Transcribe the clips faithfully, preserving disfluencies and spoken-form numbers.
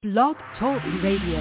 Blog Talk Radio.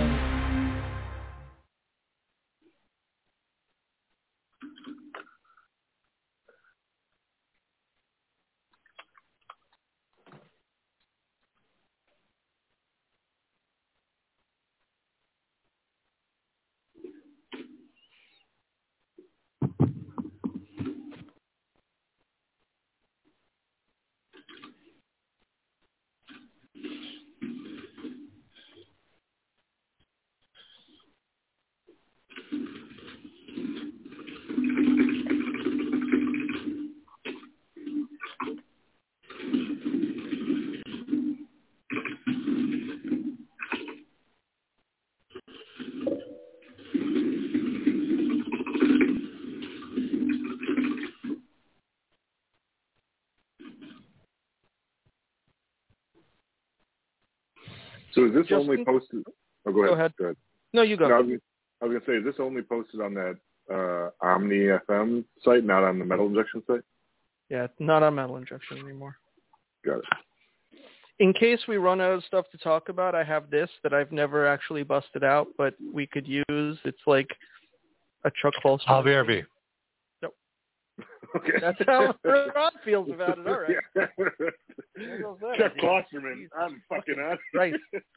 So is this Justin? only posted? Oh, go ahead. Go ahead. Go ahead. No, you go. No, I was, I was going to say, is this only posted on that uh, Omni F M site, not on the Metal Injection site? Yeah, not on Metal Injection anymore. Got it. In case we run out of stuff to talk about, I have this that I've never actually busted out, but we could use. It's like a Chuck Klosterman. I'll be R B. Nope. Okay. That's how Rob feels about it. All right. Yeah. There goes that Chuck idea. Klosterman. I'm fucking out. Right.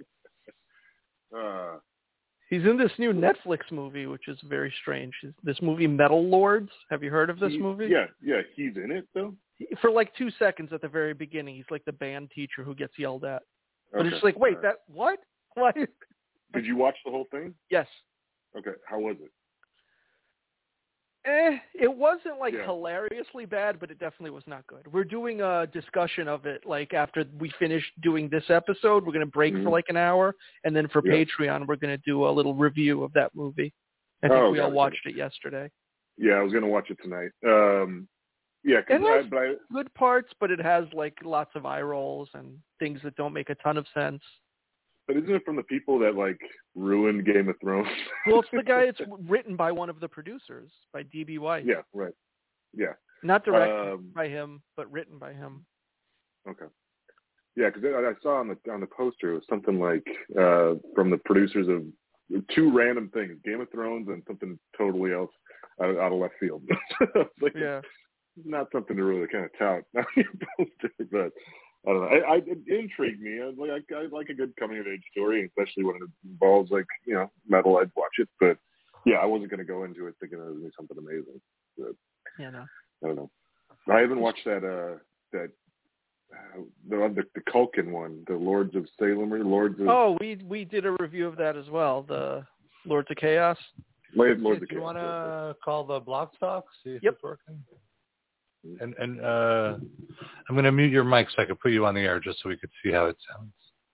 uh, He's in this new Netflix movie, which is very strange. This movie, Metal Lords. Have you heard of this he, movie? Yeah, yeah. He's in it, though? For like two seconds at the very beginning, he's like the band teacher who gets yelled at. But Okay. it's just like, wait, All right. that what? What? Did you watch the whole thing? Yes. Okay. How was it? Eh, it wasn't like Yeah. hilariously bad, but it definitely was not good. We're doing a discussion of it like after we finish doing this episode. We're going to break Mhm. for like an hour, and then for Yeah. Patreon, we're going to do a little review of that movie. I think Oh, we got all it, watched got it yesterday. Yeah, I was going to watch it tonight. Um, yeah, cause It I, has but I, good parts, but it has like lots of eye rolls and things that don't make a ton of sense. but isn't it from the people that, like, ruined Game of Thrones? Well, it's the guy. It's written by one of the producers, by D B Weiss. Yeah, right. Yeah. Not directed Um, by him, but written by him. Okay. Yeah, because I, I saw on the on the poster it was something like uh, from the producers of two random things: Game of Thrones and something totally else out of, out of left field. Like, Yeah. not something to really kind of tout on your poster, but I don't know. I, I, it intrigued me. I like I, I like a good coming of age story, especially when it involves like you know metal. I'd watch it, but yeah, I wasn't going to go into it thinking it was going to be something amazing. But Yeah, no. I don't know. I haven't watched that uh, that uh, the, the the Culkin one, the Lords of Salem or Lords of Oh, we we did a review of that as well. The Lords of Chaos. Lords, Lords Do of you Chaos. want to call the block talk? See if Yep. it's working. And and uh, I'm going to mute your mic so I can put you on the air just so we could see how it sounds.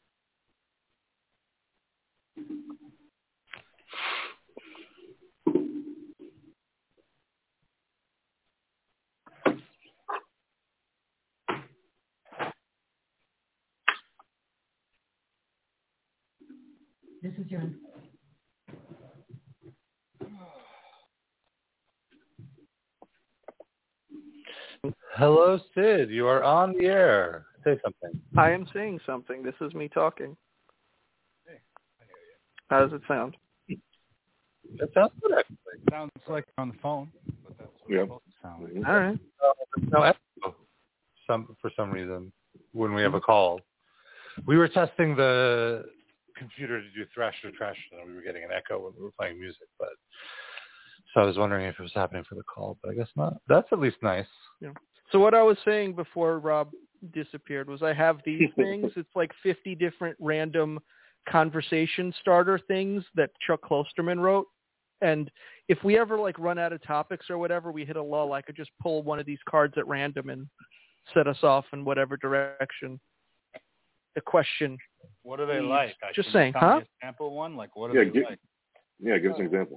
This is your. Hello, Sid. You are on the air. Say something. I am saying something. This is me talking. How does it sound? It sounds good, actually. Sounds like you're on the phone, but that's what Yeah. it's supposed to sound like. Mhm. All right. No echo. Some for some reason when we have a call, we were testing the computer to do thrash or trash, and we were getting an echo when we were playing music. But so I was wondering if it was happening for the call, but I guess not. That's at least nice. Yeah. So what I was saying before Rob disappeared was I have these things. It's like fifty different random conversation starter things that Chuck Klosterman wrote. And if we ever like run out of topics or whatever, we hit a lull, I could just pull one of these cards at random and set us off in whatever direction the question. What are they Please. like? I Just can saying, tell huh? me a sample one? Like, what are Yeah, they get- like? Yeah, give us an example.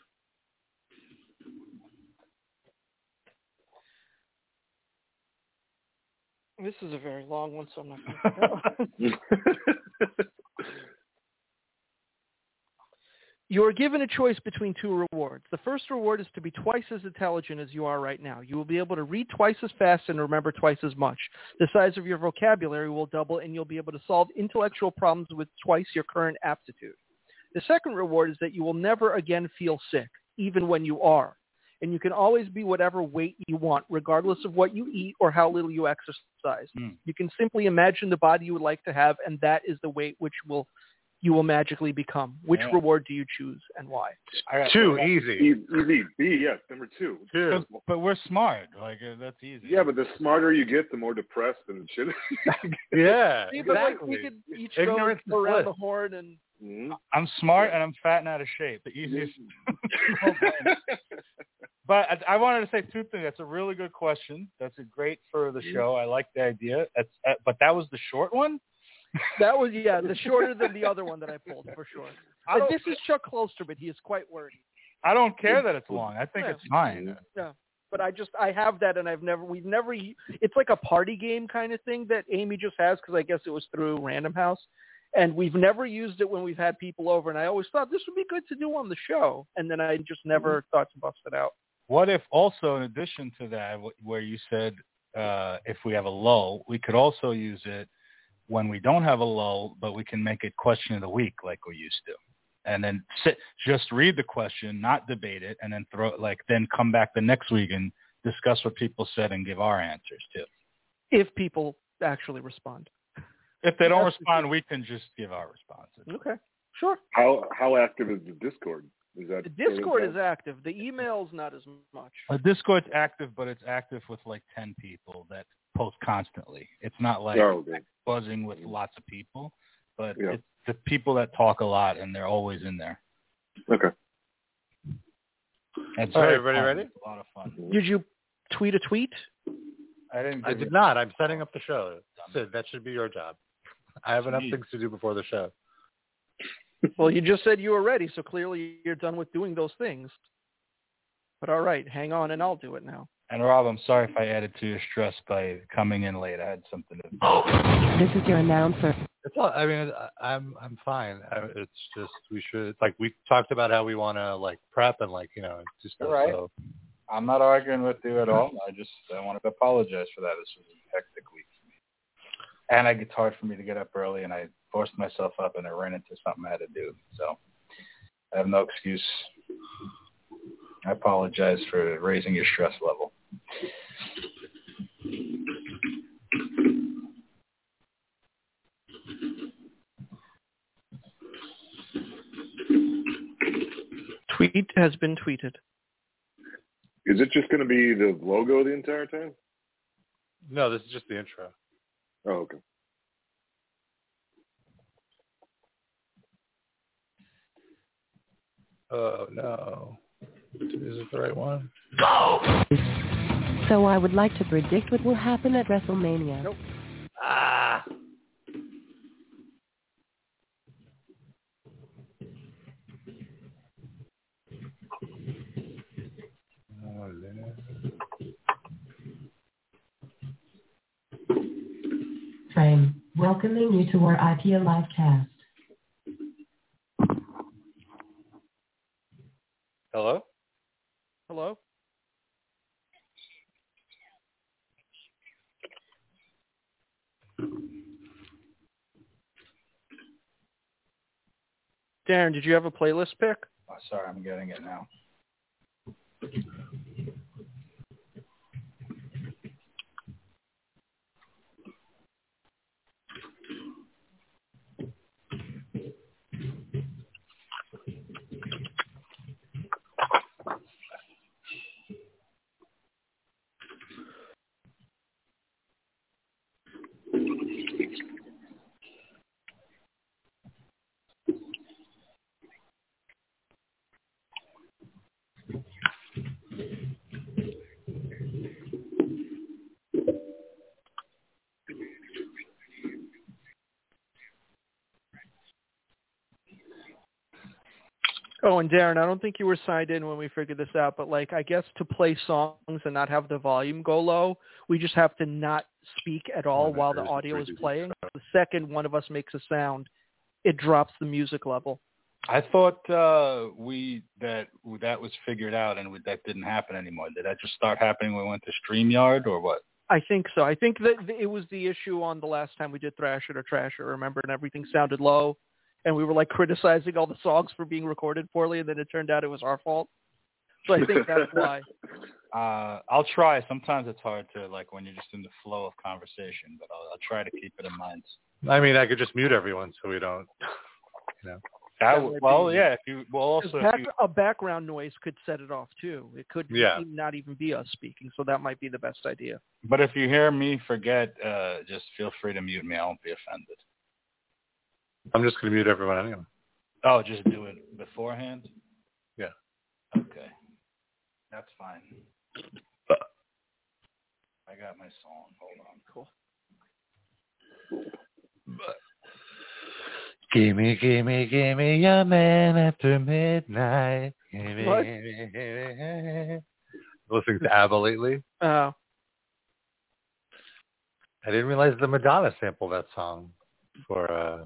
This is a very long one, so I'm not going to go. You are given a choice between two rewards. The first reward is to be twice as intelligent as you are right now. You will be able to read twice as fast and remember twice as much. The size of your vocabulary will double, and you'll be able to solve intellectual problems with twice your current aptitude. The second reward is that you will never again feel sick, even when you are. And you can always be whatever weight you want, regardless of what you eat or how little you exercise. Mm. You can simply imagine the body you would like to have, and that is the weight which will you will magically become. Which Yeah. reward do you choose and why? I got- Too I got- easy. E- Easy. B, yes, number two. Two. But, but we're smart. Like uh, that's easy. Yeah, but the smarter you get, the more depressed and shit. Yeah, See, but like exactly. we could each Ignorance go is around bliss. the horn and Mhm. I'm smart and I'm fat and out of shape. The easiest. But I, I wanted to say two things. That's a really good question. That's a great for the show. I like the idea. That's, uh, but that was the short one. that was yeah, the shorter than the other one that I pulled for sure. I But don't, this is Chuck Klosterman. He is quite wordy. I don't care that it's long. I think Yeah. it's fine. Yeah. But I just I have that, and I've never we've never. It's like a party game kind of thing that Amy just has because I guess it was through Random House, and we've never used it when we've had people over. And I always thought this would be good to do on the show, and then I just never thought to bust it out. What if also in addition to that, wh- where you said uh, if we have a lull, we could also use it when we don't have a lull, but we can make it question of the week like we used to. And then sit, just read the question, not debate it, and then throw like then come back the next week and discuss what people said and give our answers too. If people actually respond. If they don't That's the respond, we can just give our responses. Okay. Sure. How how active is the Discord? Is that The Discord is active. The email's not as much. Uh, Discord's active, but it's active with like ten people that post constantly. It's not like Oh, okay. buzzing with lots of people, but Yeah. it's the people that talk a lot and they're always in there. Okay. It's All right, very everybody fun. ready? It's a lot of fun. Did you tweet a tweet? I didn't. I give did you- not. I'm setting up the show. Sid, that should be your job. I have enough Jeez. things to do before the show. Well, you just said you were ready, so clearly you're done with doing those things. But all right, hang on, and I'll do it now. And Rob, I'm sorry if I added to your stress by coming in late. I had something to. This is your announcer. It's all. I mean, I- I'm I'm fine. I, it's just we should like we talked about how we want to like prep and like you know do stuff. Right. So I'm not arguing with you at all. I just I wanted to apologize for that. This was a hectic week for me, and I, it's hard for me to get up early, and I forced myself up, and I ran into something I had to do. So I have no excuse. I apologize for raising your stress level. Tweet has been tweeted. Is it just going to be the logo the entire time? no, this is just the intro. Oh, okay. Oh no, is it the right one? So I would like to predict what will happen at WrestleMania. Nope. Ah. Oh, Frame, welcoming you to our I P A live cast. Hello? Hello? Darren, did you have a playlist pick? Oh, sorry, I'm getting it now. Oh, and Darren, I don't think you were signed in when we figured this out, but like I guess to play songs and not have the volume go low, we just have to not speak at all while the audio is playing. The second one of us makes a sound, it drops the music level. I thought uh, we that that was figured out and we, that didn't happen anymore. Did that just start happening when we went to StreamYard or what? I think so. I think that it was the issue on the last time we did Thrash It or Trash It, remember, and everything sounded low, and we were like criticizing all the songs for being recorded poorly, and then it turned out it was our fault. So I think that's why. Uh, I'll try. Sometimes it's hard to, like, when you're just in the flow of conversation, but I'll, I'll try to keep it in mind. I mean, I could just mute everyone so we don't, you know. That w- well, yeah. If you well, also back, if you, a background noise could set it off too. It could Yeah. not even be us speaking, so that might be the best idea. but if you hear me forget, uh, just feel free to mute me. I won't be offended. I'm just going to mute everyone anyway. Oh, just do it beforehand? Yeah. Okay. That's fine. I got my song. Hold on. Cool. Gimme, gimme, gimme a man after midnight. Gimme, What? gimme, gimme. Listening to ABBA lately. Oh. I didn't realize the Madonna sampled that song for uh,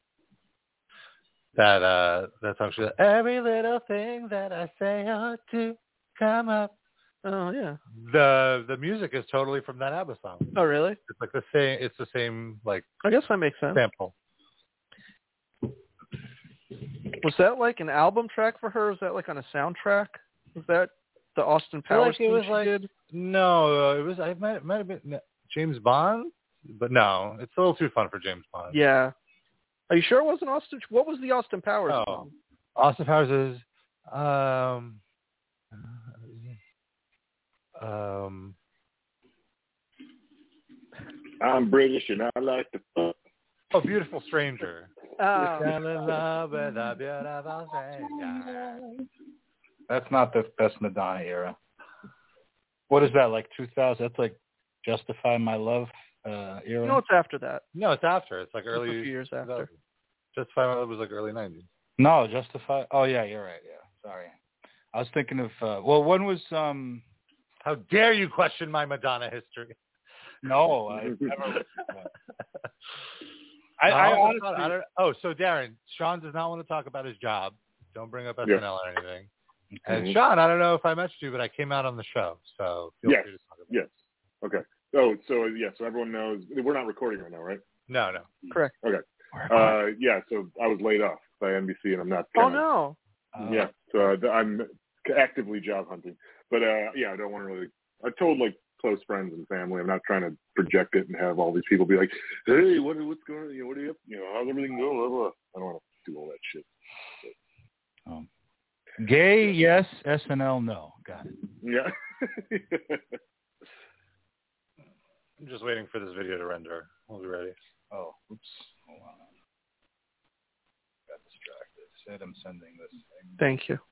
that uh, that song. She said, every little thing that I say ought to come up. Oh yeah. The the music is totally from that ABBA song. Oh really? It's like the same. It's the same like I guess that makes sense. sample. Was that like an album track for her? Was that like on a soundtrack? Was that the Austin Powers like it thing was she like did? no, uh, it was. I might might have been no, James Bond, but no, it's a little too fun for James Bond. Yeah. Are you sure it wasn't Austin? What was the Austin Powers Oh. song? Austin Powers is um um. I'm British and I like to fuck. Oh, Beautiful Stranger. Oh. Fell in love with a beautiful stranger. That's not the best Madonna era. What is that, like two thousand? That's like Justify My Love uh, era? No, it's after that. No, it's after. It's like It's early. a few years after. Just Five Minutes was like early nineties. No, Justify. Oh, yeah, you're right. Yeah, sorry. I was thinking of, uh, well, when was, um, How dare you question my Madonna history? no, I never. I, No, I I honestly, don't, I don't, oh, so Darren, Sean does not want to talk about his job. Don't bring up S N L or anything. And Mhm. Sean, I don't know if I mentioned you, but I came out on the show, so feel Yes. free to talk about Yes. Okay. Oh, so yeah, so everyone knows we're not recording right now, right? it. No, no. Correct. Okay. Uh, yeah. So I was laid off by N B C, and I'm not. Oh Kinda, no. uh, Yeah. So uh, I'm actively job hunting, but uh, yeah, I don't want to really. I told like close friends and family. I'm not trying to project it and have all these people be like, "Hey, what what's going on? You know, what are you up? You know, how's everything going?" Blah, blah. I don't want to do all that shit. um, gay, yes. S N L, no. Got it. Yeah. I'm just waiting for this video to render. We'll be ready. Oh, oops. Hold on. Got distracted. Said I'm sending this thing. Thank you.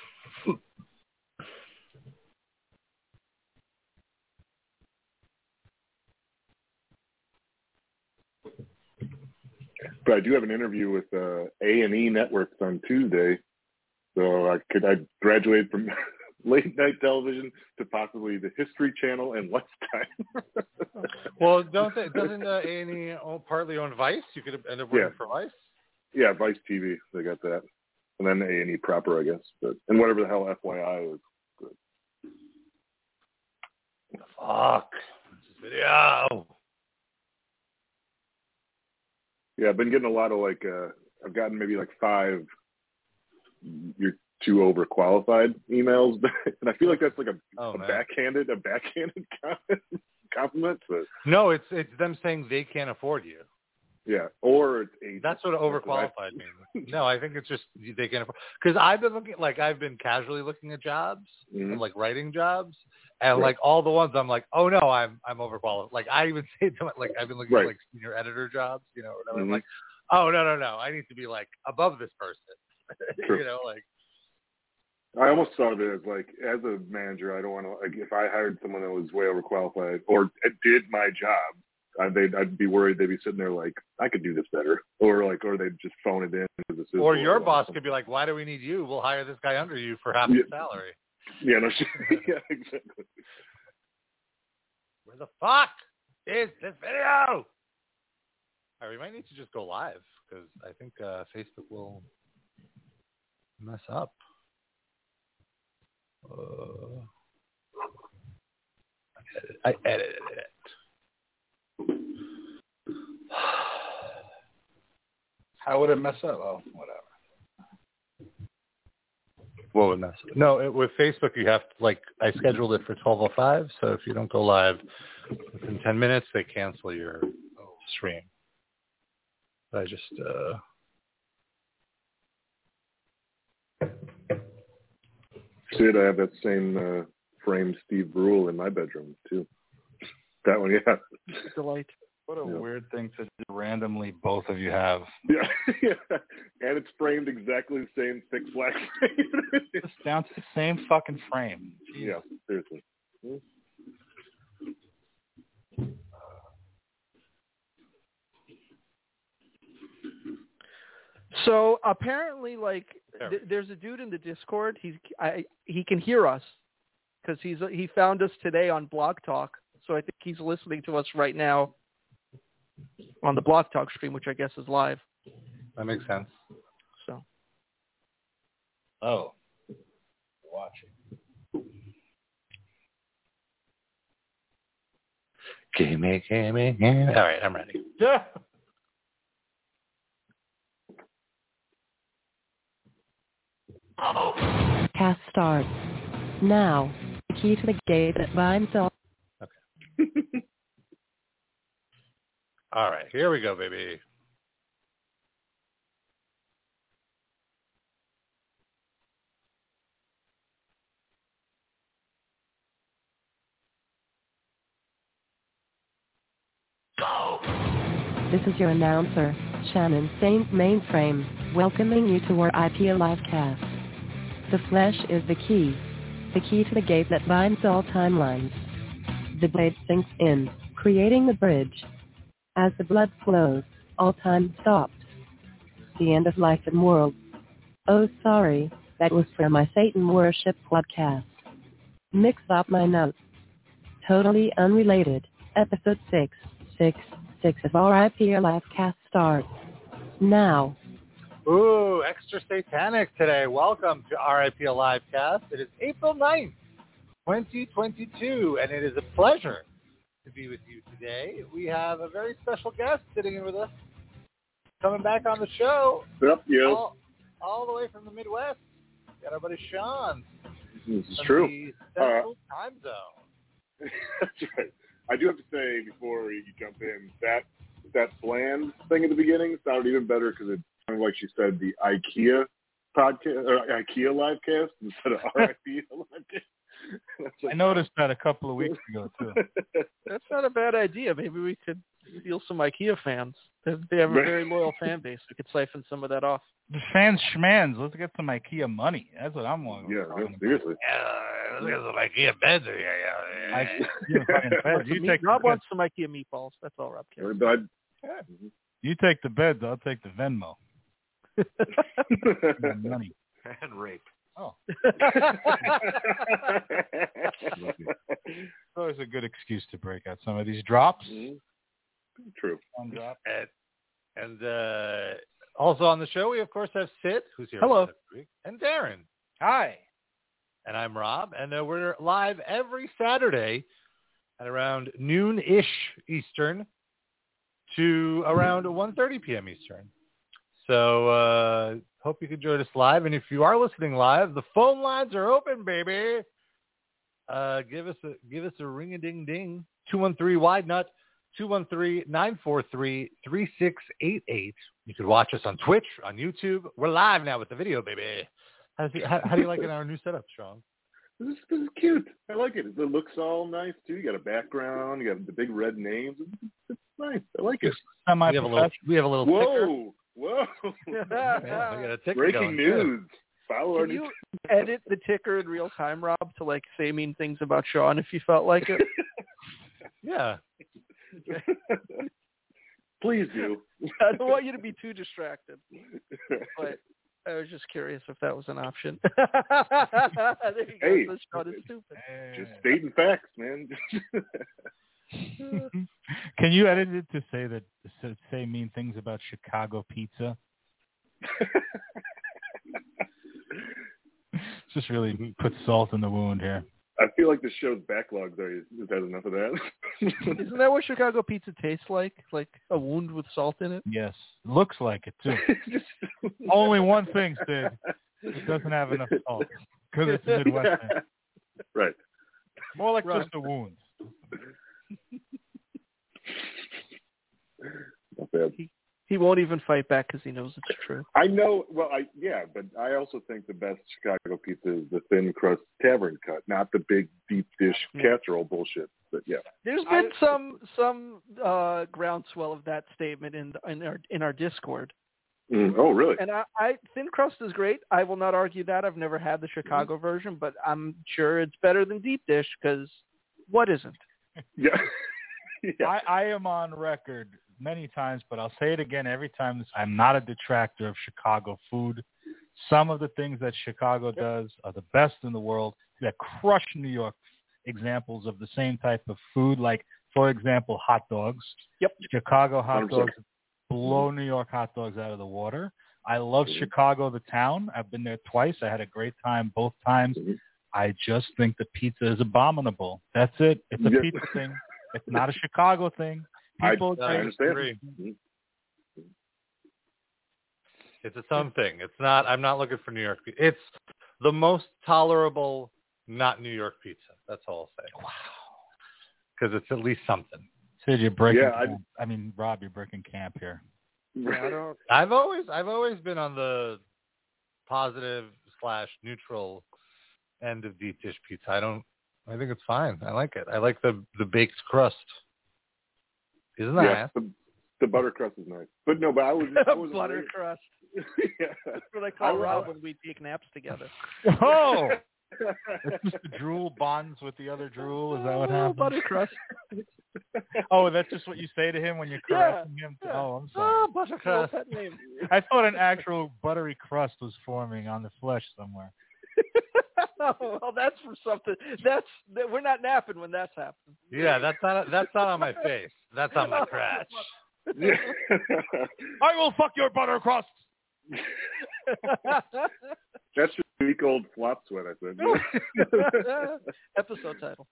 But I do have an interview with uh, A and E Networks on Tuesday, so I could I graduated from late night television to possibly the History Channel and Lifetime. Well, don't they, doesn't uh, A and E partly own Vice? You could end up working Yeah. for Vice. Yeah, Vice T V, they got that, and then A and E proper, I guess, but and whatever the hell F Y I is. Good. Fuck. This video. Yeah, I've been getting a lot of like, uh, I've gotten maybe like five, you're too overqualified emails, and I feel like that's like a, Oh, a man. backhanded, a backhanded compliment. But No, it's it's them saying they can't afford you. yeah, or it's agents. That's what overqualified means. No, I think it's just they can't afford. Because I've been looking, like I've been casually looking at jobs, Mhm. and, like writing jobs, and Right. like all the ones I'm like, oh no, I'm I'm overqualified. Like I even say to my, like I've been looking Right. at like senior editor jobs, you know, or whatever. I'm Mhm. like, oh no no no, I need to be like above this person. True. You know, like I almost thought of it as like, as a manager, I don't want to, like, if I hired someone that was way overqualified or did my job, I'd, they'd, I'd be worried they'd be sitting there like, I could do this better. Or like, or they'd just phone it in. This is or your horrible. boss could be like, why do we need you? We'll hire this guy under you for half Yeah. the salary. Yeah, no shit. Yeah, exactly. Where the fuck is this video? All right, we might need to just go live because I think uh, Facebook will mess up? Uh, I edited it. How would it mess up? Oh, whatever. What would mess up? No, it, with Facebook, you have to, like, I scheduled it for twelve oh five, so if you don't go live within ten minutes, they cancel your stream. I just, uh... Sid, I have that same uh, frame Steve Brule in my bedroom, too. That one, yeah. Delight. What a Yeah. weird thing to do randomly both of you have. Yeah, yeah. And it's framed exactly the same thick black frame. It's down to the same fucking frame. Jeez. Yeah, seriously. So apparently, like, th- there's a dude in the Discord. He's I, he can hear us because he's he found us today on Blog Talk. So I think he's listening to us right now on the Blog Talk stream, which I guess is live. That makes sense. So. Oh. Watching. Gimme, gimme, gimme. All right, I'm ready. Yeah. Cast starts. Now, the key to the gate that binds all. All right, here we go, baby. This is your announcer, Shannon Saint Mainframe, welcoming you to our I P Livecast. The flesh is the key. The key to the gate that binds all timelines. The blade sinks in, creating the bridge. As the blood flows, all time stops. The end of life and world. Oh, sorry, that was for my Satan Worship podcast. Mix up my notes. Totally unrelated. Episode six, six, six of our I P Livecast starts now. Ooh, extra satanic today. Welcome to R I P Livecast. It is April ninth, twenty twenty-two, and it is a pleasure to be with you today. We have a very special guest sitting in with us, coming back on the show. Yep, yeah. All, all the way from the Midwest. Got our buddy Sean. This is from true. The Central uh, Time Zone. That's right. I do have to say, before you jump in, that that bland thing at the beginning sounded even better because it sounded like she said the IKEA podcast or IKEA livecast instead of R I P livecast. I noticed that a couple of weeks ago, too. That's not a bad idea. Maybe we could steal some IKEA fans. They they have a very loyal fan base. We could siphon some of that off. The fans schmans. Let's get some IKEA money. That's what I'm wanting. Yeah, no, seriously. Yeah, let's get some IKEA beds here. Yeah, yeah. IKEA fucking beds. You Meat- take Rob the wants some IKEA meatballs. That's all Rob cares. But You take the beds. I'll take the Venmo. Money. And rape. Oh. It's always a good excuse to break out some of these drops. Mm-hmm. True. One drop. And, and uh, also on the show, we, of course, have Sid, who's here Hello. with us every week, and Darren. Hi. And I'm Rob, and uh, we're live every Saturday at around noon-ish Eastern to around one thirty p.m. Eastern. So uh, hope you can join us live. And if you are listening live, the phone lines are open, baby. Uh, give us a give us a ring-a-ding-ding. two one three wide nut, two one three, nine four three, three six eight eight. You can watch us on Twitch, on YouTube. We're live now with the video, baby. How's it, how, how do you like it in our new setup, Sean? This is, this is cute. I like it. It looks all nice, too. You got a background. You got the big red names. It's, it's nice. I like it. Semi We have a little, we have a little ticker. Whoa. Whoa. Yeah, we got a ticker Breaking going. news. Follow our Can new you edit the ticker in real time, Rob, to like say mean things about Sean if you felt like it? Yeah. Please do. I don't want you to be too distracted, but I was just curious if that was an option. There you Hey. go. This Sean is stupid. Just stating facts, man. Can you edit it to say that to say mean things about Chicago pizza? Just really put salt in the wound here. I feel like the show's backlogs already has enough of that. Isn't that what Chicago pizza tastes like? Like a wound with salt in it? Yes. Looks like it, too. Only one thing, Sid. It doesn't have enough salt because it's Midwestern. Yeah. Right. More like Right. just a wound. Not bad. He, he won't even fight back because he knows it's true. I know. Well, I yeah, but I also think the best Chicago pizza is the thin crust tavern cut, not the big deep dish casserole bullshit. But yeah, There's been I, some some uh, groundswell of that statement in in our in our Discord. Mm, oh, really? And I, I thin crust is great. I will not argue that. I've never had the Chicago mm-hmm. version, but I'm sure it's better than deep dish because what isn't? Yeah. yeah. I, I am on record many times, but I'll say it again every time. This, I'm not a detractor of Chicago food. Some of the things that Chicago does are the best in the world that crush New York. Examples of the same type of food, like, for example, hot dogs. Yep. Chicago hot dogs blow New York hot dogs out of the water. I love mm-hmm. Chicago, the town. I've been there twice. I had a great time both times. Mm-hmm. I just think the pizza is abominable. That's it. It's a yeah. pizza thing. It's not a Chicago thing. People I, I understand. Mm-hmm. It's its own thing. It's not. I'm not looking for New York pizza. It's the most tolerable, not New York pizza. That's all I'll say. Wow. Because it's at least something. Sid, you're breaking. Yeah, camp. I mean, Rob, you're breaking camp here. Yeah, I don't... I've always, I've always been on the positive slash neutral end of deep dish pizza. I don't. I think it's fine. I like it. I like the the baked crust. Isn't that? Yeah, the, the butter crust is nice. But no, but I was. I was butter really... crust. yeah. That's what I call I Rob when we take naps together. Oh. It's just the drool bonds with the other drool. Is that what happens? Oh, butter crust. Oh, that's just what you say to him when you're caressing yeah, him? Yeah. Oh, I'm sorry. Oh, butter crust. I thought an actual buttery crust was forming on the flesh somewhere. Oh, well, that's for something. That's we're not napping when that's happening. Yeah, that's not that's not on my face. That's on my crotch. I will fuck your butter crust. That's just a week old flop sweat, I said. Episode title.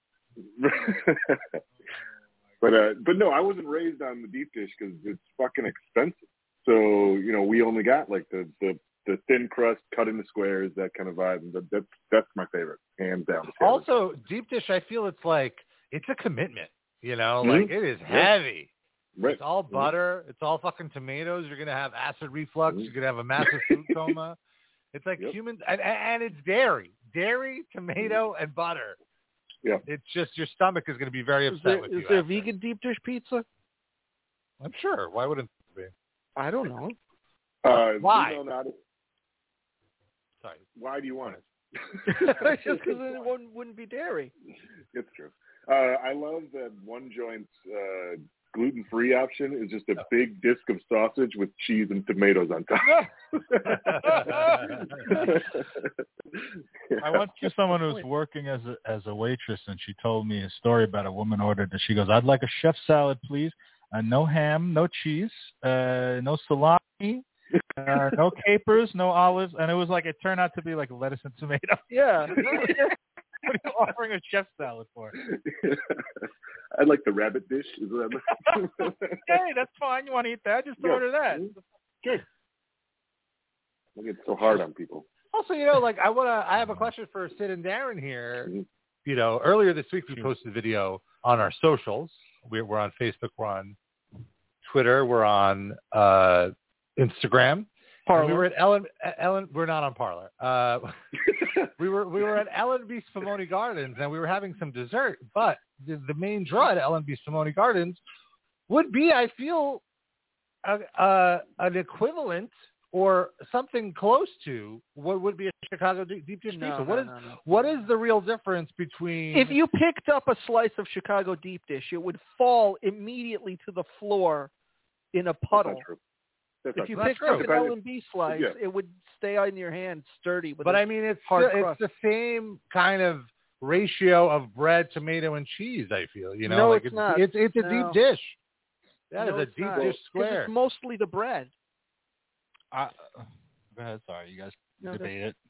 but uh, but no, I wasn't raised on the deep dish because it's fucking expensive. So you know, we only got like the, the, the thin crust, cut into squares, that kind of vibe. And that's that's my favorite, hands down. Also, deep dish, I feel it's like it's a commitment. You know, mm-hmm. like it is heavy. Right. It's all butter. Mm-hmm. It's all fucking tomatoes. You're gonna have acid reflux. Mm-hmm. You're gonna have a massive food coma. It's like yep. human, and, and it's dairy, dairy, tomato, and butter. Yeah. It's just your stomach is going to be very upset is there, with is you. Is there after. vegan deep dish pizza? I'm sure. Why wouldn't it be? I don't know. Uh, Why? You know, not, Sorry. Why do you want it? Just because it wouldn't, wouldn't be dairy. It's true. Uh, I love that one joint's uh, gluten-free option is just a oh. big disc of sausage with cheese and tomatoes on top. I once knew someone who was working as a, as a waitress, and she told me a story about a woman ordered that. She goes, "I'd like a chef salad, please. Uh, no ham, no cheese, uh, no salami, uh, no capers, no olives." And it was like, it turned out to be like lettuce and tomato. Yeah. What are you offering a chef salad for? I'd like the rabbit dish. Is that Hey, that's fine. You want to eat that? Just yeah. order that. Sure. I get so hard on people. Also, you know, like I want to. I have a question for Sid and Darren here. Mm-hmm. You know, earlier this week we posted a video on our socials. We're, we're on Facebook. We're on Twitter. We're on uh, Instagram. Parlor. We were at Ellen. Ellen. We're not on Parlor. Uh, we were we were at Ellen B. Spumoni Gardens, and we were having some dessert. But the, the main draw at Ellen B. Spumoni Gardens would be, I feel, a, a, an equivalent or something close to what would be a Chicago deep dish no, pizza. No, what is no, no. what is the real difference between? If you picked up a slice of Chicago deep dish, it would fall immediately to the floor in a puddle. That's if you not picked true. up an L and B slice, yeah. it would stay on your hand sturdy. With but I mean, it's hard the, crust. it's the same kind of ratio of bread, tomato, and cheese. I feel you know, no, like it's, it's not. It's it's a no. deep dish. That no, is a deep not. dish square. It's mostly the bread. Uh, go ahead. Sorry, you guys no, debate it.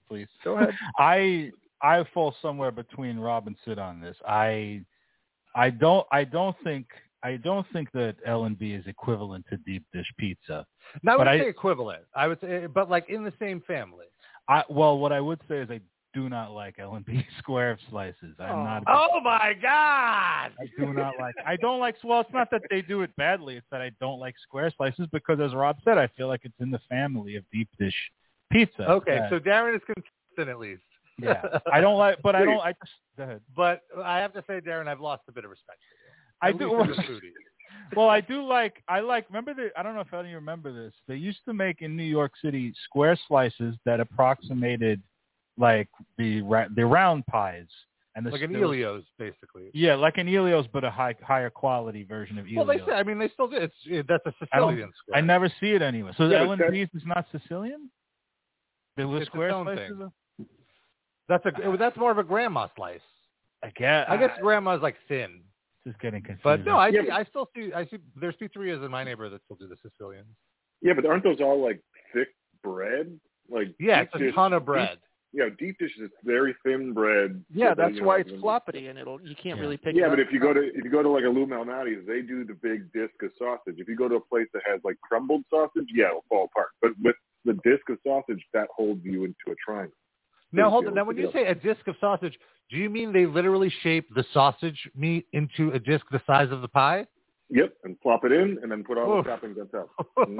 please. Go ahead. I I fall somewhere between Rob and Sid on this. I I don't I don't think I don't think that L and B is equivalent to deep dish pizza. No, I But wouldn't I- say equivalent. I would say, but like in the same family. I well, what I would say is I do not like L and B square slices. I'm Oh. not. A big, Oh my God! I do not like. I don't like. Well, it's not that they do it badly. It's that I don't like square slices because, as Rob said, I feel like it's in the family of deep dish pizza. Okay, Yeah. so Darren is consistent at least. Yeah, I don't like, but I don't. I just go ahead. But I have to say, Darren, I've lost a bit of respect for you. I At do. least as a foodie. Well, I do like. I like. Remember the? I don't know if any of you remember this. They used to make in New York City square slices that approximated like the ra- the round pies and the Like an there was- Elio's, basically. Yeah, like an Elio's, but a high higher quality version of Elio's. Well, they say. I mean, they still do. It's it, that's a I don't- Sicilian square. I never see it anywhere. So Yeah, the but L and that- B's is not Sicilian? The It's its square own slices? thing. That's a that's more of a grandma slice. I guess. I guess grandma's like thin. Just getting confused. But no, I Yeah, see, but- I still see I see there's pizzerias in my neighborhood that still do the Sicilians. Yeah, but aren't those all like thick bread? Like Yeah, deep it's a dish- ton of bread. Deep, yeah, deep dish is very thin bread. Yeah, so that, that's you know, why it's when- floppity and it'll you can't Yeah. really pick. Yeah, it but up. if you go to if you go to like a Lou Malnati's, they do the big disc of sausage. If you go to a place that has like crumbled sausage, yeah, it'll fall apart. But with the disc of sausage, that holds you into a triangle. Now hold Yeah, on. Now when you yeah. say a disc of sausage, do you mean they literally shape the sausage meat into a disc the size of the pie? Yep, and flop it in, and then put all Oof. the toppings on top.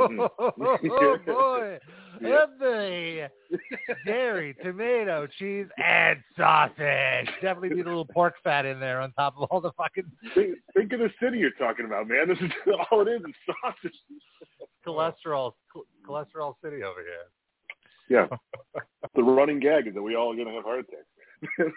Oh boy! Yeah. The dairy, tomato, cheese, and sausage. Definitely need a little pork fat in there on top of all the fucking Think, think of the city you're talking about, man. This is all it is, is sausage. cholesterol, cholesterol city over here. Yeah. The running gag is that we all are going to have heart attacks.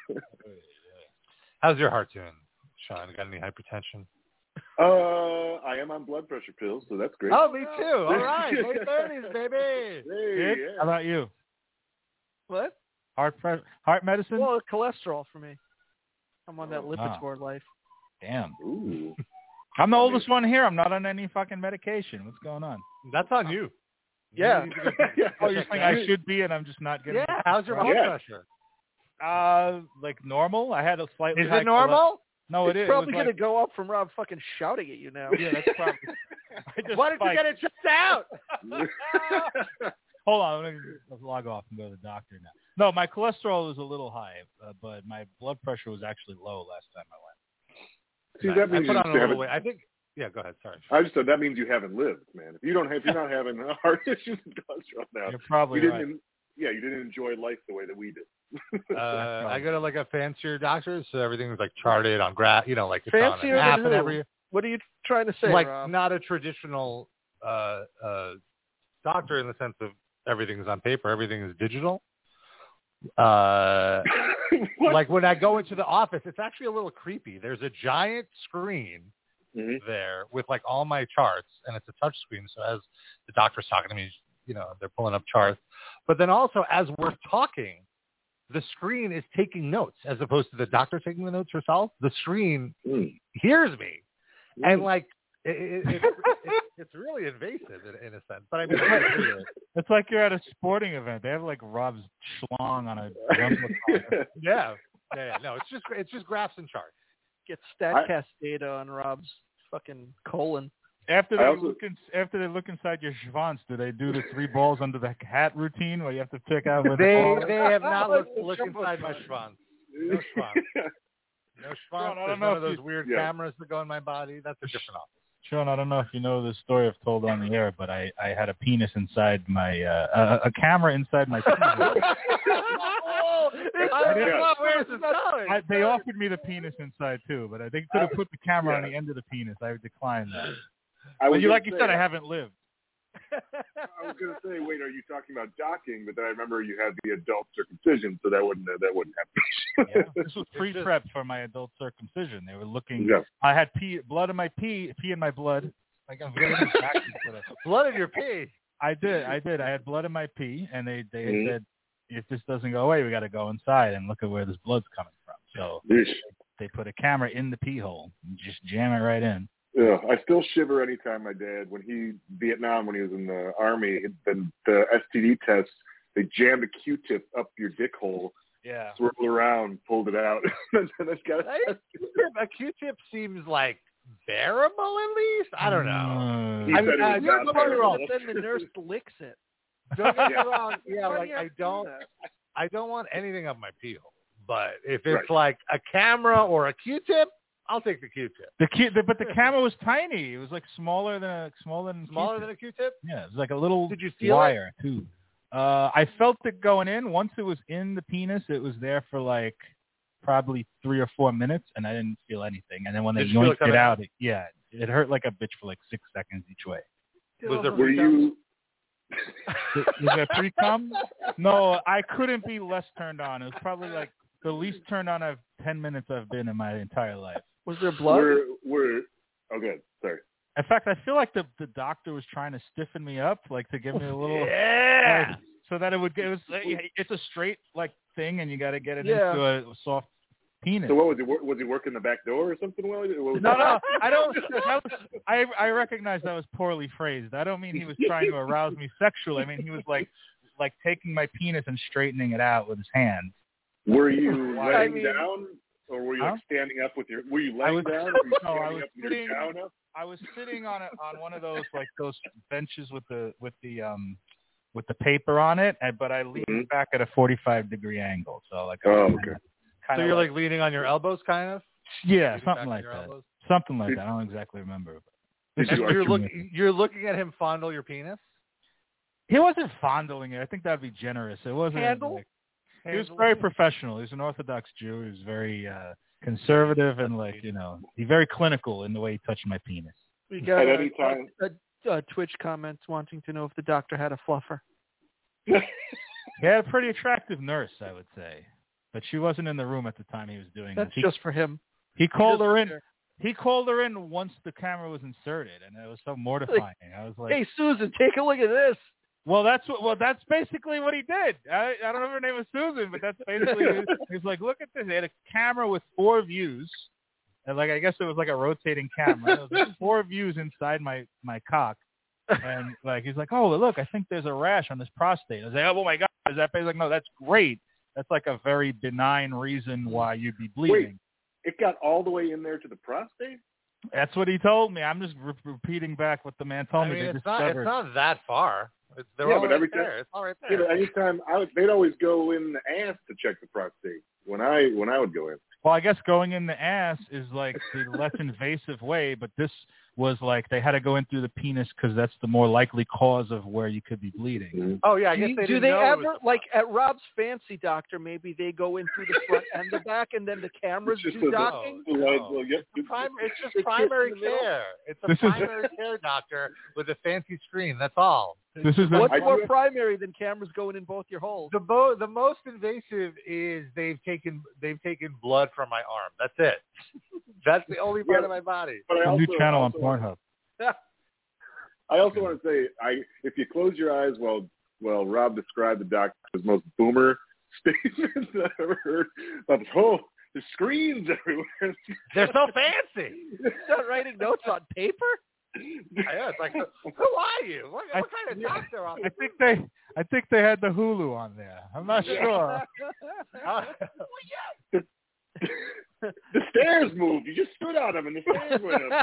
How's your heart doing, Sean? Got any hypertension? uh, I am on blood pressure pills, so that's great. Oh, me too. All right, late thirties, baby. Hey, Good? yeah. How about you? What? Heart pre- heart medicine? Well, cholesterol for me. I'm on that Oh, lipid wow. score life. Damn. Ooh. I'm the oldest one here. I'm not on any fucking medication. What's going on? That's on you. Yeah. Yeah. Oh, you're saying I should be and I'm just not getting Yeah. How's your blood Yeah. pressure? Uh, like normal. I had a slightly Is high it normal? Chole- no, it's it is. probably it was going to go up from Rob fucking shouting at you now. like, yeah, that's probably. I just Why did you spiked. get it checked out? Hold on, let me log off and go to the doctor now. No, my cholesterol was a little high, uh, but my blood pressure was actually low last time I went. See, Nice. that I means put you on a just little haven't- weight. I think. Yeah, go ahead. Sorry. I just said that means you haven't lived, man. If you don't have, if you're not having heart issues and cholesterol now, You're probably you didn't. right. en- Yeah, you didn't enjoy life the way that we did. Uh, I go to like a fancier doctor, so everything's like charted on graph. You know, like it's Fancier on an app than and who? every. What are you trying to say, Like Rob? not a traditional uh, uh, doctor in the sense of everything's on paper, everything is digital. Uh, What? like when I go into the office, it's actually a little creepy. There's a giant screen Mhm. there with like all my charts, and it's a touch screen. So as the doctor's talking to me, you know, they're pulling up charts. But then also as we're talking, the screen is taking notes as opposed to the doctor taking the notes herself. The screen Mm. hears me, Mm. and like it, it, it, it, it's really invasive in, in a sense. But I mean, I agree with it. It's like you're at a sporting event. They have like Rob's schlong on a jumbotron. yeah, yeah, yeah. No, it's just it's just graphs and charts. Get StatCast data on Rob's fucking colon. After I they also- look in, after they look inside your schwanz, do they do the three balls under the hat routine where you have to pick out where the They ball is? they have not Like looked the looked jumbo inside my shot. schwanz. No schwanz. No schwanz. Sean, I don't There's know none if of those you- weird Yeah. cameras that go in my body. That's a different office. Sean, I don't know if you know this story I've told on the air, but I, I had a penis inside my uh, a, a camera inside my penis. Oh, it's I didn't- not where it's going. I, they offered me the penis inside too, but I think they could have put the camera on the end of the penis. I would decline that. I But was you, gonna like you say, said, I haven't lived. I was going to say, wait, are you talking about docking? But then I remember you had the adult circumcision, so that wouldn't that wouldn't happen. Yeah, this was pre-prep for my adult circumcision. They were looking. Yeah. I had pee, blood in my pee, pee in my blood. Like I'm getting back to it. Blood in your pee. I did, I did. I had blood in my pee, and they they Mhm. said, if this doesn't go away, we got to go inside and look at where this blood's coming from. So Yeesh. they put a camera in the pee hole and just jam it right in. Yeah, I still shiver anytime my dad, when he Vietnam, when he was in the army, the, the S T D test they jammed a Q-tip up your dick hole, Yeah. swirled around, pulled it out, and then it's got A Q-tip, a Q-tip seems like bearable at least. I don't know. Uh, He I said mean, it uh, was You're not part of bearable. it, then the nurse licks it. Don't get me Yeah. wrong. Yeah, Why do like you have I to do don't, that? I don't want anything up my pee hole. But if it's Right. like a camera or a Q-tip, I'll take the Q-tip. the, Q, the but the camera was tiny. It was like smaller than a smaller than Smaller Q-tip. than a Q-tip. Yeah, it was like a little Did you feel wire too. Uh, I felt it going in. Once it was in the penis, it was there for like probably three or four minutes, and I didn't feel anything. And then when Did they you feel it yoinked it coming out, it, yeah, it hurt like a bitch for like six seconds each way. Was there Were you? Was that pre-cum? No, I couldn't be less turned on. It was probably like the least turned on I've ten minutes I've been in my entire life. Was there blood? Were were? Oh, good. Sorry. In fact, I feel like the the doctor was trying to stiffen me up, like to give me a little, Yeah. like, so that it would get. It was, it's a straight like thing, and you got to get it Yeah. into a soft penis. So what was he? wor- Was he working the back door or something? Well, what was No, that? no, I don't. That was, I I recognize that was poorly phrased. I don't mean he was trying to arouse me sexually. I mean he was like like taking my penis and straightening it out with his hands. Were you I laying mean- down, or were you Huh? like standing up with your? Were you I laying was- down? Or were you no, I standing was up with sitting- your gown up? I was sitting on a, on one of those like those benches with the with the um with the paper on it, and, but I leaned Mhm. back at a forty-five degree angle. So like, Oh, kinda- okay. kinda So you're like leaning on your elbows, kind of. yeah, Leaning something back on like your that. elbows? Something like Did- that. I don't exactly remember. Did This you is And arch you're your- looking, you're looking at him fondle your penis. He wasn't fondling it. I think that'd be generous. It wasn't. Handle? Like, he was Handle very it? professional. He was an Orthodox Jew. He was very uh, conservative and like you know, he very clinical in the way he touched my penis. We got At a, any time. a, a, a Twitch comments wanting to know if the doctor had a fluffer. He had a pretty attractive nurse, I would say, but she wasn't in the room at the time he was doing That's this. He, just for him. he called Just her for in. her. He called her in once the camera was inserted, and it was so mortifying. I was like, Hey, Susan, take a look at this. well, that's what. Well, that's basically what he did. I, I don't know if her name was Susan, but that's basically. He was like, look at this. They had a camera with four views, and like I guess it was like a rotating camera. It was like four views inside my my cock, and like he's like, oh look, I think there's a rash on this prostate. I was like, oh my god, is that? He's like, no, that's great. That's like a very benign reason why you'd be bleeding. It got all the way in there to the prostate? That's what he told me. I'm just re- repeating back what the man told I me. mean, They it's not, discovered. it's not that far. It's, they're Yeah, all but right every time- there. It's all right Yeah, there. but anytime I would, they'd always go in the ass to check the prostate when I when I would go in. Well, I guess going in the ass is like the less invasive way, but this was like they had to go in through the penis because that's the more likely cause of where you could be bleeding. Mm-hmm. Oh yeah, I Do, guess you- they do didn't they know it ever, was the like at Rob's Fancy Doctor, maybe they go in through the front and the back, and then the cameras It's just do a- docking? Well, No. well, yep. It's, prim- it's just The kids primary in the middle? care. It's a This is- primary care doctor with a fancy screen. That's all. This is What's I more do- primary than cameras going in both your holes? The mo- the most invasive is they've taken they've taken blood from my arm. That's it. That's the only part Yeah. of my body. But I a also, new channel on also, Pornhub. I also want to say, I if you close your eyes while well, Rob described the doctor's most boomer statements I've ever heard. About this, oh, there's screens everywhere. They're so fancy. Not writing notes on paper? Yeah, it's like, who are you? What, what kind of doctor are I think they, I think they had the Hulu on there. I'm not sure. you? The stairs moved. You just stood on them, and the stairs went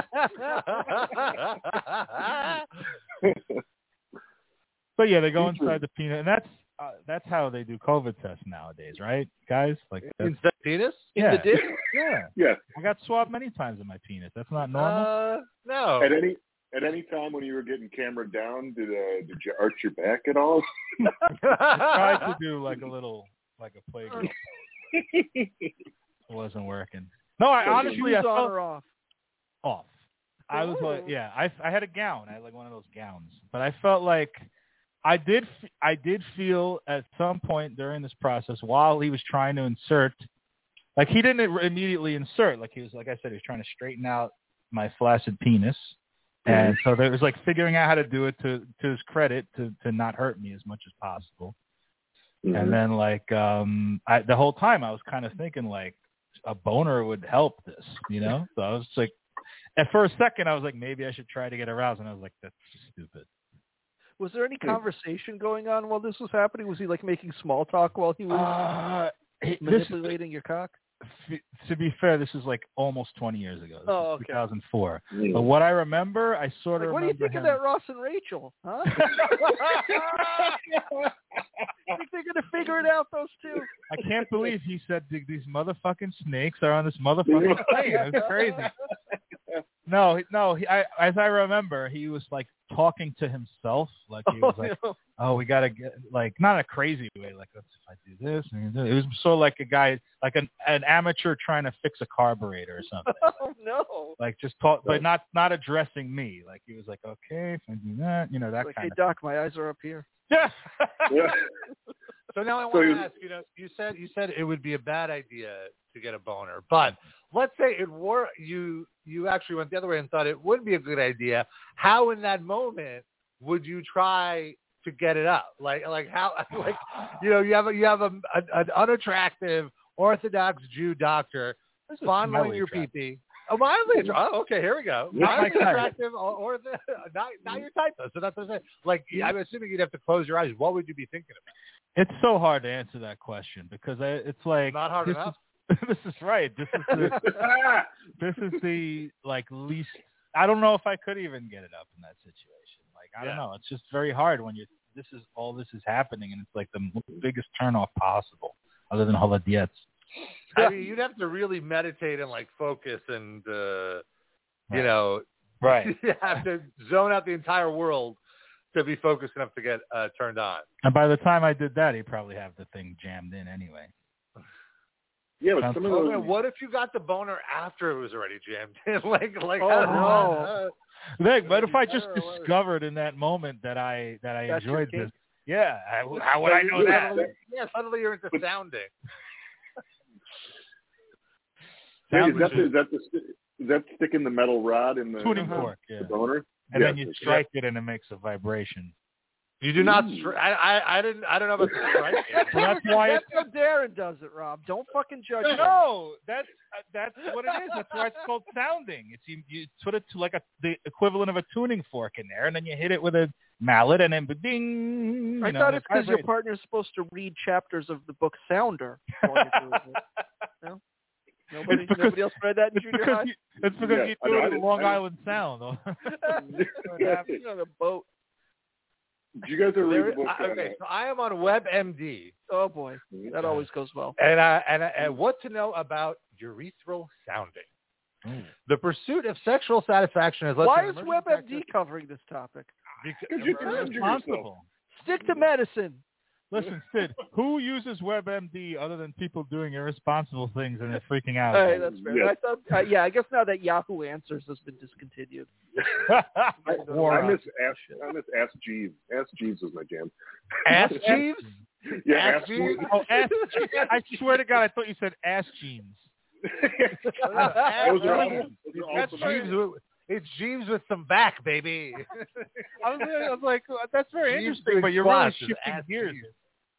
up. But yeah, they go inside the penis, and that's uh, that's how they do COVID tests nowadays, right, guys? Like, that's, Instead penis? yeah, In the dick? yeah. Yeah. I got swabbed many times in my penis. That's not normal. Uh, no. At any at any time when you were getting camera down, did uh, did you arch your back at all? I tried to do like a little, like a playgirl. It wasn't working. No, I honestly, I Shoes on felt or off? off. I was like, Oh. yeah, I, I had a gown. I had like one of those gowns, but I felt like I did, f- I did feel at some point during this process while he was trying to insert, like he didn't immediately insert, like he was, like I said, he was trying to straighten out my flaccid penis. And so there was like figuring out how to do it to, to his credit to, to not hurt me as much as possible. Mm-hmm. And then like, um, I, the whole time I was kind of thinking like a boner would help this, you know? So I was like, and for a second I was like, maybe I should try to get aroused. And I was like, that's stupid. Was there any conversation going on while this was happening? Was he like making small talk while he was Uh, it- this, manipulating your cock? f- to be fair, this is like almost twenty years ago. This Oh, is okay. two thousand four. Yeah. But what I remember, I sort of Like, what do you remember think him. of that Ross and Rachel? Huh? I think they're gonna figure it out, those two. I can't believe he said "Th- these motherfucking snakes are on this motherfucking plane. It's crazy. No, he- no. He, I, as I remember, he was like talking to himself, like he was Oh, like, no. "Oh, we gotta get like not in a crazy way, like let's if I do this." And it was sort of like a guy, like an an amateur trying to fix a carburetor or something. Oh no! Like just talk, but not not addressing me. Like he was like, "Okay, if I do that, you know that Like, kind hey of." Doc, my eyes are up here. Yeah. Yeah. So now I want So to you- ask, you know, you said you said it would be a bad idea to get a boner, but let's say it were you you actually went the other way and thought it would be a good idea. How in that moment would you try to get it up? Like like how like you know you have a, you have a, a an unattractive Orthodox Jew doctor This is fondling smelly your attractive. pee-pee. Oh, mildly attractive. Oh, okay, here we go. Not my Mildly type. attractive, or, or the, not not your type though. So that's what I'm saying. Like I'm assuming you'd have to close your eyes. What would you be thinking about? It's so hard to answer that question because I, it's like Not hard this enough. Is, this is right. This is the this is the like least. I don't know if I could even get it up in that situation. Like I don't Yeah. know. It's just very hard when you. This is all this is happening, and it's like the m- biggest turnoff possible, other than Holodiets. I mean, you'd have to really meditate and like focus and uh, you Right. know, Right. you have to zone out the entire world to be focused enough to get uh, turned on. And by the time I did that, he'd probably have the thing jammed in anyway. Yeah, but Sounds some of Oh, those. man, what if you got the boner after it was already jammed in? like, like, Oh, how- no. Nick, what if I just I don't know. discovered in that moment that I that I That's your enjoyed this? kink? Yeah. I, how would I know that? Suddenly, yeah, suddenly you're into sounding. Hey, Sounds is that the, legit. is that the sti- is that sticking the metal rod in the, Tuning in the, fork, yeah. the boner? And Yeah, then you okay. strike it and it makes a vibration. You do not. Ooh. Stri- I, I, I didn't. I don't know about the strike. So that's why That's it's how Darren does it, Rob. Don't fucking judge him. no. That's uh, that's what it is. That's why it's called sounding. It's you, you put it to like a the equivalent of a tuning fork in there, and then you hit it with a mallet, and then ding. You I know, thought it it's because your vibrates. partner's supposed to read chapters of the book Sounder while you're doing it. No? Nobody, It's because- nobody else read that in It's junior because high? you, it's because Yeah, you I do know, I it in didn't- Long I didn't- Island Sound. You're on a boat. Did you guys ever read There- the book? I- okay, so I am on WebMD, Oh, boy. uh, That always goes well. and I, and, I- and what to know about urethral sounding. Mm. The pursuit of sexual satisfaction has led Why to is an emerging WebMD practice- covering this topic? Because, Because you're You're damaging yourself. responsible. Stick to medicine. Listen, Sid, who uses WebMD other than people doing irresponsible things and they're freaking out? Hey, about that's fair. Yeah. I thought, uh, yeah, I guess now that Yahoo Answers has been discontinued. it? I, Or, I uh, miss Ask. I miss Ask Jeeves. Ask Jeeves was my jam. Ask Jeeves? Yeah, Ask Ask Jeeves? Oh, ask, I swear to God, I thought you said ass jeans. Those are awesome. Those are That's awesome. right. Jeeves with, it's Jeeves with some back, baby. I was, I was like, that's very Jeeves interesting, doing but you're really squats is shifting ass gears. Jeeves.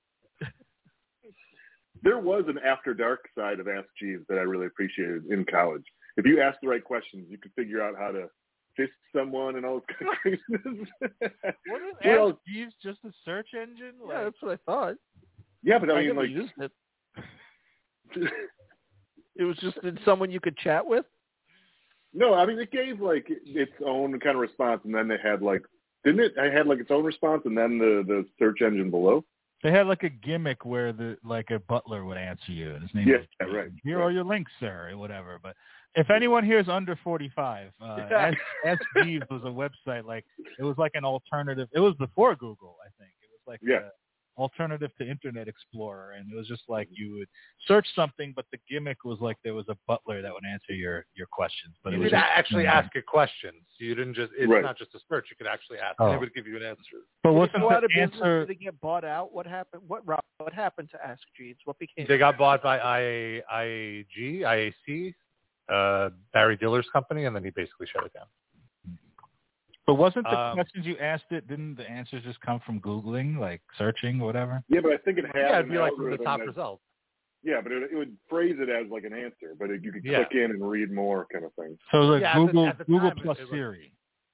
There was an after dark side of Ask Jeeves that I really appreciated in college. If you asked the right questions, you could figure out how to fist someone and all this kind of craziness. Wasn't Well, Ask Jeeves just a search engine? Yeah, Like, that's what I thought. yeah, but I I mean, never like, used it. It was just someone you could chat with? no, I mean, it gave like its own kind of response, and then they had like, didn't it? I had like its own response, and then the the search engine below. they had like a gimmick where the like a butler would answer you, and his name Yeah, was right, Here right. are your links, sir, or whatever. But if anyone here is under forty-five, uh, Ask, Ask Jeeves was a website like it was like an alternative. It was before Google, I think. It was like Yeah. a alternative to Internet Explorer, and it was just like you would search something, but the gimmick was like there was a butler that would answer your your questions. But You it was could just, actually ask it questions. You didn't just, it's Right. not just a search. You could actually ask, Oh. and it would give you an answer. But Did it wasn't go out of the business? answer? Did it get bought out? What happened? What Rob, What happened to Ask Jeeves? What became? They got bought by I A, I A G, I A C, uh, Barry Diller's company, and then he basically shut it down. But wasn't the Um, questions you asked it? Didn't the answers just come from Googling, like searching or whatever? Yeah, but I think it had. Yeah, it'd an be like from the algorithm top that- results. Yeah, but it, it would phrase it as like an answer, but it, you could Yeah. click in and read more kind of thing. So it was like Yeah, at the- Google at the Google time, it- plus it was- Siri.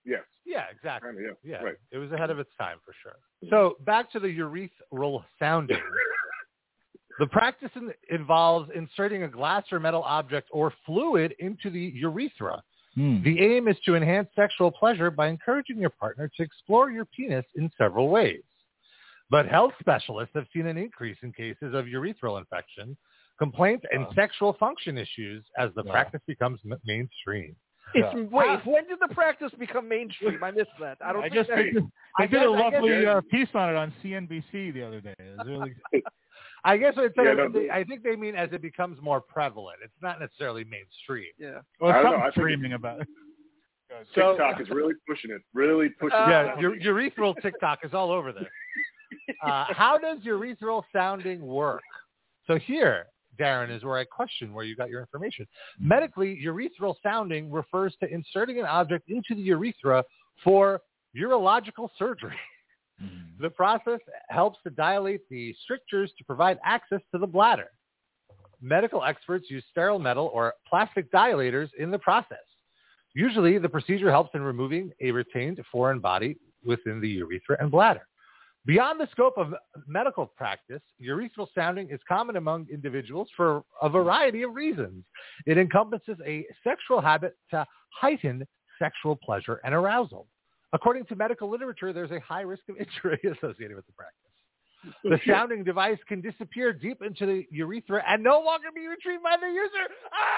Yes. Yeah, exactly. Kinda, yeah. Yeah, Right. it was ahead of its time for sure. So back to the urethral sounding. The practice in, involves inserting a glass or metal object or fluid into the urethra. Hmm. The aim is to enhance sexual pleasure by encouraging your partner to explore your penis in several ways. But health specialists have seen an increase in cases of urethral infection, complaints, and Uh, sexual function issues as the yeah. practice becomes m- mainstream. It's, Yeah. wait, when did the practice become mainstream? I missed that. I don't I think just that- they did, I they did a guess- I guess- lovely uh, piece on it on C N B C the other day. It was really I guess what it said, Yeah, no, they, I think they mean as it becomes more prevalent. It's not necessarily mainstream. Yeah. well, I don't know, something I think streaming about it. So- TikTok is really pushing it. Really pushing Uh, it. Yeah, ur- urethral TikTok is all over this. Uh, how does urethral sounding work? So here, Darren, is where I question where you got your information. Medically, urethral sounding refers to inserting an object into the urethra for urological surgery. Mm-hmm. The process helps to dilate the strictures to provide access to the bladder. Medical experts use sterile metal or plastic dilators in the process. Usually, the procedure helps in removing a retained foreign body within the urethra and bladder. Beyond the scope of medical practice, urethral sounding is common among individuals for a variety of reasons. It encompasses a sexual habit to heighten sexual pleasure and arousal. According to medical literature, there's a high risk of injury associated with the practice. The sounding device can disappear deep into the urethra and no longer be retrieved by the user.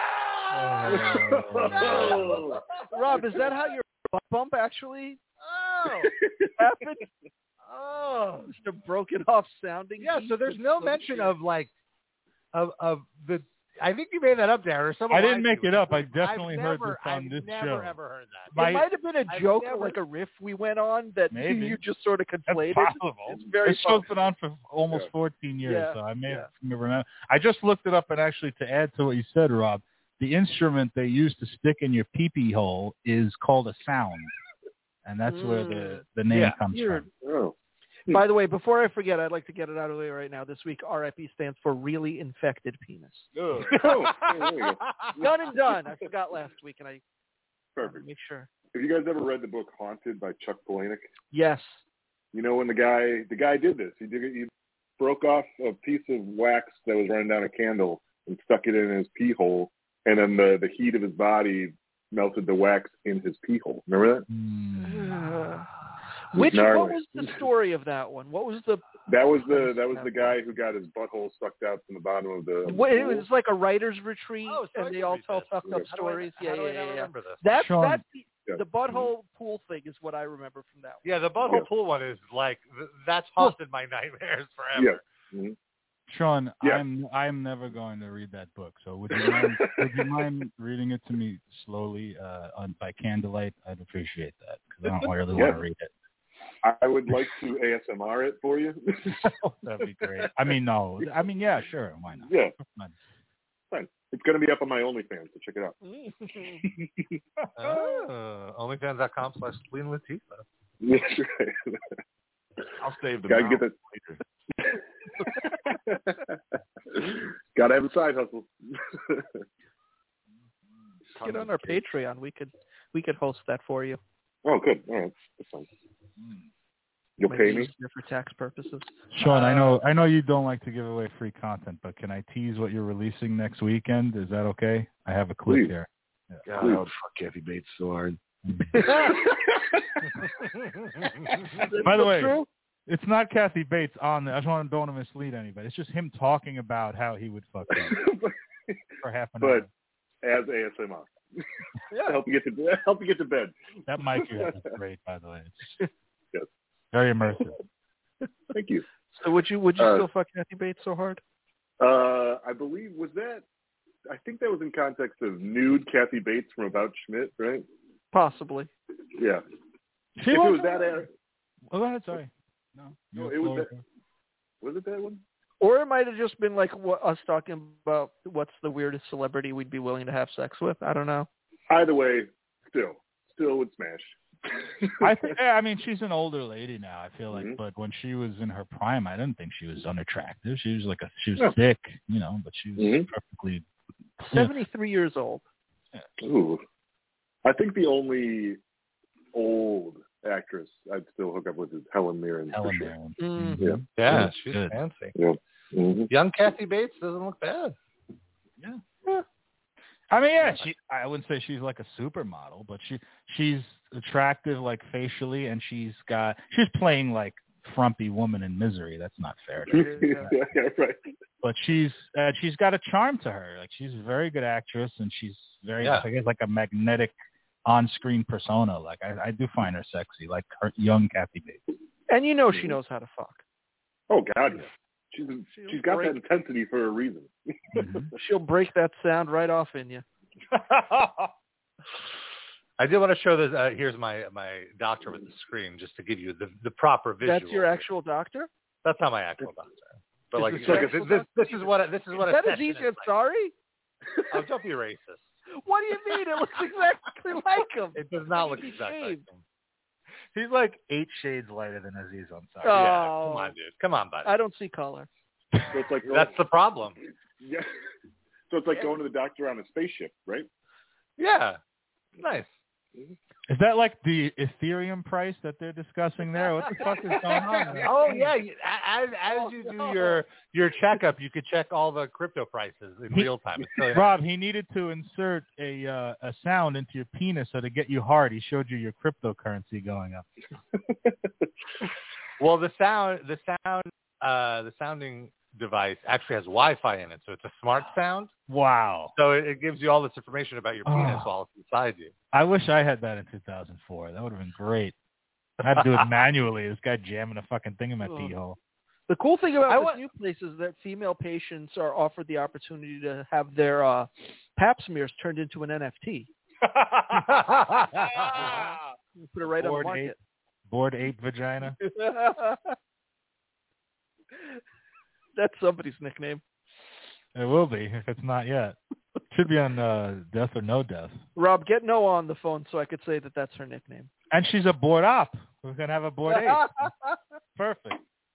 Ah! Oh. Rob, is that how your butt bump actually Oh! happened? Oh! Just a broken off sounding. Yeah, so there's piece no of mention shit. of like, of of the. I think you made that up, Darren. Or someone I didn't lied make to you. it up. I I've definitely heard never- this on I've this never, show. ever heard that. My- It might have been a I've joke, never- like a riff we went on that Maybe. you just sort of That's conflated. possible. It's very This show's possible. been on for almost Yeah. fourteen years, Yeah. so I may Yeah. have remember. I just looked it up, and actually, to add to what you said, Rob, the instrument they use to stick in your pee-pee hole is called a sound, and that's where the the name Yeah. comes Weird. from. Oh. By the way, before I forget, I'd like to get it out of the way right now. This week, R I P stands for really infected penis. Oh, oh, there you go. Done and done. I forgot last week, and I Perfect. make sure. Have you guys ever read the book Haunted by Chuck Palahniuk? Yes. You know when the guy the guy did this. He did it, he broke off a piece of wax that was running down a candle and stuck it in his pee hole, and then the the heat of his body melted the wax in his pee hole. Remember that? Uh, It was which gnarly. what was the story of that one? What was the? That was the that was the guy who got his butthole sucked out from the bottom of the. Of the What, it pool. was like a writer's retreat, Oh, so I and they can all read tell this. fucked up How How do I- stories. how yeah, do I yeah, not yeah. remember this? That's Sean. that's the, Yeah. the butthole pool thing is what I remember from that one. Yeah, the butthole Yeah. pool one is like th- that's haunted my nightmares forever. Yeah. Mhm. Sean, Yeah. I'm I'm never going to read that book. So would you mind would you mind reading it to me slowly uh, on by candlelight? I'd appreciate that because I don't really Yeah. want to read it. I would like to A S M R it for you. That'd be great. I mean, no. I mean, yeah, sure. Why not? Yeah. Fine. Fine. It's going to be up on my OnlyFans, so check it out. Oh, OnlyFans dot com slash Queen Latifah. That's right. I'll save the Gotta mouth get later. that. Gotta have a side hustle. Get on our Patreon. We could we could host that for you. Oh, good. All right. That's fine. You'll Might pay be me? easier for tax purposes. Sean, I know I know you don't like to give away free content, but can I tease what you're releasing next weekend? Is that okay? I have a clip Please. here. God, I would fuck Kathy Bates so hard. By the way, True? it's not Kathy Bates on there. I just want to don't want to mislead anybody. It's just him talking about how he would fuck you for half an hour. But as A S M R. Help you get to help you get to bed. That mic you have is great, by the way. It's Yes. very immersive. Thank you. So would you would you Uh, still fuck Kathy Bates so hard? Uh, I believe was that. I think that was in context of nude Kathy Bates from About Schmidt, right? Possibly. Yeah. She if it was was that, uh, Oh, go ahead. Sorry. No. No, You're it was Florida. was it that one? Or it might have just been like what, us talking about what's the weirdest celebrity we'd be willing to have sex with. I don't know. Either way, still, still would smash. I think. Yeah, I mean, she's an older lady now. I feel like, Mhm. but when she was in her prime, I didn't think she was unattractive. She was like a, she was No. thick, you know, but she was Mhm. perfectly. Seventy-three years old. Ooh. I think the only old actress I'd still hook up with is Helen Mirren. Helen for sure. Mirren. Mm. Yeah. Yeah, Good, she's good. fancy. Yeah. Mm-hmm. Young Kathy Bates doesn't look bad. Yeah. yeah. I mean, yeah, she. I wouldn't say she's like a supermodel, but she she's attractive, like facially, and she's got she's playing like frumpy woman in Misery. That's not fair to her. yeah, yeah, right. But she's uh, she's got a charm to her. Like she's a very good actress, and she's very Yeah. I guess like a magnetic on-screen persona. Like I, I do find her sexy, like her young Kathy Bates. And you know she knows how to fuck. Oh God, yeah. She's She'll she's got break- that intensity for a reason. Mm-hmm. She'll break that sound right off in you. I did want to show this. Uh, here's my my doctor with the screen, just to give you the the proper visual. That's your actual doctor? That's not my actual doctor. But Is like, this look, your this, actual this, doctor? this is what a, this is what a That is session Aziz like. Ansari? Oh, don't be racist. What do you mean? It looks exactly like him. It does not look He exactly like shaved. him. He's like eight shades lighter than Aziz Ansari. Oh. Yeah, come on, dude. Come on, buddy. I don't see color. So it's like That's the problem. yeah. So it's like going to the doctor on a spaceship, right? Yeah, nice. Is that like the Ethereum price that they're discussing there? What the fuck is going on there? Oh yeah, you- as as you do your your checkup, you could check all the crypto prices in He- real time. It's really nice. Rob, he needed to insert a uh, a sound into your penis so to get you hard. He showed you your cryptocurrency going up. Well, the sound the sound uh, the sounding device actually has Wi-Fi in it, so it's a smart sound. Wow. So it, it gives you all this information about your penis Oh. while it's inside you. I wish I had that in two thousand four. That would have been great. I had to do it manually. This guy jamming a fucking thing in my pee hole. The cool thing about I this wa- new place is that female patients are offered the opportunity to have their uh, pap smears turned into an N F T. You put it right Bored on the ape, market. bored ape vagina. That's somebody's nickname. It will be if it's not yet. Should be on uh, Death or No Death. Rob, get Noah on the phone so I could say that that's her nickname. And she's a bored op. We're gonna have a bored ape. Perfect.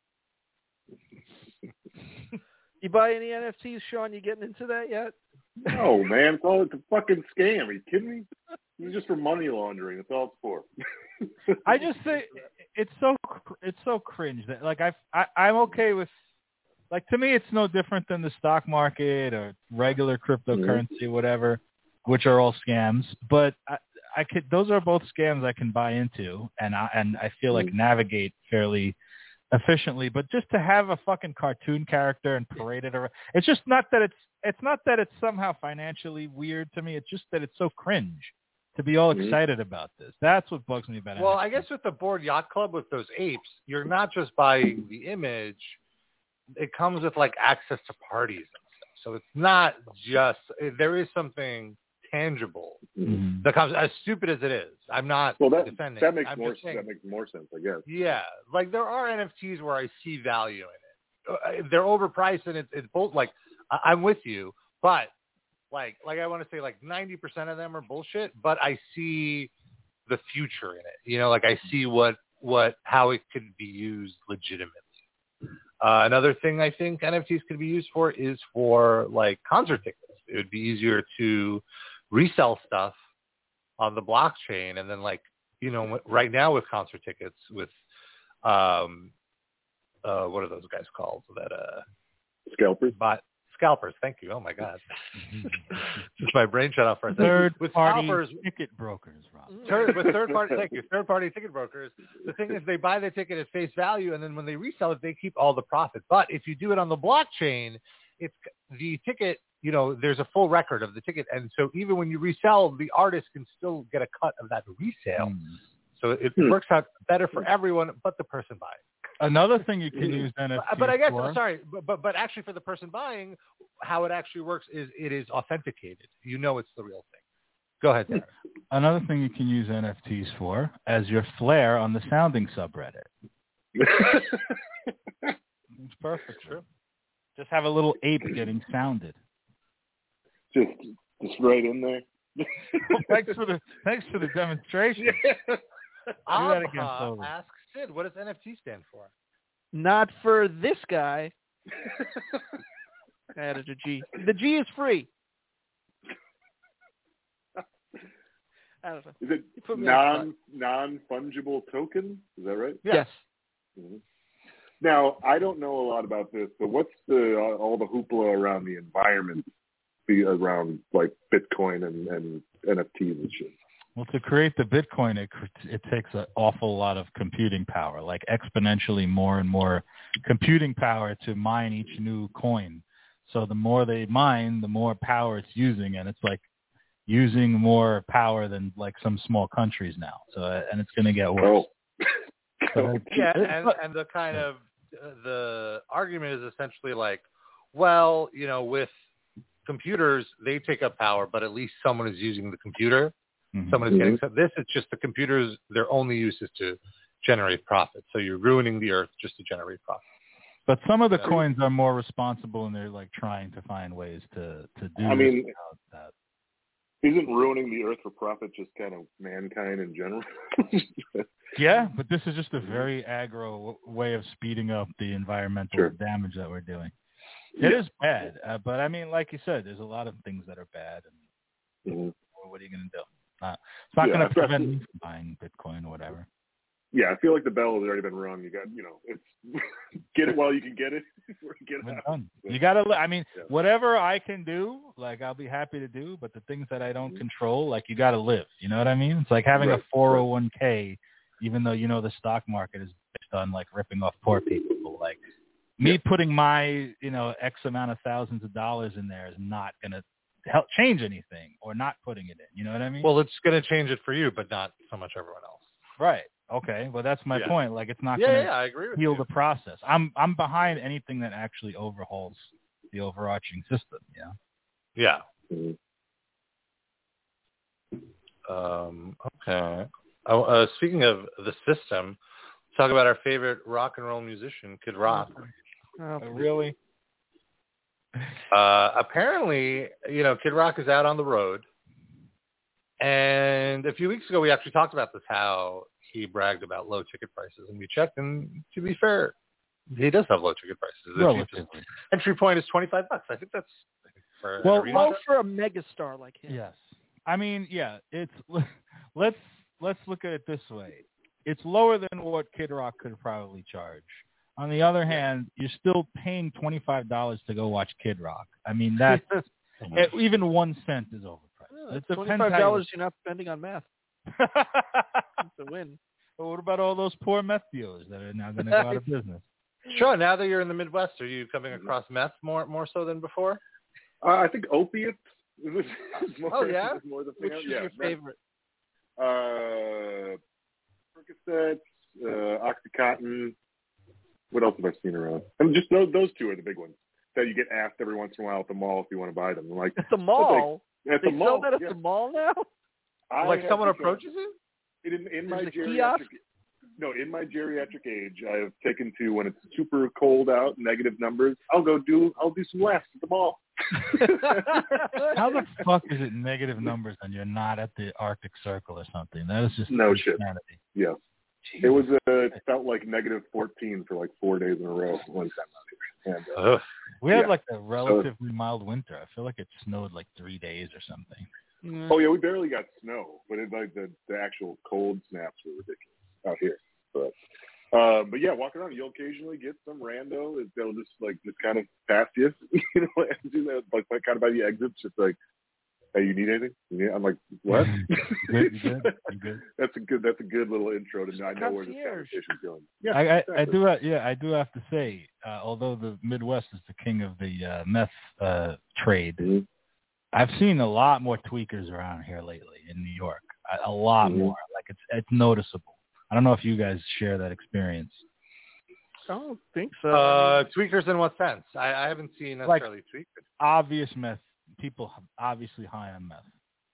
You buy any N F Ts, Sean? You getting into that yet? No, man. It's all it's a fucking scam. Are you kidding me? It's just for money laundering. That's all it's for. I just say it's so cr- it's so cringe that like I I I'm okay with like to me it's no different than the stock market or regular cryptocurrency or whatever, which are all scams. But I, I could those are both scams I can buy into and I and I feel like navigate fairly efficiently. But just to have a fucking cartoon character and parade it around, it's just not that it's it's not that it's somehow financially weird to me. It's just that it's so cringe to be all excited about this. That's what bugs me about it. Well, I guess with the Bored Yacht Club with those apes, you're not just buying the image. It comes with like access to parties and stuff. So it's not just there is something tangible Mhm. that comes. As stupid as it is, I'm not Well, that defending. that makes I'm more just saying, that makes more sense, I guess. yeah, like there are N F Ts where I see value in it. Uh, They're overpriced and it's it's both like I- I'm with you, but like like I want to say like ninety percent of them are bullshit, but I see the future in it. You know, like I see what what how it could be used legitimately. Uh, another thing I think N F Ts could be used for is for like concert tickets. It would be easier to resell stuff on the blockchain, and then like you know right now with concert tickets with um uh what are those guys called that uh Scalpers. bot scalpers. Thank you. Oh my god, just my brain shut off for a second. Third With party scalpers, ticket brokers, Rob. Third, with third party, thank you. Third party ticket brokers. The thing is, they buy the ticket at face value, and then when they resell it, they keep all the profit. But if you do it on the blockchain, it's the ticket. You know, there's a full record of the ticket, and so even when you resell, the artist can still get a cut of that resale. Mm. So it Hmm. works out better for everyone, but the person buying. Another thing you can use N F Ts But, but I guess for, sorry, but, but but actually for the person buying, how it actually works is it is authenticated. You know, it's the real thing. Go ahead, Derek. another thing you can use N F Ts for as your flair on the sounding subreddit. It's perfect. True. Just have a little ape getting sounded. just just right in there. thanks for the thanks for the demonstration. that again Abha slowly. asks Sid, what does N F T stand for? Not for this guy. I added a G. The G is free. I don't know. Is it You put me on non non fungible token? Is that right? Yes. Mm-hmm. Now, I don't know a lot about this, but what's the uh, all the hoopla around the environment, be around like Bitcoin and, and N F Ts and shit? Well, to create the Bitcoin, it it takes an awful lot of computing power, like exponentially more and more computing power to mine each new coin. So the more they mine, the more power it's using, and it's like using more power than like some small countries now. So and it's going to get worse. Oh. So yeah, and, and the kind of uh, the argument is essentially like, well, you know, with computers, they take up power, but at least someone is using the computer. Mm-hmm. Someone is getting this. It's just the computers. Their only use is to generate profit. So you're ruining the earth just to generate profit. But some of the Yeah. coins are more responsible, and they're like trying to find ways to to do. I mean, that. Isn't ruining the earth for profit just kind of mankind in general? Yeah, but this is just a very aggro way of speeding up the environmental Sure. damage that we're doing. It Yeah. is bad, uh, but I mean, like you said, there's a lot of things that are bad, and Mm-hmm. well, what are you going to do? Uh, it's not Yeah, going to prevent especially- me from buying Bitcoin or whatever. Yeah, I feel like the bell has already been rung. You got, you know, it's get it while you can get it. Get We're out. done. You got to. I mean, Yeah. whatever I can do, like I'll be happy to do. But the things that I don't control, like you got to live. You know what I mean? It's like having Right, a four oh one k, even though you know the stock market is based on like ripping off poor people. Like me Yeah. putting my, you know, X amount of thousands of dollars in there is not gonna help change anything, or not putting it in. You know what I mean? Well, it's going to change it for you, but not so much everyone else. right. Okay. Well, that's my Yeah. point. Like it's not Yeah, gonna yeah, I agree with heal you. the process. I'm I'm behind anything that actually overhauls the overarching system. Yeah. Yeah. Mhm. Um, okay. Oh, uh, speaking of the system, let's talk about our favorite rock and roll musician, Kid Rock. Oh, Really? Uh, apparently, you know, Kid Rock is out on the road. And a few weeks ago, we actually talked about this, how he bragged about low ticket prices. And we checked, and to be fair, he does have low ticket prices. The cheapest Relatively. entry point is twenty-five bucks. I think that's for Well, an arena low show. for a megastar like him. Yes. I mean, yeah, it's let's let's look at it this way. It's lower than what Kid Rock could probably charge. On the other hand, you're still paying twenty-five dollars to go watch Kid Rock. I mean, that eh, even one cent is overpriced. Yeah, It depends twenty-five how you- dollars you're not spending on meth to win. But what about all those poor meth dealers that are now going to go out of business? Sure. Now that you're in the Midwest, are you coming across meth more more so than before? Uh, I think opiates is is more, Oh, yeah? is more the thing. Which is yeah, your that- favorite? Uh, Percocet, uh, OxyContin. What else have I seen around? And just those those two are the big ones that you get asked every once in a while at the mall if you want to buy them. I'm like At the mall? at They the sell mall. that at yeah. the mall now? I Like have someone become- approaches you? In, in my There's a geriatric, kiosk? no, in my geriatric age, I have taken to when it's super cold out, negative numbers. I'll go do, I'll do some laughs at the mall. How the fuck is it negative numbers and you're not at the Arctic Circle or something? That is just No shit. insanity. Yeah, it was. Uh, it felt like negative fourteen for like four days in a row one time out here. And, uh, Ugh. We had Yeah. like a relatively mild winter. I feel like it snowed like three days or something. Mm. oh yeah, we barely got snow, but it, like the the actual cold snaps were ridiculous out here. But uh, but yeah, walking around, you'll occasionally get some rando. that They'll just like just kind of pass you, you know, and do that like kind of by the exits, just like, hey, you need anything? You need? I'm like, what? You good? You good? You good? That's a good. That's a good little intro to. I know where this Concierge. conversation's going. Yeah, I, I, I exactly. do. ha- Yeah, I do have to say, uh, although the Midwest is the king of the uh, meth uh, trade, Mhm. I've seen a lot more tweakers around here lately in New York. A, a lot Mhm. more. Like it's it's noticeable. I don't know if you guys share that experience. I don't think so. Uh, tweakers in what sense? I, I haven't seen necessarily tweakers. Obvious meth. People obviously high on meth.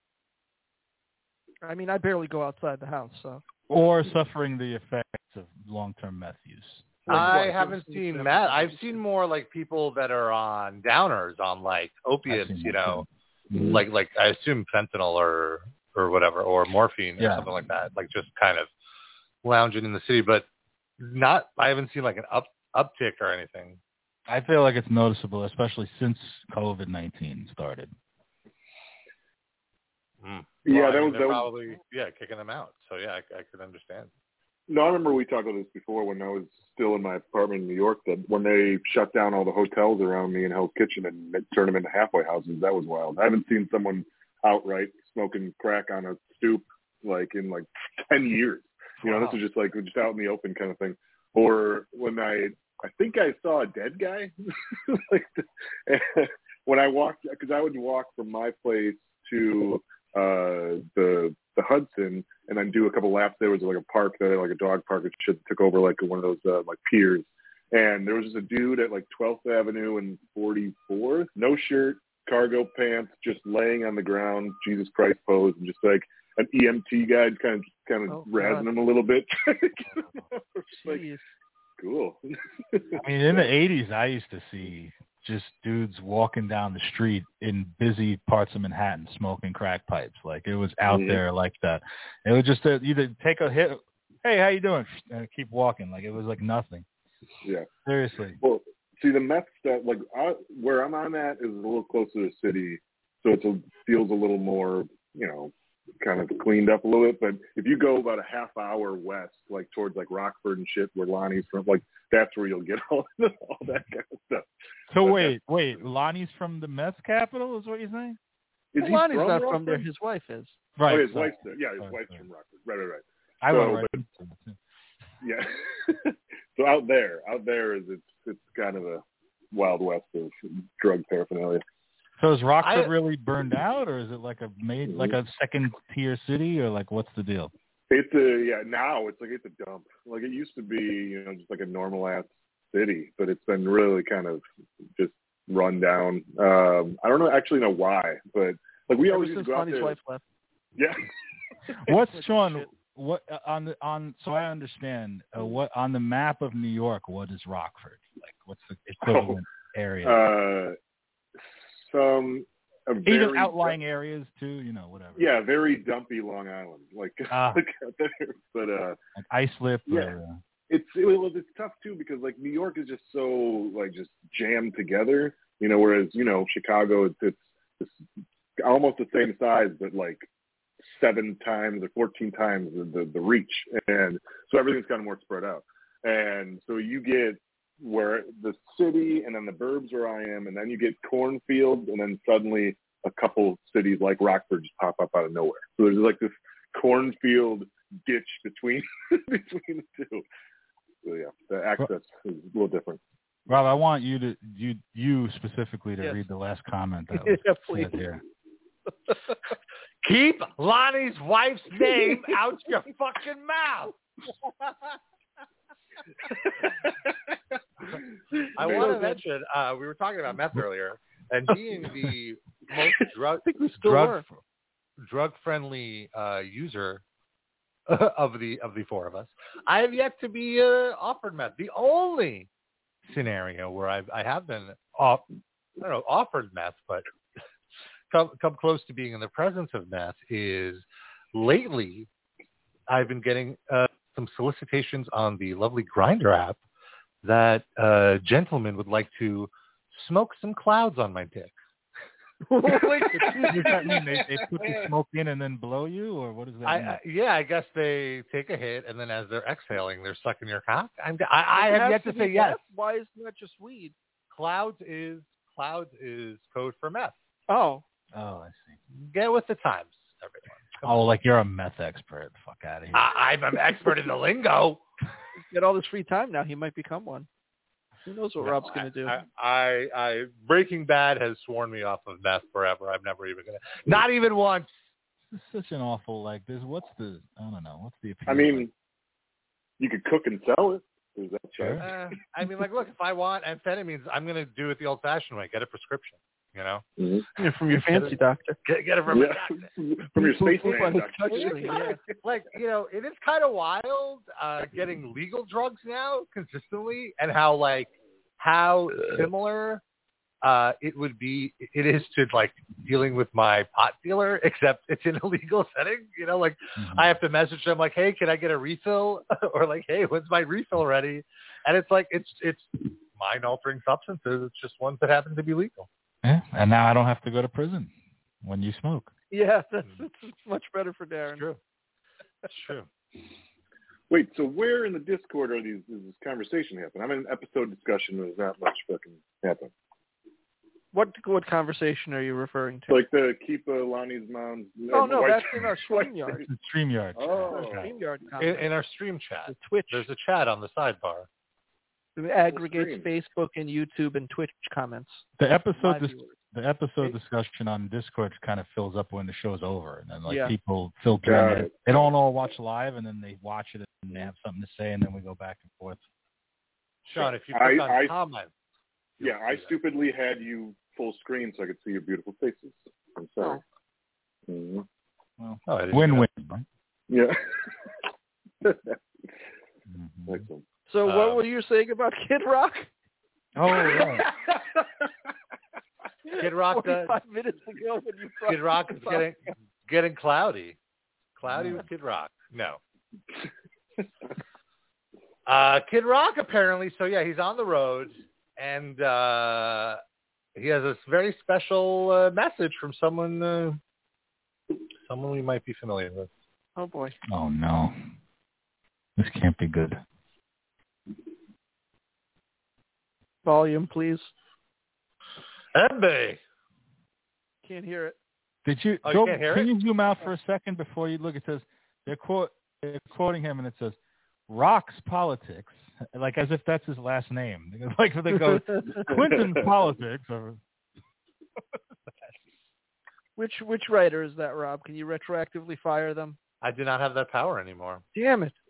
I mean, I barely go outside the house, so. Or suffering the effects of long-term meth use. Like I what? haven't Give us seen some that. I've examples. seen more like people that are on downers, on like opiates, seen you that, know, too. Mhm. like like I assume fentanyl or or whatever, or morphine or Yeah. something like that. Like just kind of lounging in the city, but not. I haven't seen like an up uptick or anything. I feel like it's noticeable, especially since COVID nineteen started. Mm. Yeah, well, that I mean, was they're that was, probably yeah kicking them out. So yeah, I, I could understand. No, I remember we talked about this before when I was still in my apartment in New York, that when they shut down all the hotels around me in Hell's Kitchen and turned them into halfway houses, that was wild. I haven't seen someone outright smoking crack on a stoop like in like ten years. You know, wow. This was just like just out in the open kind of thing. Or when I, I think I saw a dead guy. like when I walked, because I would walk from my place to uh, the the Hudson, and then do a couple laps. There was like a park there, like a dog park that should took over like one of those uh, like piers. And there was just a dude at like twelfth Avenue and forty-fourth, no shirt, cargo pants, just laying on the ground, Jesus Christ pose, and just like an E M T guy kind of kind of oh, razzing him a little bit. like, cool. I mean, in the eighties, I used to see just dudes walking down the street in busy parts of Manhattan smoking crack pipes. Like it was out mm-hmm. there like that. It was just a, either take a hit, hey, how you doing? And keep walking. Like it was like nothing. Yeah. Seriously. Well, see the meth stuff, like I, where I'm on at is a little closer to the city. So it feels a little more, you know, kind of cleaned up a little bit. But if you go about a half hour west, like towards like Rockford and shit, where Lonnie's from, like that's where you'll get all, all that kind of stuff. So but wait, wait, Lonnie's from the meth capital is what you're saying? Is well, Lonnie's from not Rockford? from there. His wife is. Right. Oh, his sorry. wife's there. Yeah, his sorry, wife's sorry. from Rockford. Right, right, right. I so, went right but, yeah. So out there, out there is it's it's kind of a wild west of drug paraphernalia. So is Rockford I, really burned out, or is it like a made like a second tier city, or like what's the deal? It's a yeah. Now it's like it's a dump. Like it used to be, you know, just like a normal ass city, but it's been really kind of just run down. Um, I don't know actually know why, but like we Ever always used since to go out Lonnie's there. wife left. Yeah. What's Sean? What uh, on the on? So I understand. Uh, what on the map of New York? What is Rockford? Like, what's the equivalent oh, area? Uh, some a even very, outlying areas too. You know, whatever. Yeah, very dumpy Long Island, like, ah. like out there. But uh, like Islip. Yeah. Or, uh, It's it, well, it's tough too because like New York is just so like just jammed together, you know. Whereas you know Chicago, it's, it's it's almost the same size, but like seven times or fourteen times the, the the reach, and so everything's kind of more spread out. And so you get where the city, and then the burbs where I am, and then you get cornfields, and then suddenly a couple cities like Rockford just pop up out of nowhere. So there's like this cornfield ditch between between the two. So yeah, the access is a little different. Rob, I want you to you you specifically to yes. read the last comment that was yeah, please. said here. Keep Lonnie's wife's name out your fucking mouth. I want to mention uh, we were talking about meth earlier, and being the most drug drug drug friendly uh, user of the of the four of us, I have yet to be uh, offered meth. The only scenario where I've I have been off, I don't know, offered meth, but come come close to being in the presence of meth is lately. I've been getting uh, some solicitations on the lovely Grindr app that uh, gentlemen would like to smoke some clouds on my dick. What does that mean? They, they put the smoke in and then blow you, or what does that I, mean? I, yeah, I guess they take a hit, and then as they're exhaling, they're sucking your cock. I'm, I, I have yet to, to say yes. Meth? Why isn't that just weed? Clouds is clouds is code for meth. Oh. Oh, I see. Get with the times, everyone. Come oh, on. like you're a meth expert. Fuck out of here. I, I'm an expert in the lingo. He's got all this free time now. He might become one. Who knows what no, Rob's going to do? I, I, I, Breaking Bad has sworn me off of meth forever. I'm never even going to. Not even once. This is such an awful, like, this. What's the, I don't know. What's the appeal? I mean, like? You could cook and sell it. Is that sure? Uh, I mean, like, look, if I want amphetamines, I'm going to do it the old-fashioned way. Get a prescription, you know? Mm-hmm. Yeah, from your fancy doctor. Get, get it from yeah. a doctor. From your spaceman doctor. Yeah. Like, you know, it is kind of wild uh, getting legal drugs now consistently, and how, like, how similar uh, it would be, it is to, like, dealing with my pot dealer, except it's in a legal setting. You know, like, mm-hmm. I have to message them, like, hey, can I get a refill? Or, like, hey, when's my refill ready? And it's, like, it's it's mind-altering substances. It's just ones that happen to be legal. Yeah, and now I don't have to go to prison when you smoke. Yeah, that's, that's much better for Darren. It's true. That's true. Wait, so where in the Discord are these? Is this conversation happen? I'm in an episode discussion. There's not much fucking happen. What what conversation are you referring to? Like the keep uh, Lonnie's mom's. Oh no, white, that's in our StreamYard. It's StreamYard. Oh, StreamYard In, comment. in our stream chat, The Twitch. there's a chat on the sidebar. It aggregates stream. Facebook and YouTube and Twitch comments. The episode Live dis- viewers. the episode discussion on Discord kind of fills up when the show's over, and then like Yeah. people filter Got in. it. They don't all watch live, and then they watch it and they have something to say, and then we go back and forth. Sean, if you I- click on I- comments. Yeah, I stupidly had you full screen so I could see your beautiful faces. I'm sorry. Oh. Mm-hmm. Well, Oh, I didn't win-win, know. right? Yeah. Mm-hmm. Excellent. So what Um, were you saying about Kid Rock? Oh, right. Kid Rock, uh, forty-five minutes ago when you brought Kid Rock is this up. getting getting cloudy. Cloudy with Kid Rock. No. Uh, Kid Rock apparently. So yeah, he's on the road, and uh, he has this very special uh, message from someone, uh, someone we might be familiar with. Oh boy. Oh no, this can't be good. Volume, please. Embe. Can't hear it. Did you? Oh, you go, can't hear can it? you zoom out for a second before you look? It says they're, quote, they're quoting him, and it says Rock's politics, like as if that's his last name. Like they go Clinton's politics. Or... Which which writer is that, Rob? Can you retroactively fire them? I do not have that power anymore. Damn it.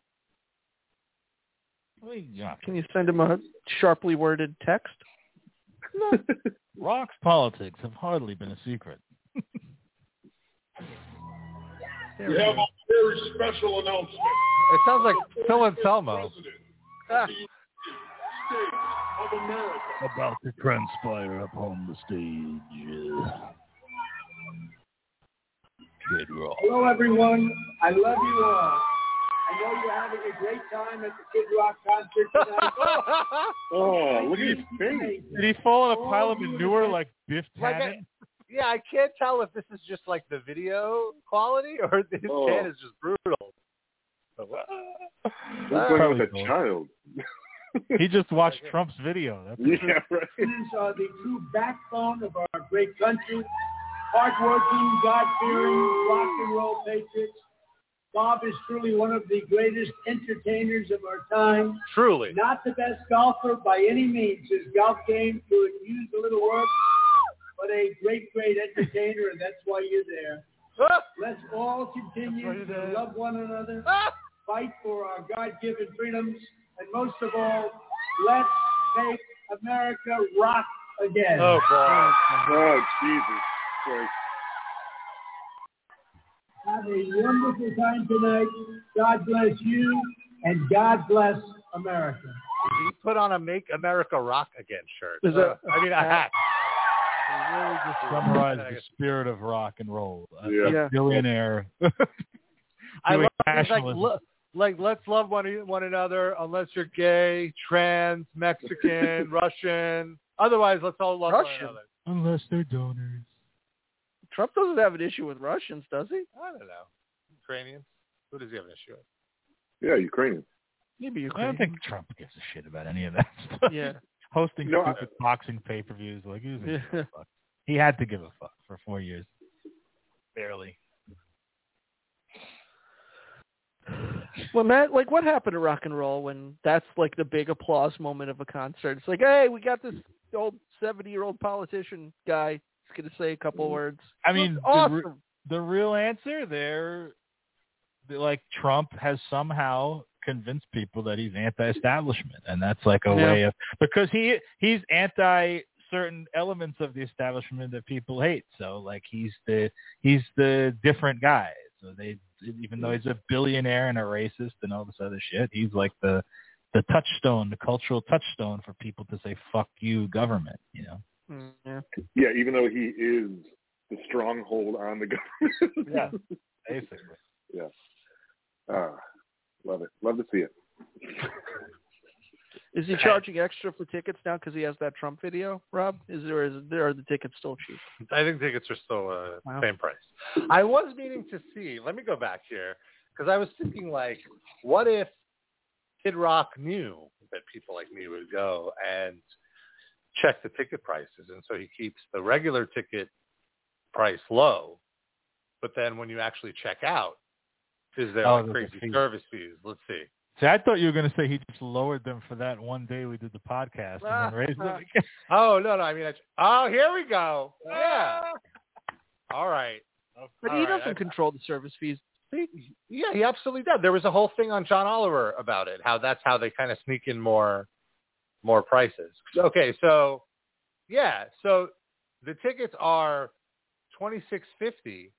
Yeah. Can you send him a sharply worded text? Rock's politics have hardly been a secret. We have a very special announcement. It sounds like Phil and Selmo. President Ah. of the United States of America. About to transpire upon the stage. Kid Rock. Hello, everyone. I love you all. I know you're having a great time at the Kid Rock concert tonight. Oh, look at his face. Did he fall in a pile of manure like Biff Like Tannen? Yeah, I can't tell if this is just like the video quality or his Oh. chat is just brutal. What's going on with that Probably child? He just watched Trump's video. That's Yeah, right. These are the true backbone of our great country. Hardworking, God-fearing, rock and roll patriots. Bob is truly one of the greatest entertainers of our time. Truly. Not the best golfer by any means. His golf game could use a little work, but a great, great entertainer, and that's why you're there. Let's all continue to love one another, fight for our God-given freedoms, and most of all, let's make America rock again. Oh, boy. Oh, Jesus Christ. Have a wonderful time tonight. God bless you, and God bless America. He put on a Make America Rock Again shirt. Is Uh, it- I mean, a hat. He really just summarized the spirit of rock and roll. A, Yeah. a Yeah. billionaire. I doing love it's like, nationalism. lo- like, let's love one, one another unless you're gay, trans, Mexican, Russian. Otherwise, let's all love Russian? one another. Unless they're donors. Trump doesn't have an issue with Russians, does he? I don't know. Ukrainians? Who does he have an issue with? Yeah, Ukrainian. Maybe I Ukraine. don't think Trump gives a shit about any of that stuff. Yeah. Hosting No, I- stupid boxing pay-per-views. Like, he, doesn't give Yeah. a fuck. He had to give a fuck for four years. Barely. Well, Matt, like, what happened to rock and roll when that's like the big applause moment of a concert? It's like, hey, we got this old seventy-year-old politician guy. He's going to say a couple words. I mean, It's the, awesome. re- the real answer there, the- like Trump has somehow convinced people that he's anti-establishment, and that's like a Yeah. way of because he he's anti certain elements of the establishment that people hate. So like he's the he's the different guy. So they even though he's a billionaire and a racist and all this other shit, he's like the the touchstone, the cultural touchstone for people to say "fuck you, government." You know. Mm, yeah. Yeah, even though he is the stronghold on the government. Yeah, basically. Yeah. Ah, love it. Love to see it. Is he charging extra for tickets now because he has that Trump video, Rob? Is there, is there are the tickets still cheap? I think tickets are still uh, Wow. same price. I was meaning to see. Let me go back here because I was thinking, like, what if Kid Rock knew that people like me would go and check the ticket prices, and so he keeps the regular ticket price low, but then when you actually check out, is there Oh, like there's a crazy fee. service fees? Let's see. See, I thought you were going to say he just lowered them for that one day we did the podcast and then raised them again. Oh, no, no. I mean, I, oh, here we go. Yeah. All right. But All he right. doesn't I, control the service fees. he, yeah, he absolutely does. There was a whole thing on John Oliver about it, how that's how they kind of sneak in more more prices. Okay, so, yeah. So the tickets are twenty-six fifty.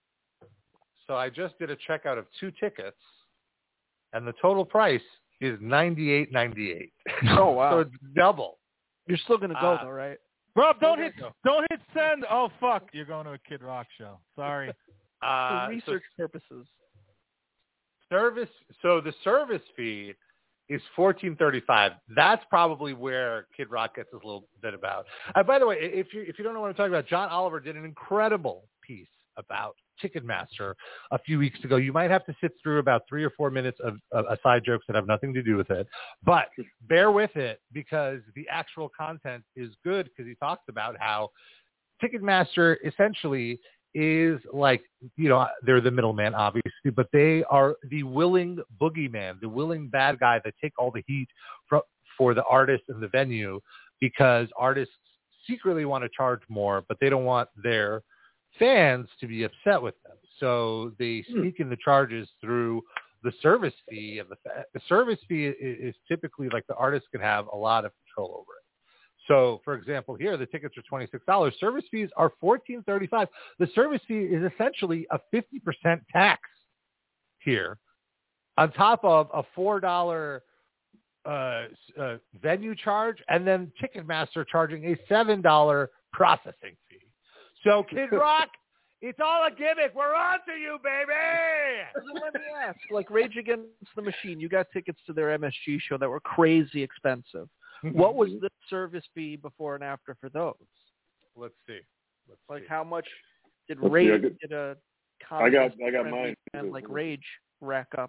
So I just did a checkout of two tickets, and the total price is ninety-eight ninety-eight. Oh wow! So it's double. You're still gonna go Uh, though, right? Rob, don't hit, go. don't hit send. Oh fuck, you're going to a Kid Rock show. Sorry. Uh, For research so purposes. Service. So the service fee is fourteen thirty-five. That's probably where Kid Rock gets his little bit about. Uh, by the way, if you if you don't know what I'm talking about, John Oliver did an incredible piece about Ticketmaster a few weeks ago. You might have to sit through about three or four minutes of, of aside jokes that have nothing to do with it, but bear with it because the actual content is good because he talks about how Ticketmaster essentially is like, you know, they're the middleman, obviously, but they are the willing boogeyman, the willing bad guy that take all the heat for, for the artist and the venue because artists secretly want to charge more, but they don't want their fans to be upset with them. So they sneak in the charges through the service fee. And the, the service fee is, is typically like the artist can have a lot of control over it. So, for example, here the tickets are twenty-six dollars. Service fees are fourteen thirty-five. The service fee is essentially a fifty percent tax here, on top of a four dollars uh, uh, venue charge, and then Ticketmaster charging a seven dollars processing fee. So, Kid Rock, it's all a gimmick. We're on to you, baby. Let me ask, like Rage Against the Machine, you got tickets to their M S G show that were crazy expensive. What was the service fee before and after for those? Let's see. Let's like see. how much did Let's Rage see, I got- did a I got I got mine. and like Rage rack up?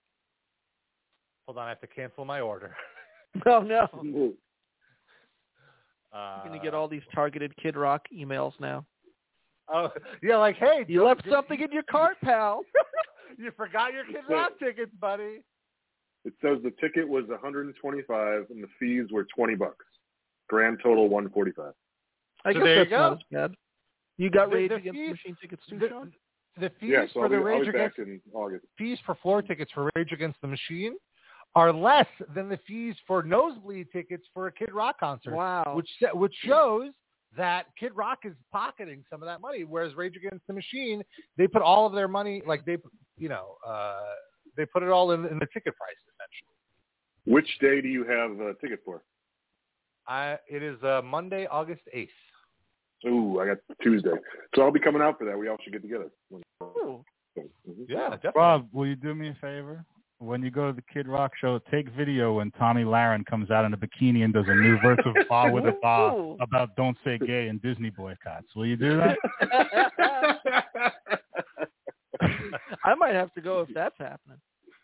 Hold on, I have to cancel my order. Oh no! Uh, You're gonna get all these targeted Kid Rock emails now. Oh, yeah, like, hey, You left something in your cart, pal. you forgot your Kid Rock tickets, buddy. It says the ticket was one hundred twenty-five and the fees were twenty bucks. Grand total one forty-five. I So guess there you that's go. not as bad. You got The- Rage the Against fees- the Machine tickets too, The, Sean? the fees Yeah, so for I'll the be, I'll Rage be Against back in August. fees for floor tickets for Rage Against the Machine are less than the fees for nosebleed tickets for a Kid Rock concert. Wow. Which which shows that Kid Rock is pocketing some of that money, whereas Rage Against the Machine, they put all of their money, like they, you know, uh, they put it all in, in the ticket price essentially. Which day do you have a ticket for? I, it is uh, Monday, August eighth. Ooh, I got Tuesday. So I'll be coming out for that. We all should get together. Ooh. Mm-hmm. Yeah, definitely. Rob, will you do me a favor? When you go to the Kid Rock show, take video when Tommy Lahren comes out in a bikini and does a new verse of Bar with a Bar Ooh. about Don't Say Gay and Disney boycotts. Will you do that? I might have to go if that's happening.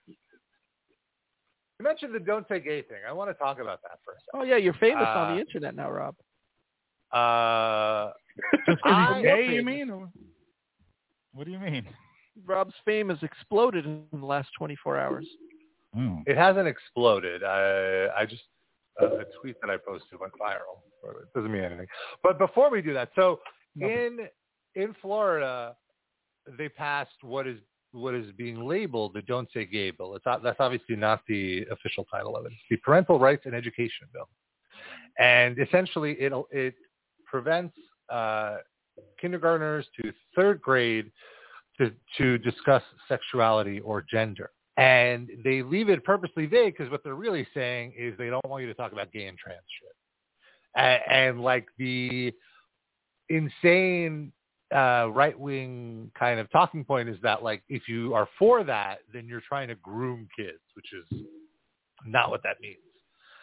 You mentioned the Don't Say Gay thing. I want to talk about that for a second. Oh yeah, you're famous Uh, on the internet now, Rob. Uh, Just 'cause I- he's gay, you mean? Or what do you mean? Rob's fame has exploded in the last twenty-four hours. Oh. It hasn't exploded. I I just uh, a tweet that I posted went viral. It doesn't mean anything. But before we do that, so in in Florida, they passed what is what is being labeled the Don't Say Gay bill. It's not, that's obviously not the official title of it. It's the Parental Rights and Education Bill, and essentially it it prevents uh, kindergartners to third grade to to discuss sexuality or gender. And they leave it purposely vague because what they're really saying is they don't want you to talk about gay and trans shit. And, and like the insane uh, right-wing kind of talking point is that like if you are for that, then you're trying to groom kids, which is not what that means.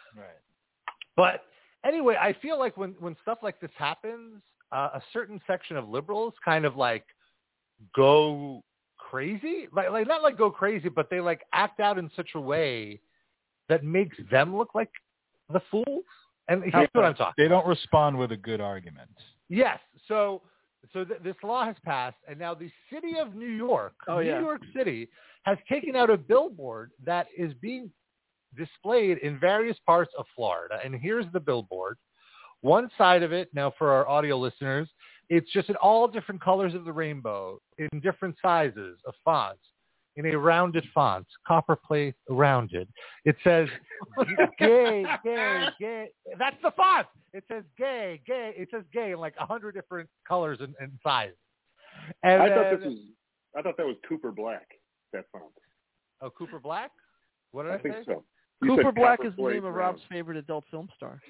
Right. But anyway, I feel like when, when stuff like this happens, uh, a certain section of liberals kind of like go crazy, like, like not like go crazy, but they like act out in such a way that makes them look like the fools. And here's what I'm talking They about. don't respond with a good argument. Yes. So so th- this law has passed, and now the city of New York, Oh, New yeah. York City, has taken out a billboard that is being displayed in various parts of Florida. And here's the billboard. One side of it, now for our audio listeners, it's just in all different colors of the rainbow, in different sizes of fonts, in a rounded font, copperplate rounded. It says, gay, gay, gay. That's the font. It says gay, gay. It says gay in like a hundred different colors and, and sizes. And I then, thought this was. I thought that was Cooper Black. That font. Oh, Cooper Black? What did I, I think say? so. You Cooper said Black is the copperplate name of round. Rob's favorite adult film star.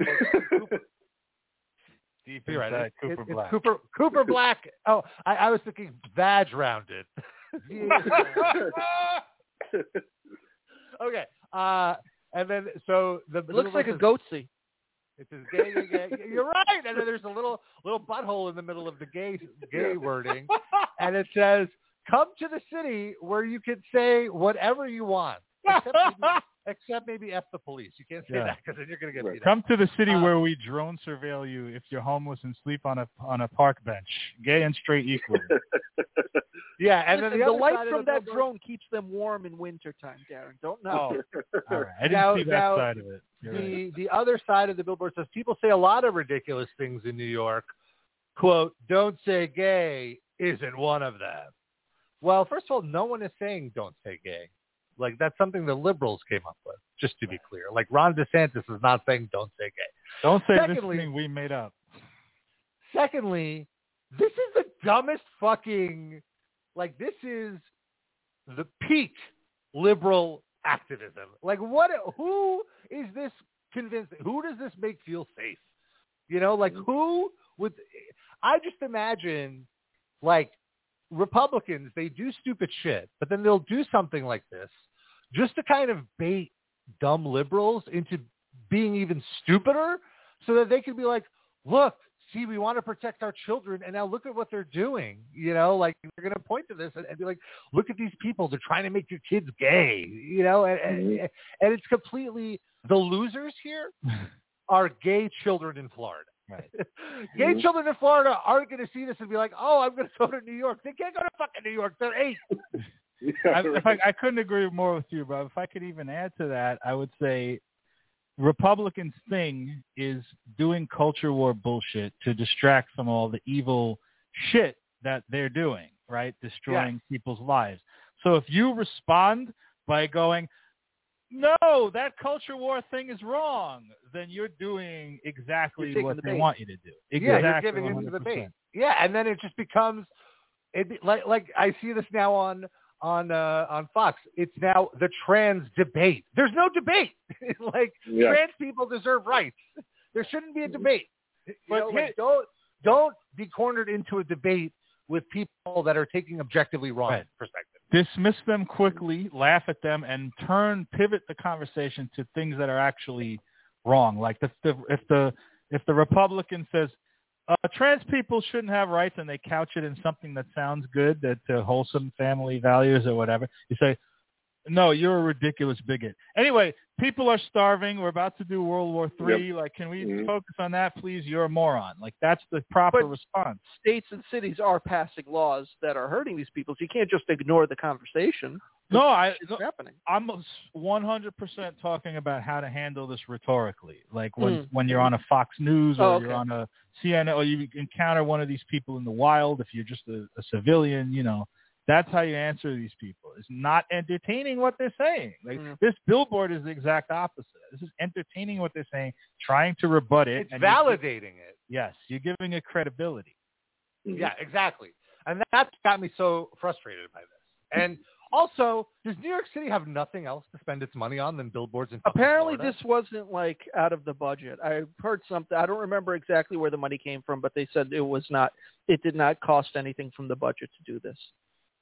Deep You're right. inside It- Cooper it- Black. It's Cooper, Cooper Black. Oh, I, I was thinking vag rounded. Okay. Uh, and then, so the It looks like a says, goatsy. It says gay, gay, gay. You're right. And then there's a little little butthole in the middle of the gay gay wording, and it says, "Come to the city where you can say whatever you want, except maybe, except maybe F the police. You can't say Yeah. that because then you're going to get beat up." Come to the city Uh, where we drone surveil you if you're homeless and sleep on a on a park bench. Gay and straight equally. Yeah, and Listen, then the, the other light side of from the that billboard- drone keeps them warm in wintertime, Darren. Don't know. Oh, all right. I didn't Now- see that now, side of it. You're right. The the other side of the billboard says people say a lot of ridiculous things in New York. Quote, "Don't say gay" isn't one of them. Well, first of all, no one is saying don't say gay. Like, that's something the liberals came up with, just to be clear. Like, Ron DeSantis is not saying don't say gay. Don't say Secondly- this thing we made up. Secondly, this is the dumbest fucking, like, this is the peak liberal activism. Like, what, who is this convincing? Who does this make feel safe? You know, like, who would, I just imagine, like, Republicans, they do stupid shit, but then they'll do something like this just to kind of bait dumb liberals into being even stupider so that they can be like, look, see, we want to protect our children, and now look at what they're doing. You know, like, they're going to point to this and, and be like, look at these people. They're trying to make your kids gay, you know, and, and, and it's completely, the losers here are gay children in Florida. Right. Gay Mhm. children in Florida aren't going to see this and be like, oh, I'm going to go to New York. They can't go to fucking New York. They're eight. Yeah, I, right. if I, I couldn't agree more with you, but if I could even add to that, I would say Republicans' thing is doing culture war bullshit to distract from all the evil shit that they're doing, right? Destroying people's lives. So if you respond by going, no, that culture war thing is wrong, then you're doing exactly You're taking what the they bait. want you to do. Yeah, Exactly you're giving into the one hundred bait. percent. Yeah, and then it just becomes it be- like like I see this now on on uh, on Fox. It's now the trans debate. There's no debate. Like, Yeah. trans people deserve rights. There shouldn't be a debate. You But know, like, here- don't don't be cornered into a debate with people that are taking objectively wrong Right. perspective. Dismiss them quickly, laugh at them, and turn pivot the conversation to things that are actually wrong. Like the, the, if the if the Republican says uh, trans people shouldn't have rights, and they couch it in something that sounds good, that uh, wholesome family values or whatever, you say, no, you're a ridiculous bigot. Anyway, people are starving. We're about to do World War Three. Yep. Like, can we Mhm. focus on that, please? You're a moron. Like, that's the proper But- response. States and cities are passing laws that are hurting these people, so you can't just ignore the conversation. No, I It's happening. I'm one hundred percent talking about how to handle this rhetorically. Like when, Mm. when you're on a Fox News or Oh, okay. you're on a C N N or you encounter one of these people in the wild, if you're just a, a civilian, you know, that's how you answer these people. It's not entertaining what they're saying. Like Mm. this billboard is the exact opposite. This is entertaining what they're saying, trying to rebut it. It's and you're gi- validating it. yes, you're giving it credibility. Yeah, exactly. And that's got me so frustrated by this. And also, does New York City have nothing else to spend its money on than billboards in fucking Apparently, Florida? this wasn't like out of the budget. I heard something. I don't remember exactly where the money came from, but they said it was not. It did not cost anything from the budget to do this.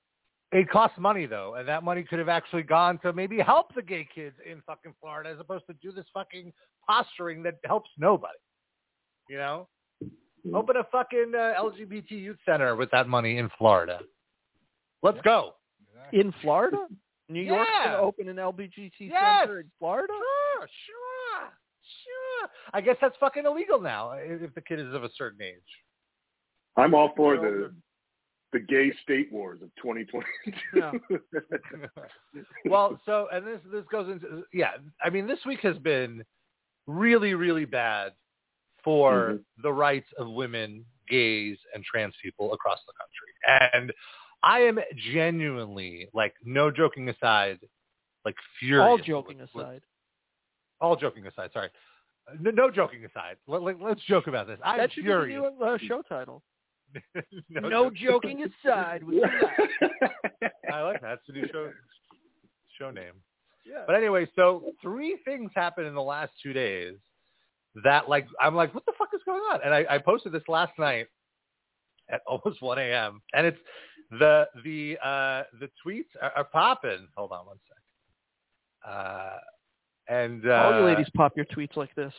it costs money, though, and that money could have actually gone to maybe help the gay kids in fucking Florida as opposed to do this fucking posturing that helps nobody. You know? Open a fucking uh, L G B T youth center with that money in Florida. Let's go. In Florida? New York's Yeah. going to open an L G B T Yes. center in Florida? Sure, sure, sure. I guess that's fucking illegal now if the kid is of a certain age. I'm all for the the gay state wars of twenty twenty-two. Yeah. Well, so, and this this goes into, yeah, I mean, this week has been really, really bad for Mm-hmm. the rights of women, gays, and trans people across the country. And I am genuinely, like, no joking aside, like, furious. All joking with, aside. With, all joking aside, sorry. No, no joking aside. Let, let, let's joke about this. I'm That should furious. be the new uh, show title. no, No joking aside. With I like that. That's the new show show name. yeah. But anyway, so three things happened in the last two days that, like, I'm like, what the fuck is going on? And I, I posted this last night at almost one a.m. And it's the the uh, the tweets are, are popping. Hold on one sec. Uh, and uh, All you ladies pop your tweets like this.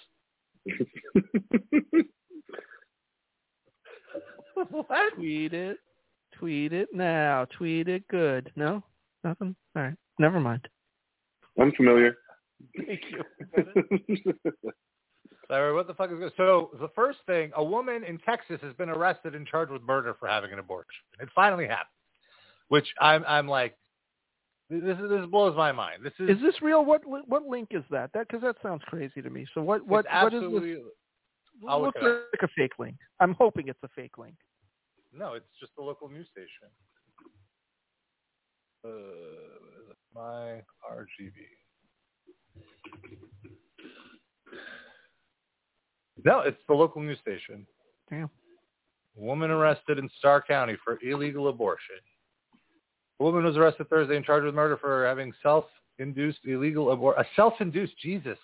What? Tweet it. Tweet it now. Tweet it good. No? Nothing? All right. Never mind. I'm familiar. Thank you. Sorry, what the fuck is going? So the first thing, a woman in Texas has been arrested and charged with murder for having an abortion. It finally happened, which I'm I'm like, this is, this blows my mind. This is Is this real? What what link is that? That because that sounds crazy to me. So what what it's what is absolutely, this? I'll Looks look it up. like a fake link. I'm hoping it's a fake link. No, it's just a local news station. Uh, my R G B. No, it's the local news station. Damn. Woman arrested in Starr County for illegal abortion. A woman was arrested Thursday and charged with murder for having self-induced illegal abortion. A self-induced, Jesus.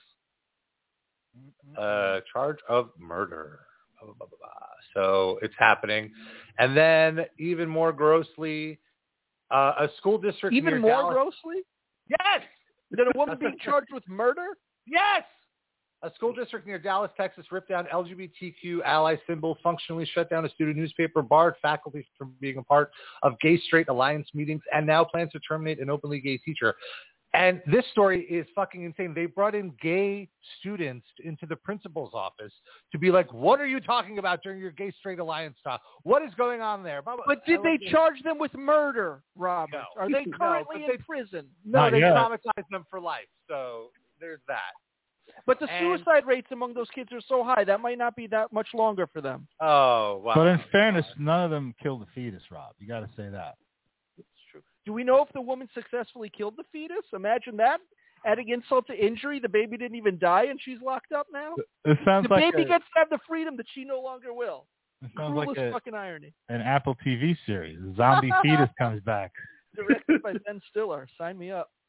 Uh, charge of murder. Blah, blah, blah, blah. So it's happening. And then even more grossly, uh, a school district Even near more Dallas. grossly Yes! than a woman being charged with murder? Yes! A school district near Dallas, Texas, ripped down L G B T Q ally symbols, functionally shut down a student newspaper, barred faculty from being a part of Gay Straight Alliance meetings, and now plans to terminate an openly gay teacher. And this story is fucking insane. They brought in gay students into the principal's office to be like, what are you talking about during your Gay Straight Alliance talk? What is going on there? But did they charge them with murder, Robert? No. Are they No, currently but in prison? No, Not they yet. traumatized them for life. So there's that. But the And- suicide rates among those kids are so high, that might not be that much longer for them. Oh, wow. But in fairness, none of them killed the fetus, Rob. You got to say that. It's true. Do we know if the woman successfully killed the fetus? Imagine that. Adding insult to injury, the baby didn't even die and she's locked up now? It sounds The like baby a, gets to have the freedom that she no longer will. it sounds Cruelest like a, fucking irony. an Apple T V series. A zombie fetus comes back. Directed by Ben Stiller. Sign me up.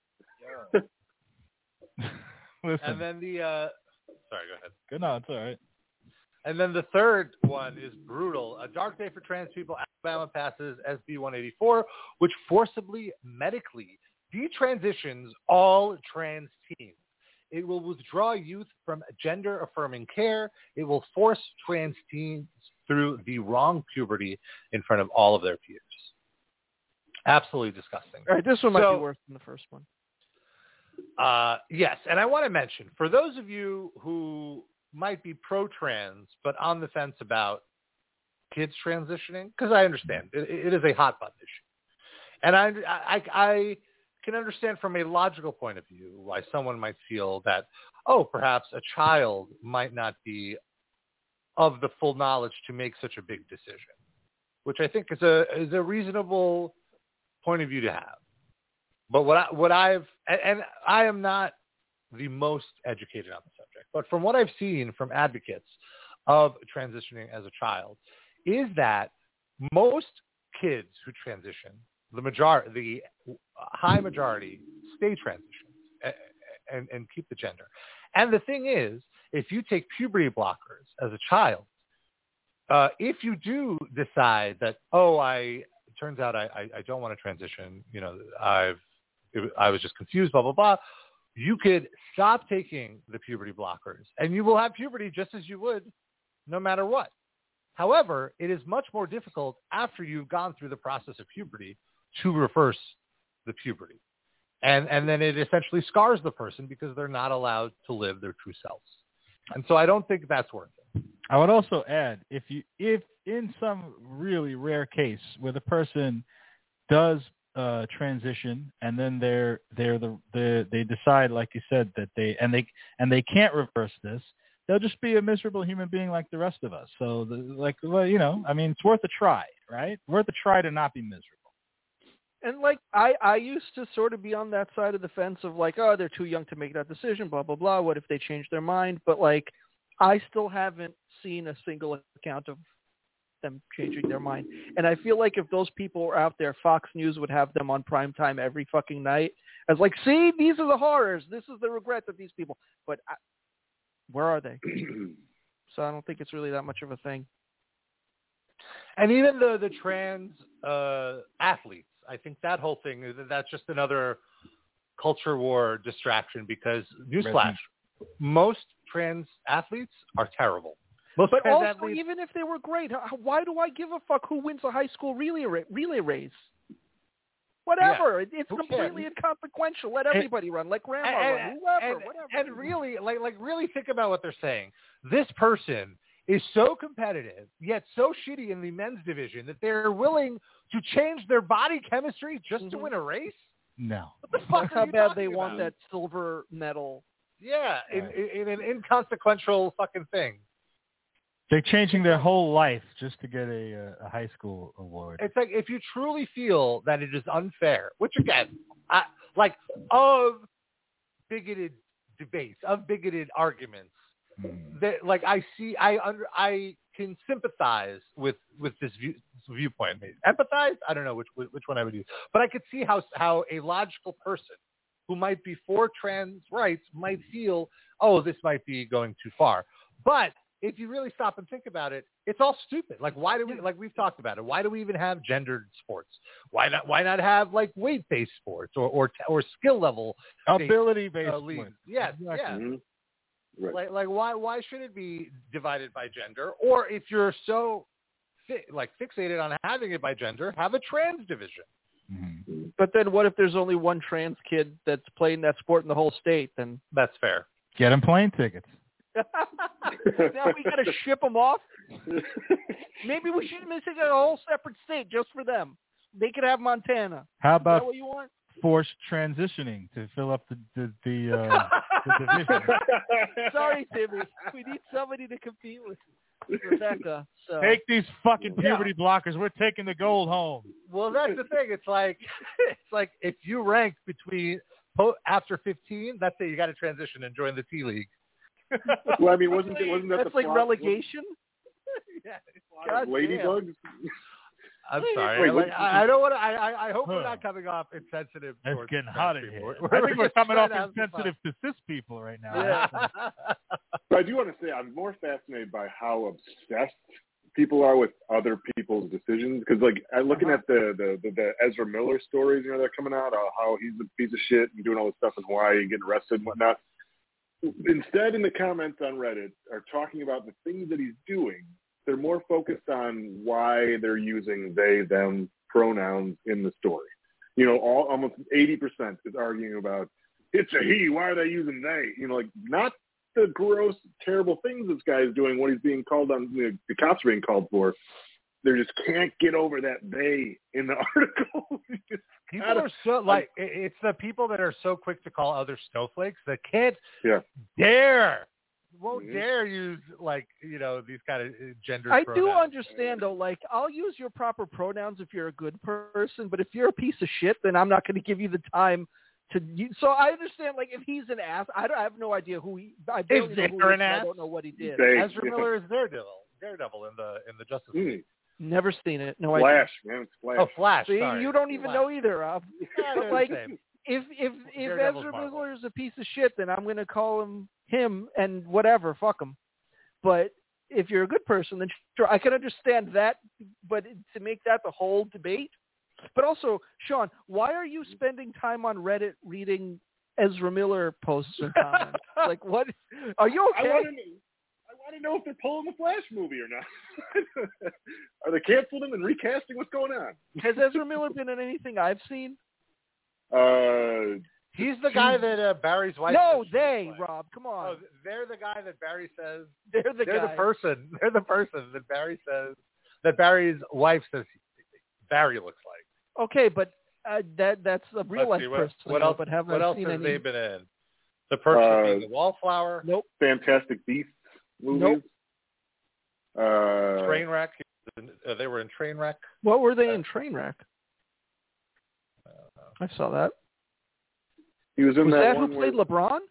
Listen, And then the, uh, sorry, go ahead. good. No, it's all right. And then the third one is brutal. A dark day for trans people. Alabama passes S B one eighty-four, which forcibly medically detransitions all trans teens. It will withdraw youth from gender-affirming care. It will force trans teens through the wrong puberty in front of all of their peers. Absolutely disgusting. All right, this one might So- be worse than the first one. Uh, yes, and I want to mention, for those of you who might be pro-trans but on the fence about kids transitioning, because I understand, it, it is a hot-button issue. And I, I, I can understand from a logical point of view why someone might feel that, oh, perhaps a child might not be of the full knowledge to make such a big decision, which I think is a is a reasonable point of view to have. But what I, what I've and, and I am not the most educated on the subject, but from what I've seen from advocates of transitioning as a child, is that most kids who transition, the majority, the high majority, stay transitioned and, and, and keep the gender. And the thing is, if you take puberty blockers as a child, uh, if you do decide that, oh, I turns out I, I, I don't want to transition. You know, I've it, I was just confused. Blah blah blah. You could stop taking the puberty blockers, and you will have puberty just as you would, no matter what. However, it is much more difficult after you've gone through the process of puberty to reverse the puberty. And and then it essentially scars the person because they're not allowed to live their true selves. And so I don't think that's worth it. I would also add, if you if in some really rare case where the person does uh, transition and then they're they're the, the they decide, like you said, that they and they and they can't reverse this, they'll just be a miserable human being like the rest of us. So, the, like, well, you know, I mean, it's worth a try, right? Worth a try to not be miserable. And, like, I, I used to sort of be on that side of the fence of, like, oh, they're too young to make that decision, blah, blah, blah. What if they change their mind? But, like, I still haven't seen a single account of them changing their mind. And I feel like if those people were out there, Fox News would have them on primetime every fucking night as, like, see, these are the horrors. This is the regret of these people. But I, where are they? So I don't think it's really that much of a thing. And even the, the trans uh, athletes, I think that whole thing, that's just another culture war distraction because, newsflash, most trans athletes are terrible. Most but trans also, athletes, even if they were great, how, why do I give a fuck who wins a high school relay, relay race? Whatever. Yeah. It's Who completely cares? inconsequential. Let everybody and, run. Let grandma and, run. Whoever. And, whatever. and really, like, like, really think about what they're saying. This person is so competitive, yet so shitty in the men's division that they're willing to change their body chemistry just mm-hmm. to win a race? No. What the fuck That's are how you bad they about? want that silver medal. Yeah, in, right. in, in an inconsequential fucking thing. They're changing their whole life just to get a, a high school award. It's like if you truly feel that it is unfair, which again, I, like of bigoted debates, of bigoted arguments, mm. that like I see, I under, I can sympathize with with this, view, this viewpoint. Empathize? I don't know which which one I would use, but I could see how how a logical person who might be for trans rights might feel, oh, this might be going too far, but if you really stop and think about it, it's all stupid. Like, why do we, like we've talked about it, why do we even have gendered sports? Why not, why not have like weight-based sports or, or, or skill level ability-based uh, leagues? sports? Yes, exactly. yeah. Mm-hmm. Right. Like, like why, why should it be divided by gender? Or if you're so fi- like fixated on having it by gender, have a trans division. Mm-hmm. But then what if there's only one trans kid that's playing that sport in the whole state? Then that's fair. Get him plane tickets. Now we got to ship them off. Maybe we should make it a whole separate state just for them. They could have Montana. How Is about that what you want? Forced transitioning to fill up the the, the, uh, the division? Sorry, Timmy. We need somebody to compete with Rebecca. So. Take these fucking puberty yeah. blockers. We're taking the gold home. Well, that's the thing. It's like it's like if you rank between after fifteen, that's it. You got to transition and join the T League. Well, I mean, wasn't it, wasn't that That's the like plot? relegation? Yeah, God ladybugs. I'm sorry. Wait, like, I, I don't want to. I, I, I hope huh. we're not coming off insensitive. It's getting hot in here. We're, I think we're coming off insensitive to cis people right now. Yeah. But I do want to say I'm more fascinated by how obsessed people are with other people's decisions. Because, like, I'm looking uh-huh. at the, the, the, the Ezra Miller stories, you know, that are coming out, uh, how he's a piece of shit and doing all this stuff in Hawaii and getting arrested and whatnot. Instead, in the comments on Reddit, are talking about the things that he's doing. They're more focused on why they're using they, them pronouns in the story. You know, all, almost eighty percent is arguing about, it's a he, why are they using they? You know, like, not the gross, terrible things this guy is doing, what he's being called on, you know, the cops are being called for. They just can't get over that they in the article. People are so, like, it's the people that are so quick to call other snowflakes that can't yeah. dare, won't mm-hmm. dare use, like, you know, these kind of gender I pronouns. do understand, though, like, I'll use your proper pronouns if you're a good person, but if you're a piece of shit, then I'm not going to give you the time to use. So I understand, like, if he's an ass, I, don't, I have no idea who he, I barely is know who he an is, ass? I don't know what he did. They, Ezra yeah. Miller is Daredevil, Daredevil in the, in the Justice League. Mm. Never seen it. No Flash, idea. man, it's Flash. Oh, Flash. See, sorry. you don't even Flash. know either, Rob. Yeah, like, the same. if if if Daredevil's Ezra Marvel. Miller is a piece of shit, then I'm gonna call him him and whatever, fuck him. But if you're a good person, then sure, I can understand that. But to make that the whole debate, But also, Sean, why are you spending time on Reddit reading Ezra Miller posts and comments? Like, what? Are you okay? I want to know, I want to know if they're pulling the Flash movie or not. Are they canceling him and recasting? What's going on? Has Ezra Miller been in anything I've seen? Uh, He's the guy that uh, Barry's wife. No, they, Rob. Come on. Oh, they're the guy that Barry says. They're the They're guy. the person. They're the person that Barry says. That Barry's wife says Barry looks like. Okay, but uh, that that's a real Let's life see, what, person. what else? But haven't What I else seen has any... they been in? The Perks Uh, of Being a Wallflower. Nope. Fantastic Beasts movies. Nope. Uh, Trainwreck. Uh, they were in Trainwreck. What were they in Trainwreck? I saw that. He was in was that, that one who played where... LeBron?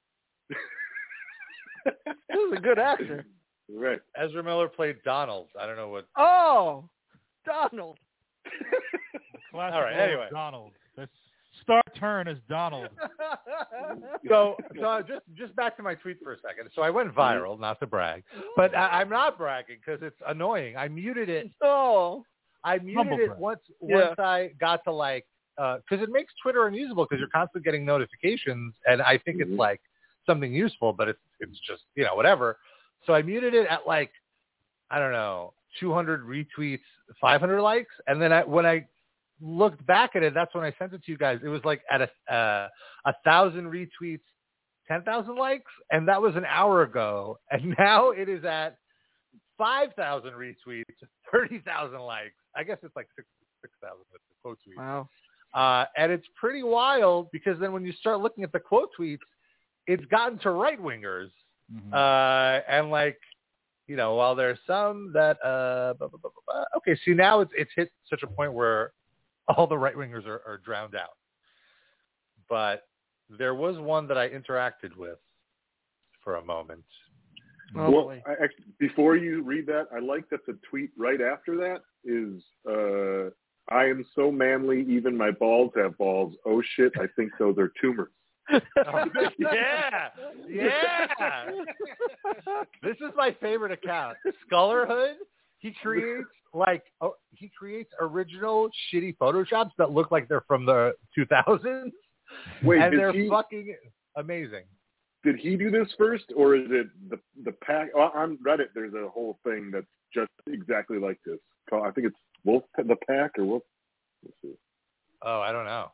He was a good actor. Right. Ezra Miller played Donald. I don't know what. Oh, Donald. Classic All right, role of anyway. Donald. That's star turn as Donald. So, so just just back to my tweet for a second. So I went viral, not to brag, but I, I'm not bragging because it's annoying. I muted it. Oh. I muted Humble it brag. once Yeah. once I got to like because uh, it makes Twitter unusable because you're constantly getting notifications, and I think Mm-hmm. it's like something useful, but it's it's just you know whatever. So I muted it at like I don't know two hundred retweets, five hundred likes, and then I, when I looked back at it, that's when I sent it to you guys. It was like at a uh, a thousand retweets, ten thousand likes, and that was an hour ago. And now it is at five thousand retweets, thirty thousand likes. I guess it's like six six thousand with the quote tweets. Wow. Uh, and it's pretty wild because then when you start looking at the quote tweets, it's gotten to right wingers, Mm-hmm. uh, and like. You know, while there's some that, uh, blah, blah, blah, blah, blah. Okay, see now it's it's hit such a point where all the right wingers are, are drowned out. But there was one that I interacted with for a moment. Oh, well, boy. I, actually, before you read that, I like that the tweet right after that is, uh, I am so manly, even my balls have balls. Oh shit, I think those are tumors. Oh, yeah, yeah. This is my favorite account, Scullerhood. He creates like oh, he creates original shitty photoshops that look like they're from the two thousands, Wait, and did they're he, fucking amazing. did he do this first, or is it the the pack? Well, on Reddit, there's a whole thing that's just exactly like this. Called, I think it's Wolf the Pack or Wolf. Let's see. Oh, I don't know.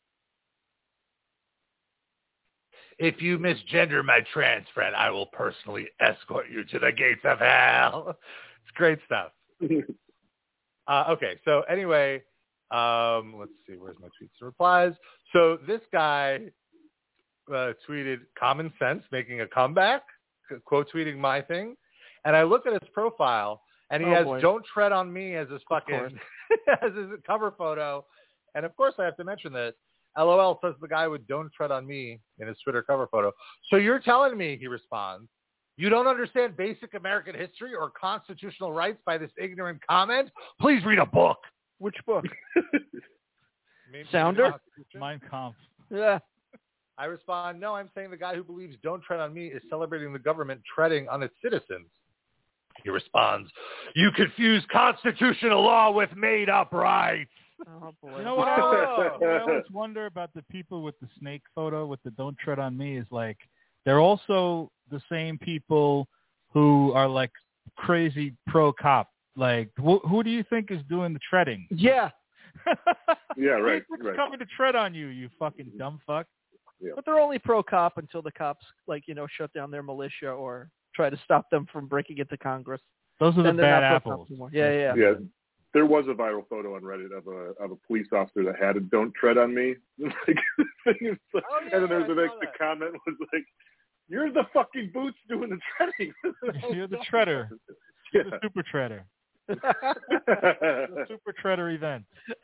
If you misgender my trans friend, I will personally escort you to the gates of hell. It's great stuff. uh, okay, so anyway, um, let's see. Where's my tweets and replies? So this guy uh, tweeted common sense, making a comeback, quote tweeting my thing. And I look at his profile, and he Oh, has boy. "Don't Tread on Me" as his fucking course. as his cover photo. And of course, I have to mention that LOL says the guy with "Don't Tread on Me" in his Twitter cover photo. So you're telling me, he responds, you don't understand basic American history or constitutional rights by this ignorant comment? Please read a book. Which book? Maybe Sounder? Mein Kampf. Yeah. I respond, no, I'm saying the guy who believes "Don't Tread on Me" is celebrating the government treading on its citizens. He responds, you confuse constitutional law with made-up rights. Oh, boy. You know what I, always, Oh. what I always wonder about the people with the snake photo with the "Don't Tread on Me" is like they're also the same people who are like crazy pro-cop. Like, wh- who do you think is doing the treading? Yeah. Yeah, right, Who's right. coming to tread on you, you fucking dumb fuck? Yeah. But they're only pro-cop until the cops, like, you know, shut down their militia or try to stop them from breaking into Congress. Those are the Then they're bad not pro-cop apples. anymore. Yeah, yeah. Yeah, there was a viral photo on Reddit of a of a police officer that had a "Don't tread on me." Like, the thing is, like, Oh, yeah, and then there's I the next saw the that. comment was like, "You're the fucking boots doing the treading." You're the treader. Yeah. You're the super treader. The super treader event.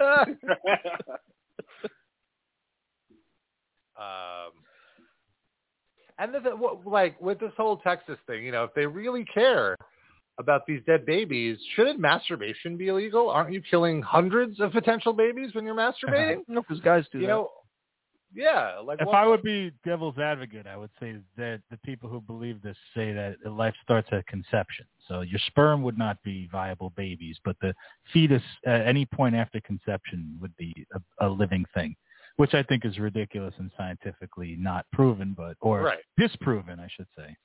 Um, and the, the, what- like with this whole Texas thing, you know, if they really care about these dead babies, shouldn't masturbation be illegal? Aren't you killing hundreds of potential babies when you're masturbating? No, because guys do You that. know, Yeah, like if what? I would be devil's advocate, I would say that the people who believe this say that life starts at conception. So your sperm would not be viable babies, but the fetus at any point after conception would be a, a living thing, which I think is ridiculous and scientifically not proven, but or right. disproven, I should say.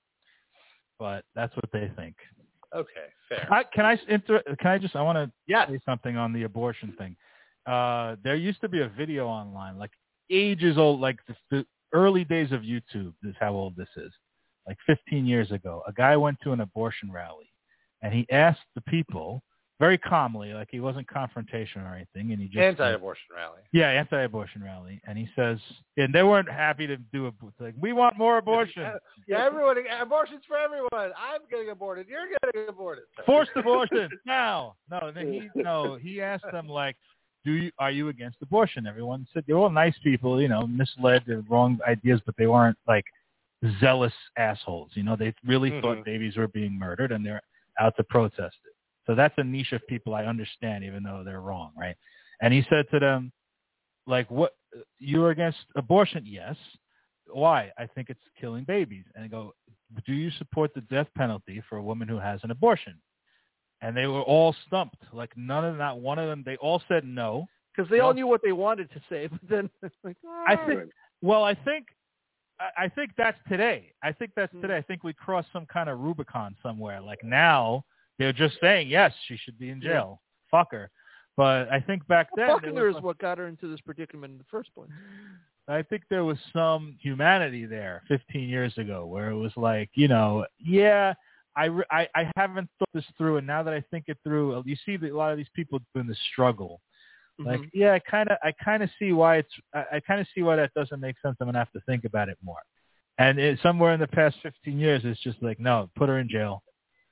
But that's what they think. Okay, fair. I, can I inter- Can I just? I want to yes. say something on the abortion thing. Uh, there used to be a video online, like ages old, like the, the early days of YouTube. Is how old this is. Like fifteen years ago, a guy went to an abortion rally, and he asked the people very calmly, like he wasn't confrontational or anything, and he just anti-abortion said, rally. Yeah, anti-abortion rally, and he says, and they weren't happy to do it. Like, we want more abortion. Yeah, everyone, abortion's for everyone. I'm getting aborted. You're getting aborted. Forced abortion now. No, he no. He asked them like, "Do you are you against abortion?" Everyone said they're all nice people, you know, misled, the wrong ideas, but they weren't like zealous assholes. You know, they really mm-hmm. thought babies were being murdered, and they're out to protest it. So that's a niche of people I understand, even though they're wrong, right? And he said to them, like, what, you're against abortion? Yes. Why? I think it's killing babies. And they go, do you support the death penalty for a woman who has an abortion? And they were all stumped. Like, none of them, not one of them, they all said no. Because they no. all knew what they wanted to say, but then it's like, oh. I think, well, I think, I think that's today. I think that's today. I think we crossed some kind of Rubicon somewhere. Like now, they're just saying, yes, she should be in jail. Yeah. Fuck her. But I think back then... Well, fucking her is like, what got her into this predicament in the first place. I think there was some humanity there fifteen years ago where it was like, you know, yeah, I, re- I, I haven't thought this through. And now that I think it through, you see that a lot of these people doing the struggle. Mm-hmm. Like, yeah, I kind of I kind of see why it's I, I kind of see why that doesn't make sense. I'm going to have to think about it more. And it, somewhere in the past fifteen years, it's just like, no, put her in jail.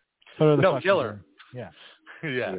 No, kill her. Yeah. yeah.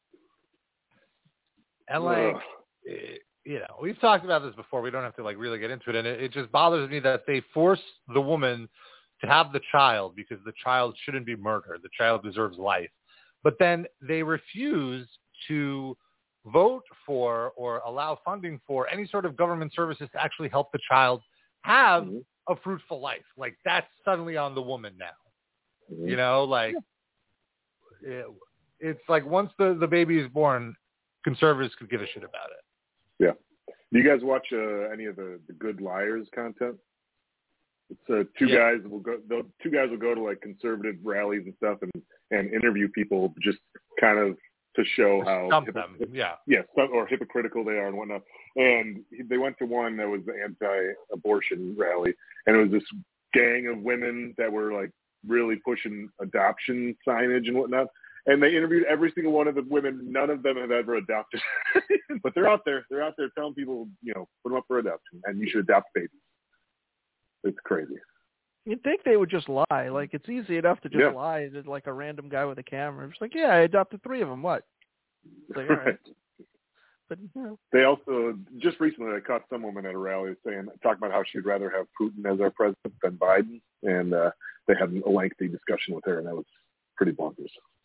And like, you know, we've talked about this before. We don't have to like really get into it. And it, it just bothers me that they force the woman to have the child because the child shouldn't be murdered. The child deserves life. But then they refuse to vote for or allow funding for any sort of government services to actually help the child have mm-hmm. a fruitful life. Like that's suddenly on the woman now. Mm-hmm. You know, like... Yeah. It, it's like once the, the baby is born, conservatives could give a shit about it. Yeah. Do you guys watch uh, any of the, the Good Liars content? It's uh, two yeah. guys will go. Two guys will go to like conservative rallies and stuff, and, and interview people just kind of to show how stump hypocr- them. Yeah, yeah, or hypocritical they are and whatnot. And they went to one that was the anti-abortion rally, and it was this gang of women that were like really pushing adoption signage and whatnot. And they interviewed every single one of the women. None of them have ever adopted. But they're out there. They're out there telling people, you know, put them up for adoption. And you should adopt babies. It's crazy. You'd think they would just lie. Like, it's easy enough to just yeah. lie to, like, a random guy with a camera. It's like, yeah, I adopted three of them. What? It's like, all right. But, you know. They also, just recently, I caught some woman at a rally saying, talking about how she'd rather have Putin as our president than Biden. And uh, they had a lengthy discussion with her, and that was pretty bonkers.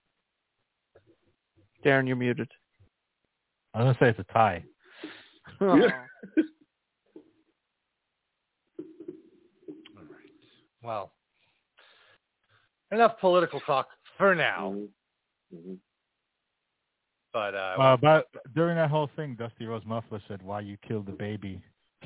Darren, you're muted. I was going to say it's a tie. Oh. Yeah. All right. Well, enough political talk for now. Mm-hmm. But uh, uh, but during that whole thing, Dusty Rose Muffler said, "Why you killed the baby?"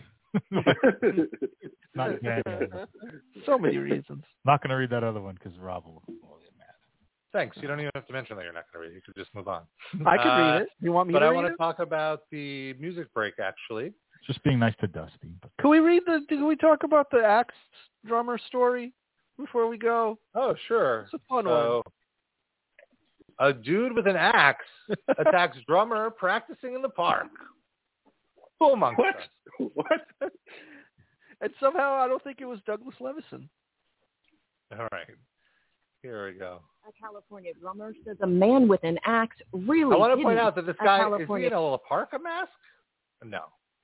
Not bad. So many reasons. Not going to read that other one because Rob will, will get mad. Thanks. You don't even have to mention that you're not going to read it. You could just move on. I could uh, read it. You want me but to I read want it? to talk about the music break, actually. Just being nice to Dusty. But... Can we read the? Did we talk about the Axe drummer story before we go? Oh, sure. It's a fun so, one. A dude with an axe attacks drummer practicing in the park. Who amongst what? us? What? And somehow I don't think it was Douglas Levison. All right. Here we go. A California drummer says a man with an axe really I want to didn't. point out that this guy, California... is he in a parka mask? No.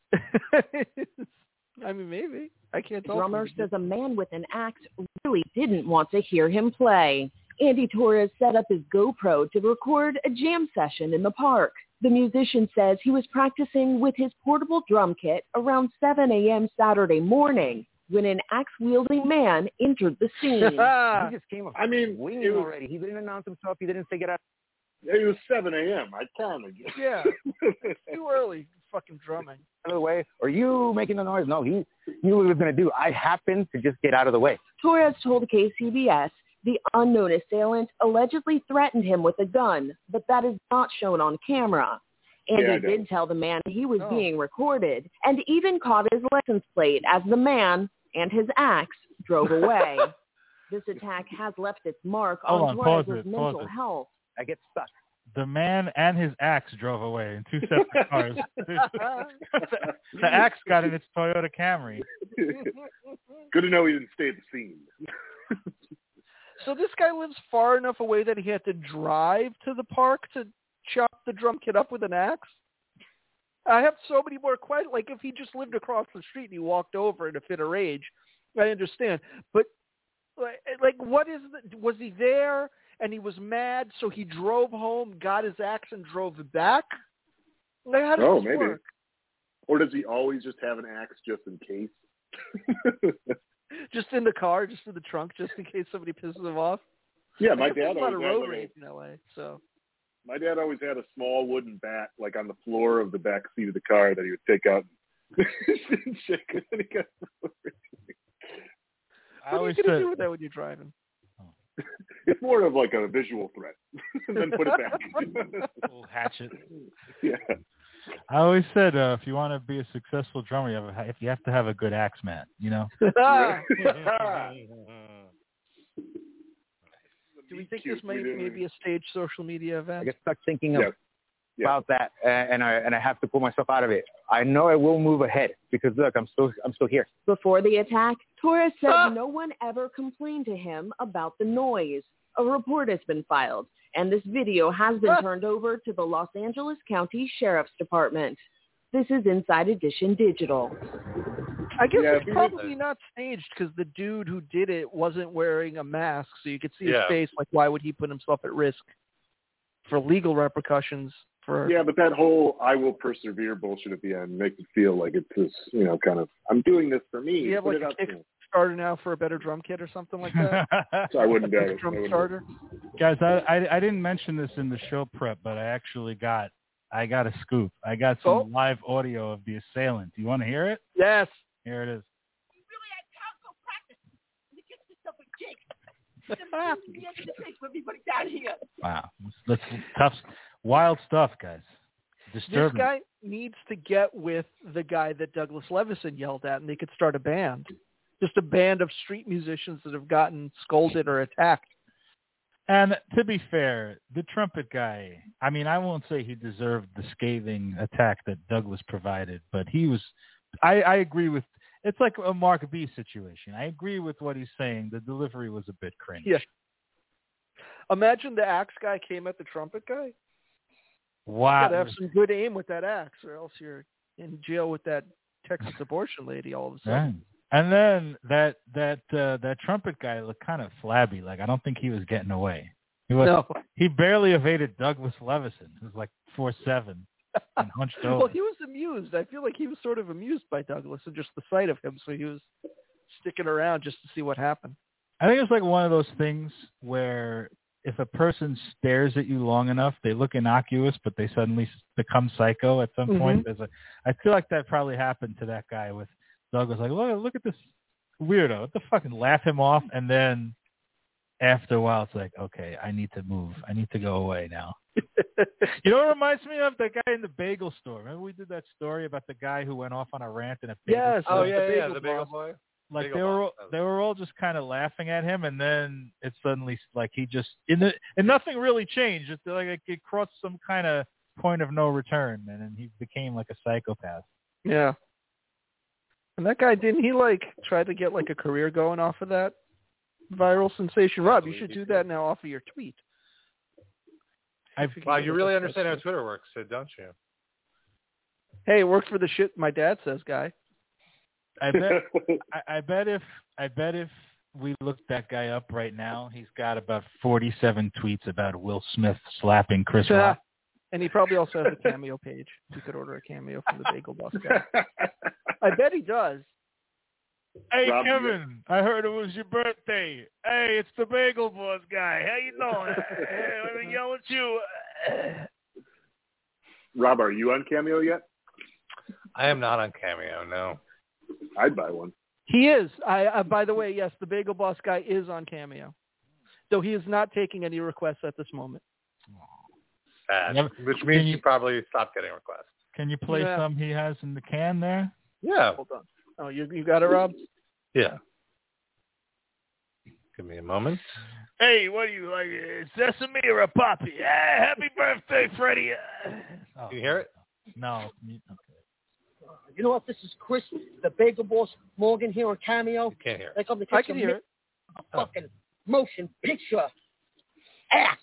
I mean, maybe. I can't tell. The drummer says a man with an axe really didn't want to hear him play. Andy Torres set up his GoPro to record a jam session in the park. The musician says he was practicing with his portable drum kit around seven a.m. Saturday morning when an axe-wielding man entered the scene. He just came up I mean, winging it was, already. He didn't announce himself. He didn't figure out. it was seven a.m. I counted. Yeah. Too early fucking drumming. Out of the way. Are you making the noise? No, he knew what he was going to do. I happened to just get out of the way. Torres told K C B S the unknown assailant allegedly threatened him with a gun, but that is not shown on camera. And Yeah, I he know. did tell the man he was Oh. being recorded and even caught his license plate as the man and his axe drove away. This attack has left its mark Hold on on, pause Torres' it, mental pause it. health. I get stuck. The man and his axe drove away in two separate cars. the, the axe got in its Toyota Camry. Good to know he didn't stay at the scene. So this guy lives far enough away that he had to drive to the park to chop the drum kit up with an axe? I have so many more questions. Like, if he just lived across the street and he walked over in a fit of rage, I understand. But, like, like what is the, was he there and he was mad, so he drove home, got his axe, and drove back? Like, how does Oh, this maybe. work? Or does he always just have an axe just in case? Just in the car, just in the trunk, just in case somebody pisses him off? Yeah, my Like, there's dad a lot always of had road like rage a, in L A, so... my dad always had a small wooden bat like on the floor of the back seat of the car that he would take out and shake it when he got I What are you always going to said, do with that when you're driving? It's more of like a visual threat than put it back. little hatchet. Yeah. I always said, uh, if you want to be a successful drummer, you have, a, if you have to have a good axe man, you know. Do we think this may, may be a staged social media I event? get stuck thinking of, Yes. Yeah. about that, uh, and I and I have to pull myself out of it. I know I will move ahead because look, I'm still I'm still here. Before the attack, Torres said Ah! no one ever complained to him about the noise. A report has been filed, and this video has been Ah! turned over to the Los Angeles County Sheriff's Department. This is Inside Edition Digital. I guess Yeah, it's if you probably did- not staged because the dude who did it wasn't wearing a mask, so you could see Yeah. his face. Like, why would he put himself at risk for legal repercussions? For Yeah, but that whole "I will persevere" bullshit at the end makes it feel like it's this, you know, kind of I'm doing this for me. Do you have Put like it a out Kickstarter now for a better drum kit or something like that? there. So I wouldn't doubt it. I Drum wouldn't- starter. Guys, I, I I didn't mention this in the show prep, but I actually got I got a scoop. I got some Oh. live audio of the assailant. Do you want to hear it? Yes. Here it is. Wow, that's tough, wild stuff, guys. This Disturbing. guy needs to get with the guy that Douglas Levison yelled at, and they could start a band. Just a band of street musicians that have gotten scolded or attacked. And to be fair, the trumpet guy, I mean, I won't say he deserved the scathing attack that Douglas provided, but he was, I, I agree with, it's like a Mark B situation. I agree with what he's saying. The delivery was a bit cringe. Yeah. Imagine the axe guy came at the trumpet guy. Wow. You gotta have some good aim with that axe, or else you're in jail with that Texas abortion lady all of a sudden. Yeah. And then that that uh, that trumpet guy looked kind of flabby. Like I don't think he was getting away. He was. No. He barely evaded Douglas Levison, who's like four seven and hunched over. Well, he was amused. I feel like he was sort of amused by Douglas and just the sight of him, so he was sticking around just to see what happened. I think it's like one of those things where if a person stares at you long enough, they look innocuous, but they suddenly become psycho at some Mm-hmm. point. There's a, I feel like that probably happened to that guy with Douglas. Like, look, look at this weirdo. What the fucking laugh him off, and then after a while, it's like, okay, I need to move. I need to go away now. You know what it reminds me of? That guy in the bagel store. Remember we did that story about the guy who went off on a rant in a bagel Yes. store? Oh yeah, The yeah, bagel the bagel boss. boy. Like Bagel they were, boss. all, they were all just kind of laughing at him, and then it suddenly like he just in the and nothing really changed. It's like it crossed some kind of point of no return, and then he became like a psychopath. Yeah. And that guy, didn't he like try to get like a career going off of that viral sensation? Rob, you should do that now off of your tweet. I, Wow, you really understand how Twitter works, don't you? Hey, it worked for the shit my dad says guy. I bet, I, I bet if I bet if we look that guy up right now, he's got about forty-seven tweets about Will Smith slapping Chris Rock. And he probably also has a Cameo page. You could order a Cameo from the Bagel Boss guy. I bet he does. Hey, Rob, Kevin, I heard it was your birthday. Hey, it's the Bagel Boss guy. How you doing? Hey, let me yell at you. Rob, are you on Cameo yet? I am not on Cameo, no. I'd buy one. He is. I, uh, by the way, yes, the Bagel Boss guy is on Cameo. Though he is not taking any requests at this moment. Sad. Yep. Which means Can you- he probably stopped getting requests. Can you play Yeah. some he has in the can there? Yeah. Hold on. Oh, you you got it, Rob? Yeah. Give me a moment. Hey, what do you like? uh, Sesame or a poppy? Ah, happy birthday, Freddie. Oh, Can you hear it? No. you- Okay. You know what? This is Chris, the Bagel Boss Morgan here on Cameo. You can't hear it. They come to I take can a hear mi- it. a fucking motion picture ass.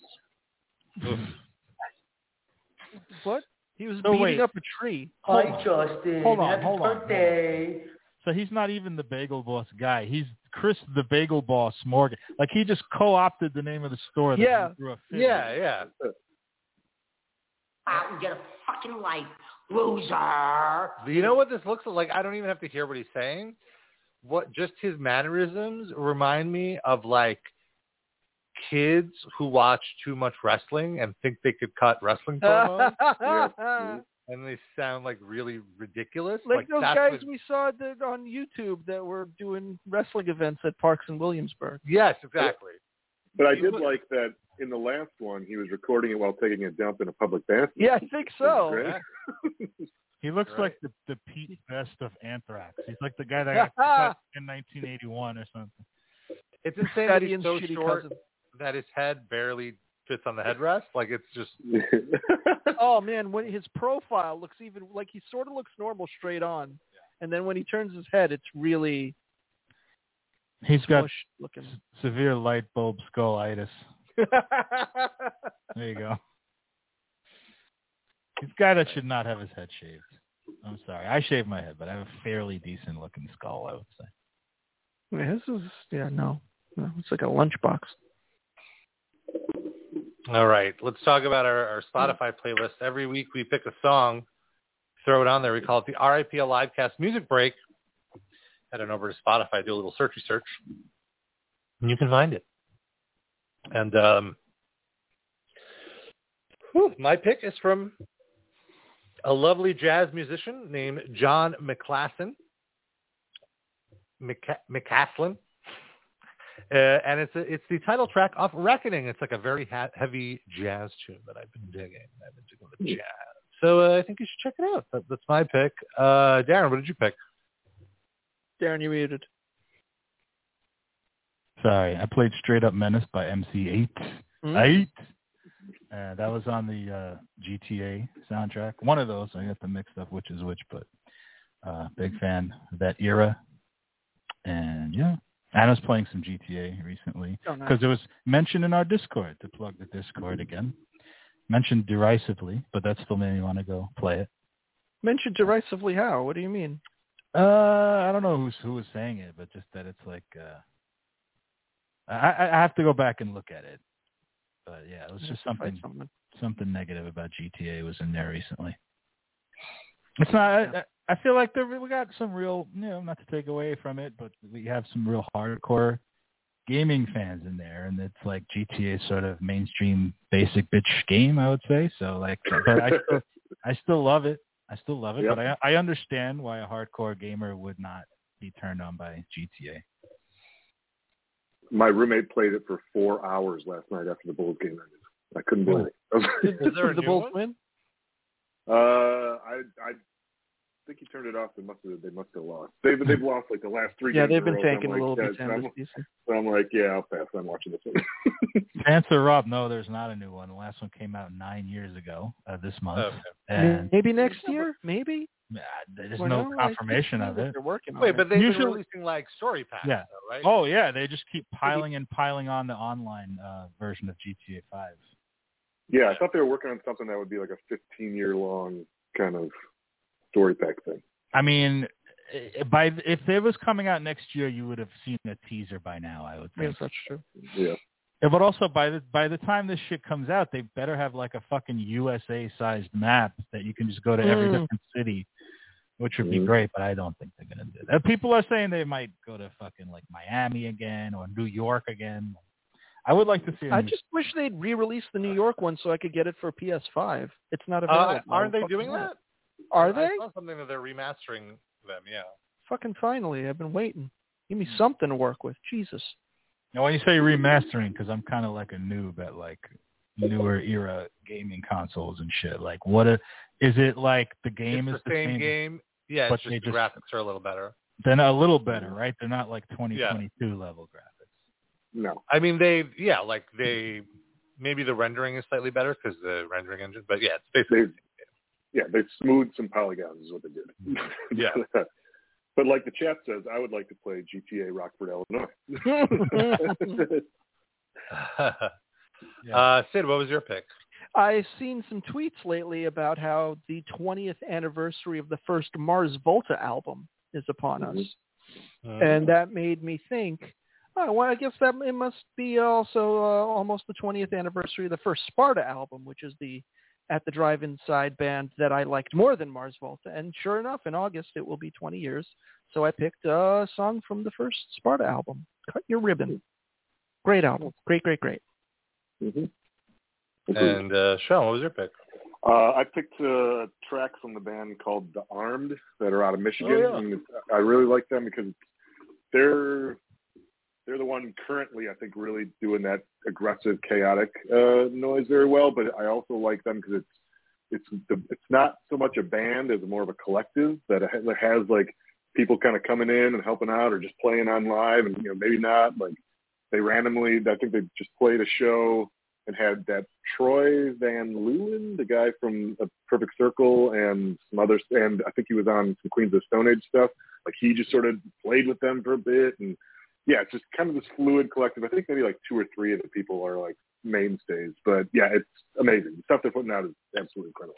What? He was No, beating wait. up a tree. Hi, Justin. Hold on, Happy hold on, hold on. birthday. So he's not even the Bagel Boss guy. He's Chris, the Bagel Boss Morgan. Like he just co-opted the name of the store. That Yeah. he threw a fit Yeah, in. yeah. Out and get a fucking light, loser. You know what this looks like? I don't even have to hear what he's saying. What just his mannerisms remind me of like kids who watch too much wrestling and think they could cut wrestling promos, and they sound like really ridiculous. Like those that's guys what- we saw that on YouTube that were doing wrestling events at parks in Williamsburg. Yes, exactly. But I did like that in the last one, he was recording it while taking a dump in a public bathroom. Yeah, I think so. Great. He looks Right. like the, the Pete Best of Anthrax. He's like the guy that got cut in nineteen eighty-one or something. It's insane that Fatty he's and so shitty short cousin. that his head barely fits on the headrest. Like it's just Oh man, when his profile looks even like he sort of looks normal straight on, and then when he turns his head, it's really He's got smushed looking. s- severe light bulb skullitis. There you go. He's a guy that should not have his head shaved. I'm sorry. I shave my head, but I have a fairly decent looking skull, I would say. Yeah, this is yeah no, no, it's like a lunchbox. all right. Let's talk about our, our Spotify playlist. Every week we pick a song, throw it on there. We call it the R I P L Livecast Music Break. Head on over to Spotify, do a little searchy search, and you can find it. And um, whew, my pick is from a lovely jazz musician named John McClassen. McCa- McCaslin. Uh, and it's a, it's the title track off Reckoning. It's like a very ha- heavy jazz tune that I've been digging. I've been digging the jazz. So uh, I think you should check it out. That, that's my pick. Uh, Darren, what did you pick? Darren, you muted. Sorry, I played Straight Up Menace by M C eight. Hmm? Eight. Uh, that was on the uh, G T A soundtrack. One of those. I got them mixed up which is which, but uh, big fan of that era. And yeah, Anna's playing some G T A recently Oh, nice. because it was mentioned in our Discord, to plug the Discord again. Mentioned derisively, but that still made me want to go play it. Mentioned derisively how? What do you mean? Uh, I don't know who's who was saying it, but just that it's like uh, I, I have to go back and look at it. But yeah, it was just something something. something negative about G T A was in there recently. It's not. I, I feel like there we got some real, you know, not to take away from it, but we have some real hardcore gaming fans in there, and it's like G T A is sort of mainstream basic bitch game, I would say. So like, but I still, I still love it. I still love it, Yep. but I I understand why a hardcore gamer would not be turned on by G T A. My roommate played it for four hours last night after the Bulls game ended. I couldn't believe it. Is there a the new Bulls one? win? Uh, I I think he turned it off. They must have they must have lost. They've they've lost like the last three. Yeah, games they've in a been row, so tanking I'm a little like, bit yeah, down I'm, this season. so I'm like, yeah, I'll pass. I'm watching this one. To answer Rob, no, there's not a new one. The last one came out nine years ago, uh, this month, Okay. and Maybe next year? Maybe? uh, there's Well, no no, I confirmation think of that it. They're working on Wait, it. but they've Usually- been releasing like story packs, Yeah. though, right? Oh yeah, they just keep piling and piling on the online uh, version of G T A five. Yeah, I thought they were working on something that would be like a fifteen year long kind of story pack thing. I mean, i- by if it was coming out next year, you would have seen a teaser by now. I would think. Yes, that's true. Yeah. Yeah, but also by the by the time this shit comes out, they better have like a fucking U S A-sized map that you can just go to every Mm. different city, which would be Mm. great. But I don't think they're gonna do that. People are saying they might go to fucking like Miami again or New York again. I would like to see. I New- just wish they'd re-release the New York one so I could get it for P S five. It's not Uh, available. aren't they Fucking doing want it. that? Are I they? saw something that they're remastering them. Yeah. Fucking finally. I've been waiting. Give me something to work with. Jesus. Now, when you say remastering, because I'm kind of like a noob at like newer era gaming consoles and shit. Like, what a, is it like the game it's is the same, game? Yeah, but it's just they the just- graphics are a little better. Then a little better, right? They're not like twenty twenty-two level graphics. No. I mean, they, yeah, like they, maybe the rendering is slightly better because the rendering engine, but yeah, it's basically. They, yeah, they smoothed some polygons is what they did. Yeah. But like the chat says, I would like to play G T A Rockford, Illinois. Yeah. uh, Sid, what was your pick? I've seen some tweets lately about how the twentieth anniversary of the first Mars Volta album is upon Mhm. us. Mm. And that made me think, oh, well, I guess that it must be also uh, almost the twentieth anniversary of the first Sparta album, which is the At the Drive-In Side band that I liked more than Mars Volta. And sure enough, in August, it will be twenty years. So I picked a song from the first Sparta album, Cut Your Ribbon. Great album. Great, great, great. Mm-hmm. And uh, Sean, what was your pick? Uh, I picked a track from the band called The Armed that are out of Michigan. Oh, yeah. I, mean, I really like them because they're they're the one currently, I think, really doing that aggressive, chaotic uh, noise very well. But I also like them because it's it's the, it's not so much a band as more of a collective that ha- that has like people kind of coming in and helping out or just playing on live, and you know maybe not like they randomly. I think they just played a show and had that Troy Van Leeuwen, the guy from A Perfect Circle, and some others, and I think he was on some Queens of the Stone Age stuff. Like he just sort of played with them for a bit, and yeah, it's just kind of this fluid collective. I think maybe like two or three of the people are like mainstays, but yeah, it's amazing. The stuff they're putting out is absolutely incredible.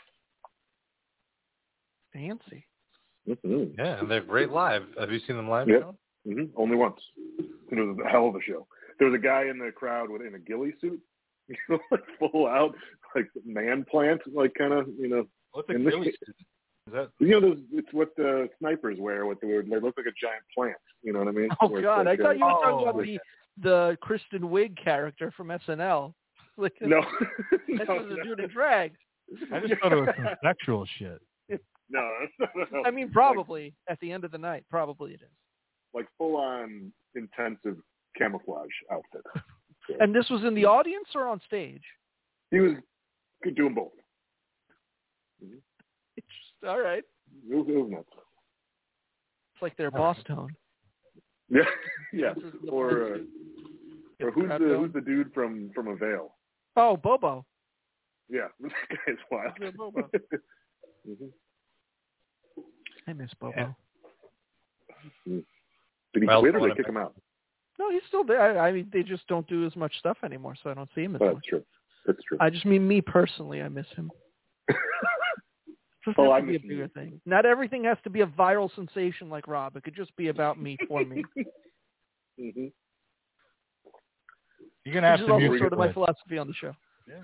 Fancy. Mm-hmm. Yeah, and they're great live. Have you seen them live? Yep. Sean? Mm-hmm. Only once. It was a hell of a show. There was a guy in the crowd with in a ghillie suit, you know, like full out, like man plant, like kind of, you know. What's a in the- ghillie suit? Is that? You know, those, it's what the snipers wear. What they, they look like a giant plant. You know what I mean? Oh, Where it's God. like, I thought you were uh, talking oh, about the, the Kristen Wiig character from S N L. Like, No. This no, was a no. dude in drag. I just thought it was some sexual shit. No, no, no. I mean, probably at the end of the night. Probably it is. Like full on intensive camouflage outfit. So And this was in the audience or on stage? he was doing both. It's all right. It was, it was nuts. It's like their boss tone. Yeah, yeah. This is the Or, uh, bullshit. or Get who's crowd the going. who's the dude from from Avail? Oh, Bobo. Yeah, this guy's wild. Yeah, Bobo. Mhm. I miss Bobo. Yeah. Did he Well, quit or someone did they kick him out? No, he's still there. I, I mean, they just don't do as much stuff anymore, so I don't see him as Oh, much. that's true. That's true. I just mean me personally. I miss him. It doesn't Oh, have I to be a miss you. bigger thing. Not everything has to be a viral sensation like Rob. It could just be about me for me. Mm-hmm. You're gonna have Which is to also mute sort of my it. philosophy on the show.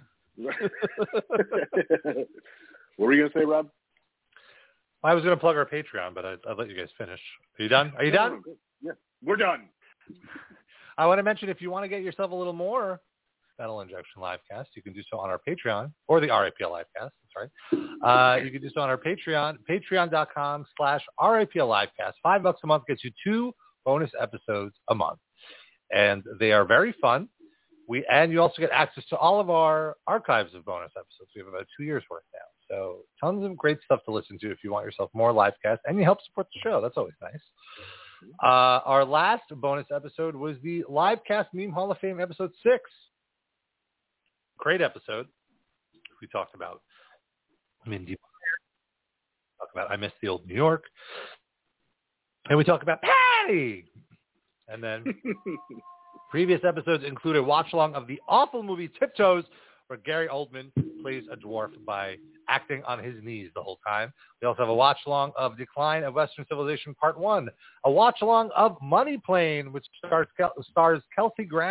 What were you gonna say, Rob? I was going to plug our Patreon, but I, I'll let you guys finish. Are you done? Are you done? Yeah, we're done. I want to mention if you want to get yourself a little more Metal Injection Livecast, you can do so on our Patreon, or the R I P L Livecast, that's right. Uh, you can do so on our Patreon, patreon.com slash RIPL Livecast. Five bucks a month gets you two bonus episodes a month. And they are very fun. We And you also get access to all of our archives of bonus episodes. We have about two years worth now. So tons of great stuff to listen to if you want yourself more Livecast, and you help support the show. That's always nice. Uh, our last bonus episode was the Livecast Meme Hall of Fame episode six. Great episode. We talked about Mindy Meyer. Talk about I Miss the Old New York. And we talk about Patty. And then previous episodes include a watch-along of the awful movie Tiptoes, where Gary Oldman plays a dwarf by acting on his knees the whole time. We also have a watch-along of Decline of Western Civilization Part one, a watch-along of Money Plane, which stars, stars Kelsey Grammer,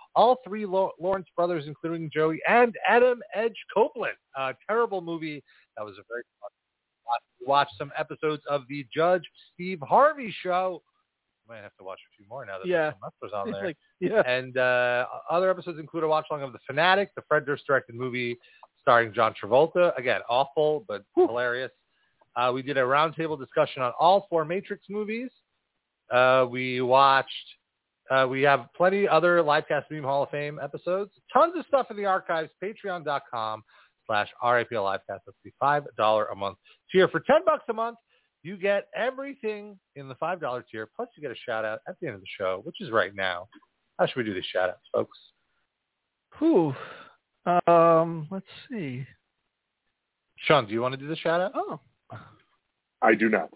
all three Lo- Lawrence brothers, including Joey and Adam Edge Copeland. A terrible movie. That was a very fun watch. We watched some episodes of the Judge Steve Harvey Show. I might have to watch a few more now that Yeah. there's some extras on there. Like, yeah. And uh, other episodes include a watch-along of The Fanatic, the Fred Durst-directed movie starring John Travolta. Again, awful, but Whew. hilarious. Uh, we did a roundtable discussion on all four Matrix movies. Uh, we watched, uh, we have plenty other Livecast Meme Hall of Fame episodes. Tons of stuff in the archives, patreon.com slash RAPL Livecast. That's the five dollars a month tier. For ten bucks a month, you get everything in the five dollars tier, plus you get a shout-out at the end of the show, which is right now. How should we do these shout-outs, folks? Whew. Um, let's see. Sean, do you want to do the shout-out? Oh. I do not.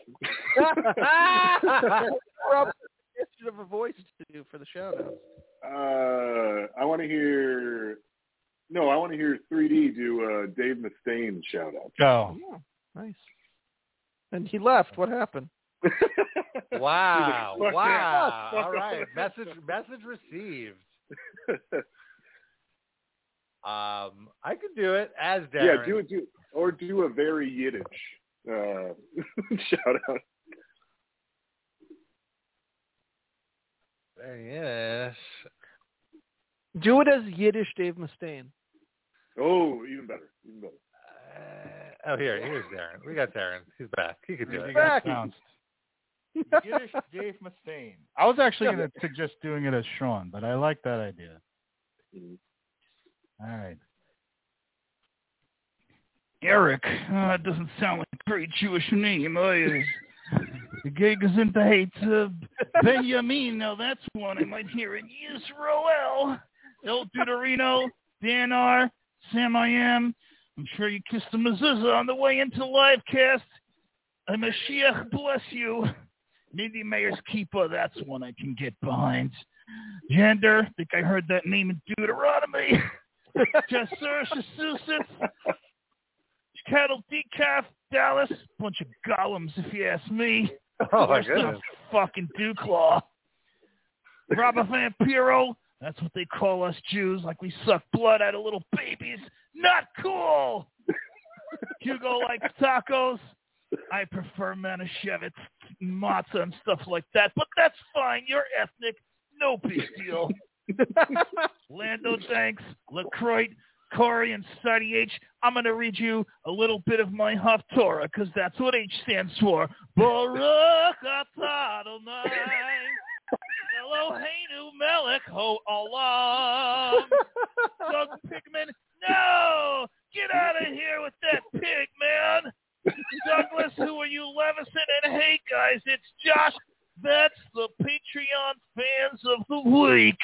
Rob, should have a voice to do for the shout-outs. Uh, I want to hear... No, I want to hear three D do uh, Dave Mustaine shout-out. Go. Oh, nice. And he left. What happened? Wow. Like, wow. yeah. All right. Message message received. um, I could do it as Darren. Yeah, do it, do or do a very Yiddish uh, shout out. Very Yiddish. Do it as Yiddish Dave Mustaine. Oh, even better. Even better. Uh, oh, here, here's Darren. We got Darren. He's back. He could do Really it. got sounds. Yiddish Dave Mustaine. I was actually going to suggest doing it as Sean, but I like that idea. Mm-hmm. All right. Eric, uh, it doesn't sound like a very Jewish name. Uh, the gig is in the hate. Uh, Benjamin, now that's one I might hear in Yisrael. El Deuterino, Dan R, Sam I Am. I'm sure you kissed the mezuzah on the way into Livecast. A Mashiach bless you. Mindy Mayer's Keeper, that's one I can get behind. Gender, think I heard that name in Deuteronomy. Jasur Shasusitz. Cattle Decaf, Dallas. Bunch of golems, if you ask me. Oh, my goodness. Fucking Dewclaw. Robert Vampiro, that's what they call us Jews, like we suck blood out of little babies. Not cool. Hugo likes tacos. I prefer Manischewitz, matzah, and stuff like that, but that's fine. You're ethnic. No big deal. Lando, thanks. LaCroix, Corey, and Sadi H. I'm going to read you a little bit of my Haftorah, because that's what H stands for. Baruch atah Adonai, Eloheinu melech ha'olam. Doug Pigman, no! Get out of here with that pig, man! Douglas, who are you, Levison? And hey, guys, it's Josh. That's the Patreon fans of the week.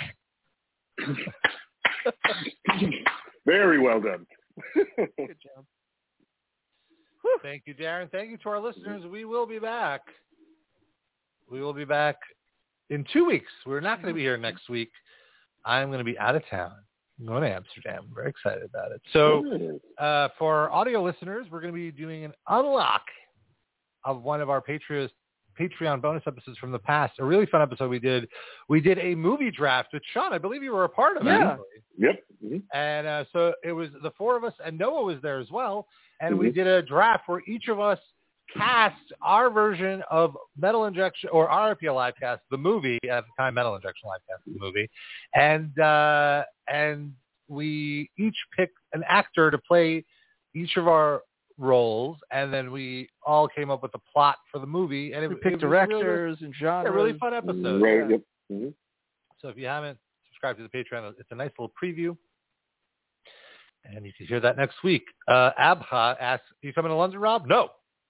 Very well done. Good job. Thank you, Darren. Thank you to our listeners. We will be back. We will be back in two weeks. We're not going to be here next week. I'm going to be out of town. I'm going to Amsterdam. I'm very excited about it. So uh, for our audio listeners, we're going to be doing an unlock of one of our Patreon Patreon bonus episodes from the past. A really fun episode we did. We did a movie draft with Sean. I believe you were a part of it. Yeah. Yep. Mm-hmm. And uh, so it was the four of us, and Noah was there as well. And Mm-hmm. we did a draft where each of us cast our version of Metal Injection, or R I P L Livecast, the movie, at the time Metal Injection Livecast, the movie. And, uh, and we each picked an actor to play each of our roles, and then we all came up with a plot for the movie. And it, We picked it was a really, directors and genres. a really fun episode. Right. Yeah. Yep. Mm-hmm. So if you haven't subscribed to the Patreon, it's a nice little preview. And you can hear that next week. Uh, Abha asks, are you coming to London, Rob? No.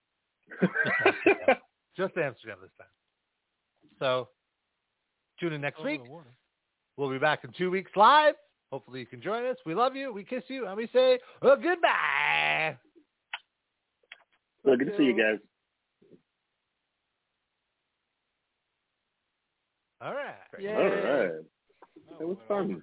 Just Amsterdam this time. So tune in next week. We'll be back in two weeks live. Hopefully you can join us. We love you. We kiss you. And we say oh, goodbye. Well, good to see you guys. All right. Yay. All right. It was fun.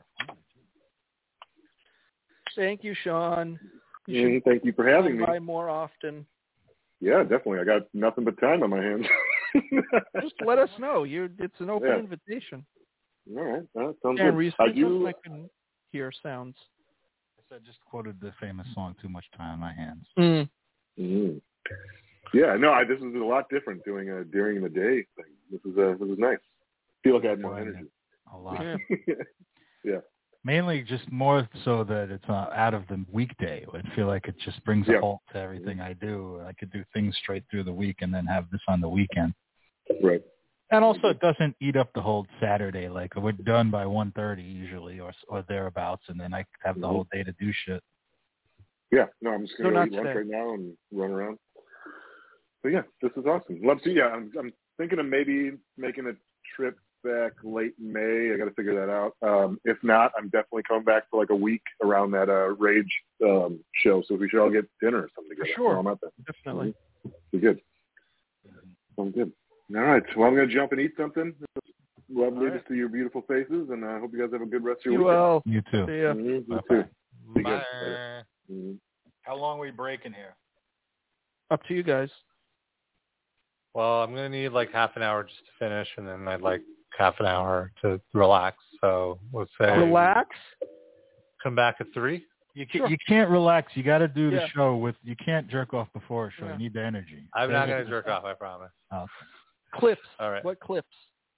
Thank you, Sean. You Mm, thank you for having me. by more often. Yeah, definitely. I got nothing but time on my hands. Just let us know. You, it's an open Yeah. invitation. All right, that sounds Aaron, good. were you I saying something? do. I couldn't hear sounds. I just quoted the famous song "Too Much Time on My Hands." Mm. Mm. Yeah, no, I, this is a lot different doing a during the day thing. This is uh, this is nice. Feel like I had more energy. A lot. Yeah. Yeah. Mainly just more so that it's uh, out of the weekday. I feel like it just brings a Yeah. halt to everything I do. I could do things straight through the week and then have this on the weekend. Right. And also, it doesn't eat up the whole Saturday. Like we're done by one thirty usually, or or thereabouts, and then I have the Mhm. whole day to do shit. Yeah, no, I'm just So gonna go not eat lunch today. right now and run around. But yeah, this is awesome. Love to. Yeah, I'm, I'm thinking of maybe making a trip back late May. I got to figure that out. Um, if not, I'm definitely coming back for like a week around that uh, Rage um, show. So we should all get dinner or something together. Sure. while I'm out there. Definitely. Be good. Sounds good. All right. Well, I'm gonna jump and eat something. Lovely All right. to see your beautiful faces, and I hope you guys have a good rest of your You weekend. well. You too. See ya. Mm-hmm. You Bye-bye. too. Be Bye. good. Later. Mm-hmm. How long are we breaking here? Up to you guys. Well, I'm gonna need like half an hour just to finish, and then I'd like half an hour to relax. So let's say Relax. come back at three. You can, Sure. you can't relax. You got to do the Yeah. show with. You can't jerk off before a show. Yeah. You need the energy. I'm not gonna jerk off. I promise. Oh, okay. Clips. All right. What clips?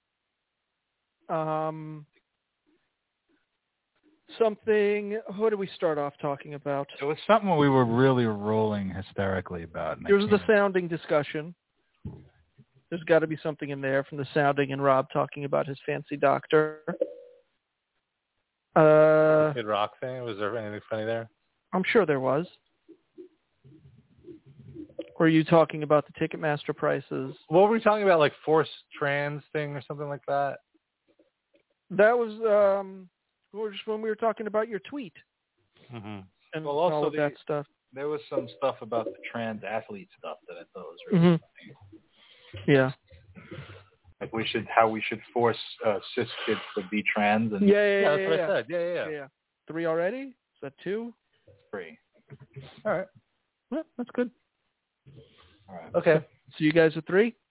Um, something. What did we start off talking about? It was something we were really rolling hysterically about. and I There was the can't- sounding discussion. There's got to be something in there from the sounding and Rob talking about his fancy doctor. Uh, Kid Rock thing. Was there anything funny there? I'm sure there was. Were you talking about the Ticketmaster prices? What were we talking about? Like forced trans thing or something like that? That was um, just when we were talking about your tweet Mm-hmm. and Well, also all of the- that stuff. There was some stuff about the trans athlete stuff that I thought was really Mhm. funny. Yeah. Like we should, how we should force uh, cis kids to be trans and Yeah, yeah, yeah. Yeah, that's yeah, what yeah. I said. Yeah, yeah, yeah. Yeah, yeah. Three already? Is that two? free. All right. Well, that's good. All right. Okay. So you guys are three?